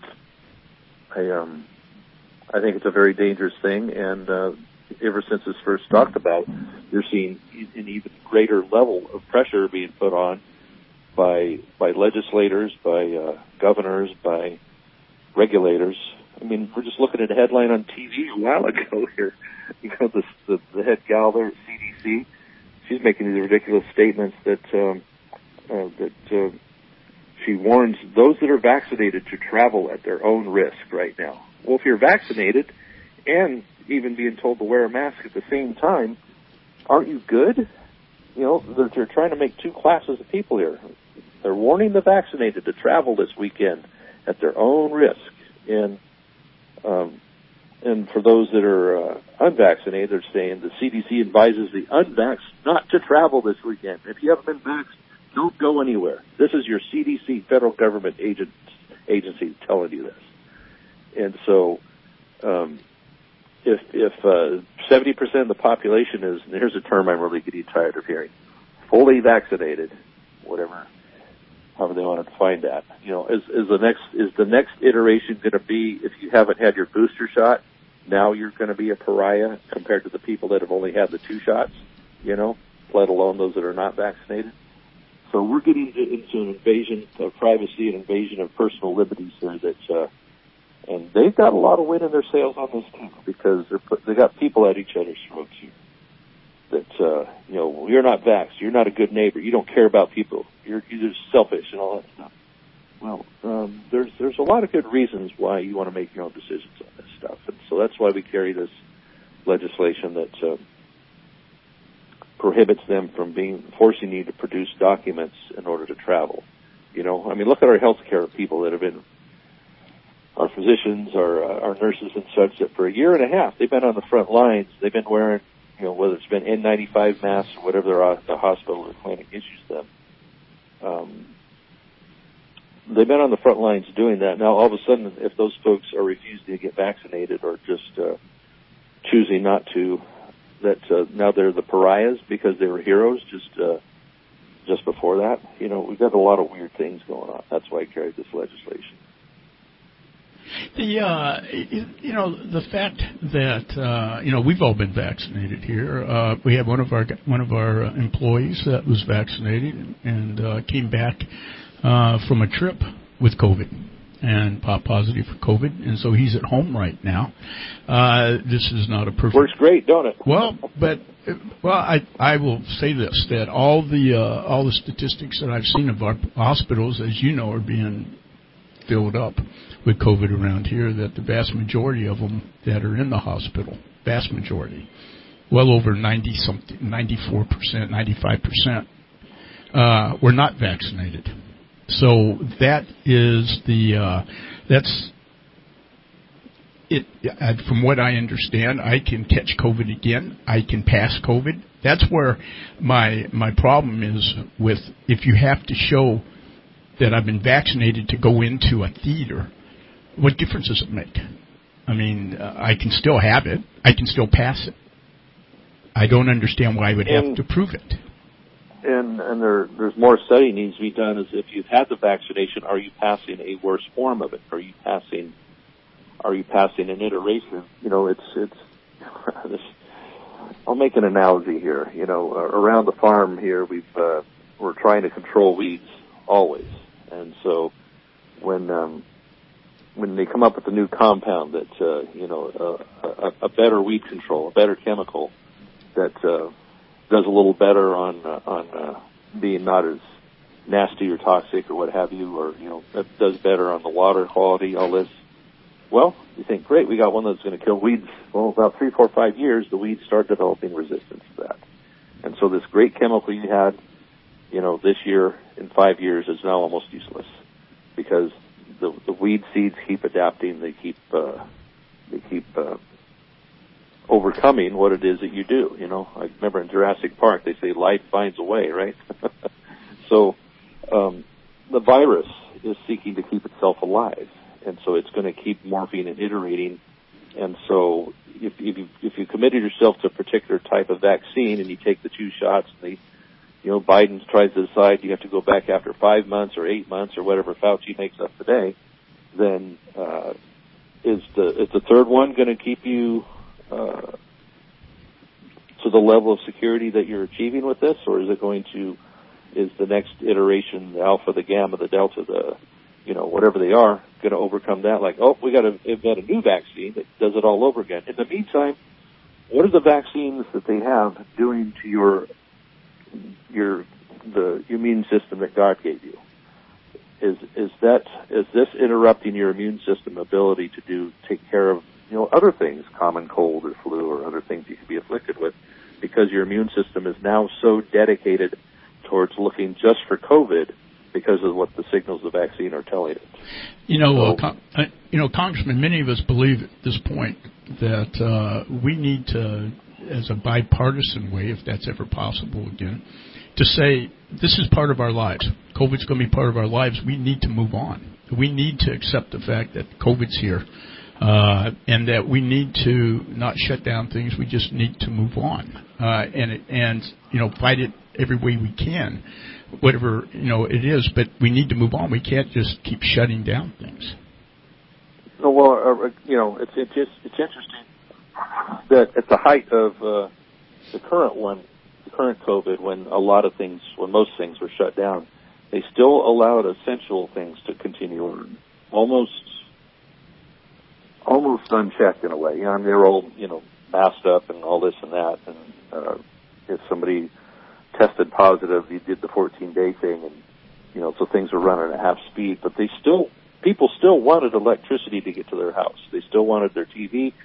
Speaker 12: I um I think it's a very dangerous thing, and uh, ever since it's first talked about, you're seeing an even greater level of pressure being put on by by legislators, by uh, governors, by regulators. I mean, we're just looking at a headline on T V a while ago here. You know, the, the, the head gal there at C D C, she's making these ridiculous statements that um, uh, that uh, she warns those that are vaccinated to travel at their own risk right now. Well, if you're vaccinated and even being told to wear a mask at the same time, aren't you good? You know, they're, they're trying to make two classes of people here. They're warning the vaccinated to travel this weekend at their own risk. And um, and for those that are uh, unvaccinated, they're saying the C D C advises the unvaxxed not to travel this weekend. If you haven't been vaxxed, don't go anywhere. This is your C D C, federal government agent, agency telling you this. And so um, if if uh, seventy percent of the population is, and here's a term I'm really getting tired of hearing, fully vaccinated, whatever, however they want to define that. You know, is, is the next is the next iteration going to be, if you haven't had your booster shot, now you're going to be a pariah compared to the people that have only had the two shots, you know, let alone those that are not vaccinated? So we're getting into an invasion of privacy, an invasion of personal liberties here that, uh, and they've got a lot of wind in their sails on this too, because they're put, they got people at each other's throats here. That, uh, you know, you're not vaxxed, you're not a good neighbor, you don't care about people, you're, you're just selfish and all that stuff. Well, um, there's there's a lot of good reasons why you want to make your own decisions on this stuff. And So that's why we carry this legislation that uh, prohibits them from being forcing you to produce documents in order to travel. You know, I mean, look at our healthcare people that have been, our physicians, our uh, our nurses and such, that for a year and a half they've been on the front lines. They've been wearing, you know, whether it's been N ninety-five masks or whatever their, the hospital or clinic issues them. Um, they've been on the front lines doing that. Now, all of a sudden, if those folks are refusing to get vaccinated or just uh, choosing not to, that uh, now they're the pariahs because they were heroes just uh, just before that. You know, we've got a lot of weird things going on. That's why I carried this legislation.
Speaker 2: The uh, you know the fact that uh, you know we've all been vaccinated here. Uh, we had one of our one of our employees that was vaccinated and uh, came back uh, from a trip with COVID and popped positive for COVID, and so he's at home right now. Uh, this is not a perfect.
Speaker 12: Works great, don't it?
Speaker 2: Well, but well, I I will say this, that all the uh, all the statistics that I've seen of our hospitals, as you know, are being filled up with COVID around here, that the vast majority of them that are in the hospital, vast majority, well over ninety something, ninety-four percent, ninety-five percent, uh, were not vaccinated. So that is the, uh, that's, it, from what I understand, I can catch COVID again. I can pass COVID. That's where my, my problem is with, if you have to show that I've been vaccinated to go into a theater, what difference does it make? I mean, uh, I can still have it. I can still pass it. I don't understand why I would have
Speaker 12: and,
Speaker 2: to prove it.
Speaker 12: And and there there's more study needs to be done. Is if you've had the vaccination, are you passing a worse form of it? Are you passing? Are you passing an iteration? You know, it's it's. this, I'll make an analogy here. You know, uh, around the farm here, we've uh, we're trying to control weeds always, and so when um, when they come up with a new compound that, uh, you know, uh, a, a better weed control, a better chemical that uh, does a little better on uh, on uh, being not as nasty or toxic or what have you, or, you know, that does better on the water quality, all this. Well, you think, great, we got one that's going to kill weeds. Well, about three, four, five years, the weeds start developing resistance to that. And so this great chemical you had, you know, this year, in five years, is now almost useless because the, the weed seeds keep adapting. They keep uh, they keep uh, overcoming what it is that you do. You know, I remember in Jurassic Park they say life finds a way, right? so um, the virus is seeking to keep itself alive, and so it's going to keep morphing and iterating. And so if, if you if you committed yourself to a particular type of vaccine and you take the two shots, and the You know, Biden tries to decide you have to go back after five months or eight months or whatever Fauci makes up today, then uh, is the is the third one going to keep you uh, to the level of security that you're achieving with this, or is it going to, is the next iteration, the alpha, the gamma, the delta, the, you know, whatever they are, going to overcome that? Like, oh, we got to invent a new vaccine that does it all over again. In the meantime, what are the vaccines that they have doing to your your the immune system that God gave you? Is is that is this interrupting your immune system ability to do take care of, you know, other things, common cold or flu or other things you could be afflicted with, because your immune system is now so dedicated towards looking just for COVID because of what the signals of the vaccine are telling it?
Speaker 2: You know,
Speaker 12: so,
Speaker 2: uh, con- uh, you know, Congressman, many of us believe at this point that uh, we need to, as a bipartisan way, if that's ever possible again, to say this is part of our lives. COVID's going to be part of our lives. We need to move on. We need to accept the fact that COVID's here, uh, and that we need to not shut down things. We just need to move on, uh, and and you know, fight it every way we can, whatever you know it is. But we need to move on. We can't just keep shutting down things.
Speaker 12: No, well, uh, you know, it's it's just, it's interesting that at the height of uh, the current one, the current COVID, when a lot of things, when most things were shut down, they still allowed essential things to continue on, almost, almost unchecked in a way. You know, I mean, they were all, you know, masked up and all this and that, and uh, if somebody tested positive, you did the fourteen-day thing, and you know, so things were running at half speed. But they still, people still wanted electricity to get to their house. They still wanted their T V.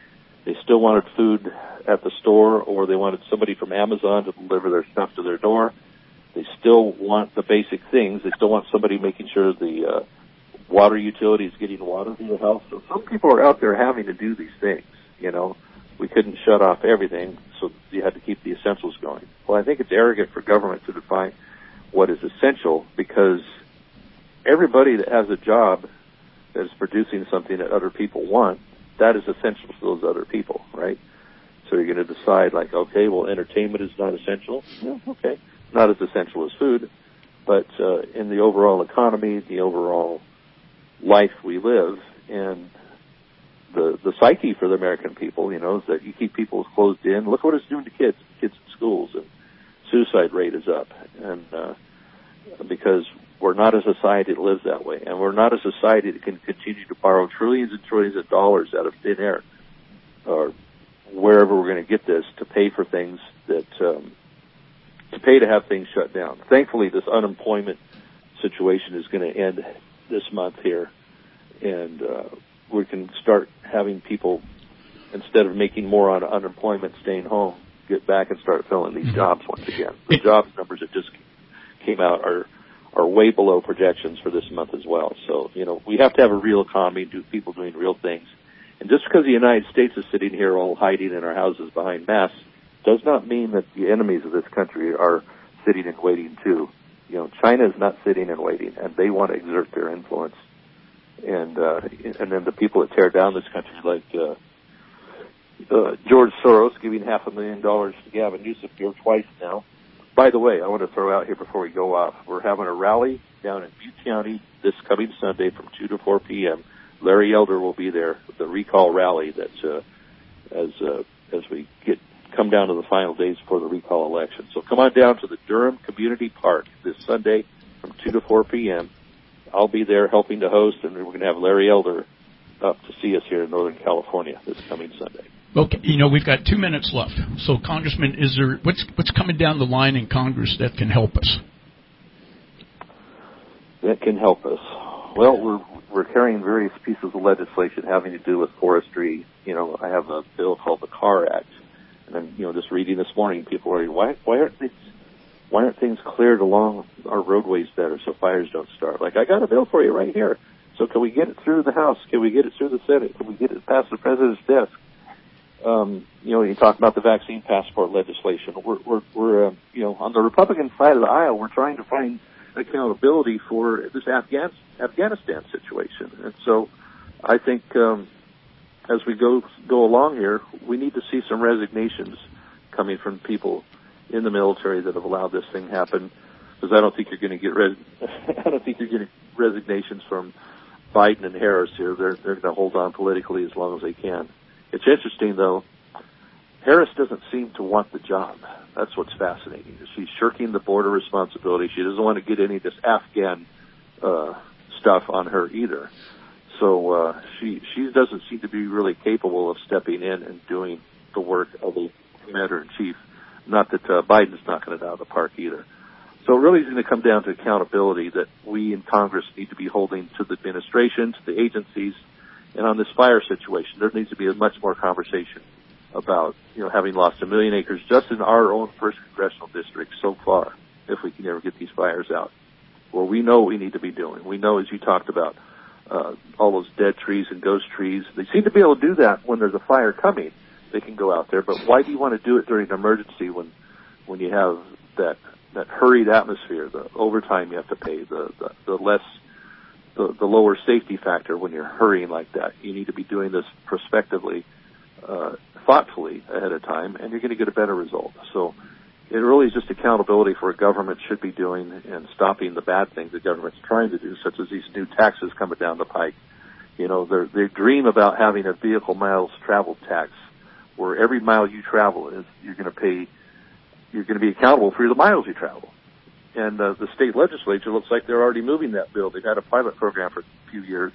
Speaker 12: They still wanted food at the store, or they wanted somebody from Amazon to deliver their stuff to their door. They still want the basic things. They still want somebody making sure the uh, water utility is getting water to the house. So some people are out there having to do these things, you know. We couldn't shut off everything, so you had to keep the essentials going. Well, I think it's arrogant for government to define what is essential, because everybody that has a job that is producing something that other people want, that is essential to those other people, right? So you're going to decide, like, okay, well, entertainment is not essential. Yeah, okay. Not as essential as food, but uh, in the overall economy, the overall life we live, and the the psyche for the American people, you know, is that you keep people closed in. Look what it's doing to kids, kids in schools, and suicide rate is up. And uh, because we're not a society that lives that way, and we're not a society that can continue to borrow trillions and trillions of dollars out of thin air, or wherever we're going to get this, to pay for things that, um, to pay to have things shut down. Thankfully, this unemployment situation is going to end this month here, and uh, we can start having people, instead of making more on unemployment, staying home, get back and start filling these jobs once again. The jobs numbers that just came out are are way below projections for this month as well. So, you know, we have to have a real economy, do people doing real things. And just because the United States is sitting here all hiding in our houses behind masks does not mean that the enemies of this country are sitting and waiting too. You know, China is not sitting and waiting, and they want to exert their influence. And uh, and then the people that tear down this country, like uh, uh, George Soros giving half a million dollars to Gavin Newsom here twice now. By the way, I want to throw out here before we go off, we're having a rally down in Butte County this coming Sunday from two to four p.m. Larry Elder will be there with the recall rally that's uh, as uh, as we get come down to the final days before the recall election. So come on down to the Durham Community Park this Sunday from two to four p.m. I'll be there helping to host, and we're going to have Larry Elder up to see us here in Northern California this coming Sunday.
Speaker 2: Okay, you know, we've got two minutes left. So, Congressman, is there what's what's coming down the line in Congress that can help us?
Speaker 12: That can help us. Well, we're we're carrying various pieces of legislation having to do with forestry. You know, I have a bill called the CAR Act, and then, you know, just reading this morning, people are why why aren't these why aren't things cleared along our roadways better so fires don't start? Like, I got a bill for you right here. So can we get it through the House? Can we get it through the Senate? Can we get it past the President's desk? Um, you know, you talk about the vaccine passport legislation. We're, we're, we're uh, you know, on the Republican side of the aisle, we're trying to find accountability for this Afghan, Afghanistan situation. And so I think um, as we go go along here, we need to see some resignations coming from people in the military that have allowed this thing happen. Because I don't think you're going to get res- I don't think you're getting resignations from Biden and Harris here. They're they're going to hold on politically as long as they can. It's interesting, though. Harris doesn't seem to want the job. That's what's fascinating. She's shirking the border responsibility. She doesn't want to get any of this Afghan uh, stuff on her either. So uh, she she doesn't seem to be really capable of stepping in and doing the work of a commander-in-chief. Not that uh, Biden's knocking it out of the park either. So it really is going to come down to accountability that we in Congress need to be holding to the administration, to the agencies, and on this fire situation, there needs to be a much more conversation about, you know, having lost a million acres just in our own first congressional district so far, if we can ever get these fires out. Well, we know what we need to be doing. We know, as you talked about, uh, all those dead trees and ghost trees. They seem to be able to do that when there's a fire coming. They can go out there, but why do you want to do it during an emergency when, when you have that that hurried atmosphere, the overtime you have to pay, the the, the less The, the lower safety factor when you're hurrying like that? You need to be doing this prospectively, uh, thoughtfully ahead of time, and you're going to get a better result. So it really is just accountability for a government should be doing and stopping the bad things the government's trying to do, such as these new taxes coming down the pike. You know, they dream about having a vehicle miles traveled tax where every mile you travel is you're going to pay, you're going to be accountable for the miles you travel. And uh, the state legislature looks like they're already moving that bill. They've had a pilot program for a few years,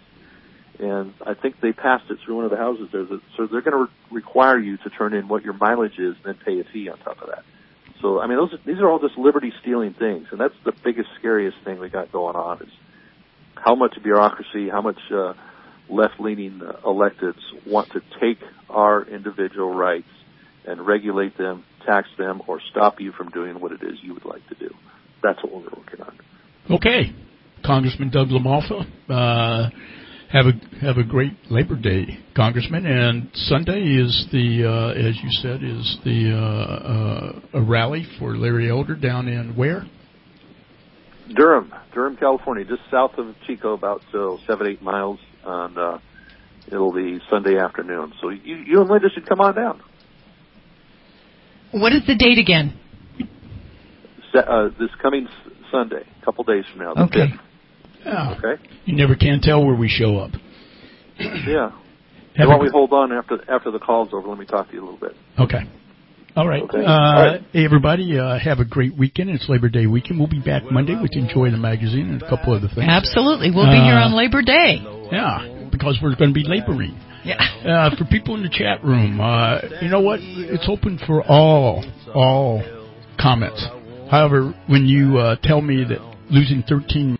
Speaker 12: and I think they passed it through one of the houses there. So they're going to re- require you to turn in what your mileage is and then pay a fee on top of that. So, I mean, those these are all just liberty-stealing things, and that's the biggest, scariest thing we got going on is how much bureaucracy, how much uh, left-leaning uh, electeds want to take our individual rights and regulate them, tax them, or stop you from doing what it is you would like to do. That's what we're working on.
Speaker 2: Okay. Congressman Doug LaMalfa, uh, have a have a great Labor Day, Congressman. And Sunday is the, uh, as you said, is the uh, uh, a rally for Larry Elder down in where?
Speaker 12: Durham, Durham, California, just south of Chico, about so seven, eight miles. And uh, it'll be Sunday afternoon. So you, you and Linda should come on down.
Speaker 3: What is the date again?
Speaker 12: Uh, this coming s- Sunday, a couple days from now. The
Speaker 2: Okay.
Speaker 12: fifth.
Speaker 2: Oh,
Speaker 12: okay.
Speaker 2: You never can tell where we show up.
Speaker 12: Yeah.
Speaker 2: Have
Speaker 12: Why
Speaker 2: a-
Speaker 12: don't we hold on after after the call's over? Let me talk to you a little bit.
Speaker 2: Okay. All right.
Speaker 12: Okay.
Speaker 2: Uh,
Speaker 12: All right.
Speaker 2: Hey, everybody, uh, have a great weekend. It's Labor Day weekend. We'll be back Monday with Enjoy the Magazine and a couple other things.
Speaker 3: Absolutely. We'll be
Speaker 2: Uh,
Speaker 3: here on Labor Day.
Speaker 2: Yeah, because we're going to be laboring.
Speaker 3: Yeah.
Speaker 2: Uh, for people in the chat room, uh, you know what? It's open for all, all comments. However, when you uh, tell me that losing thirteen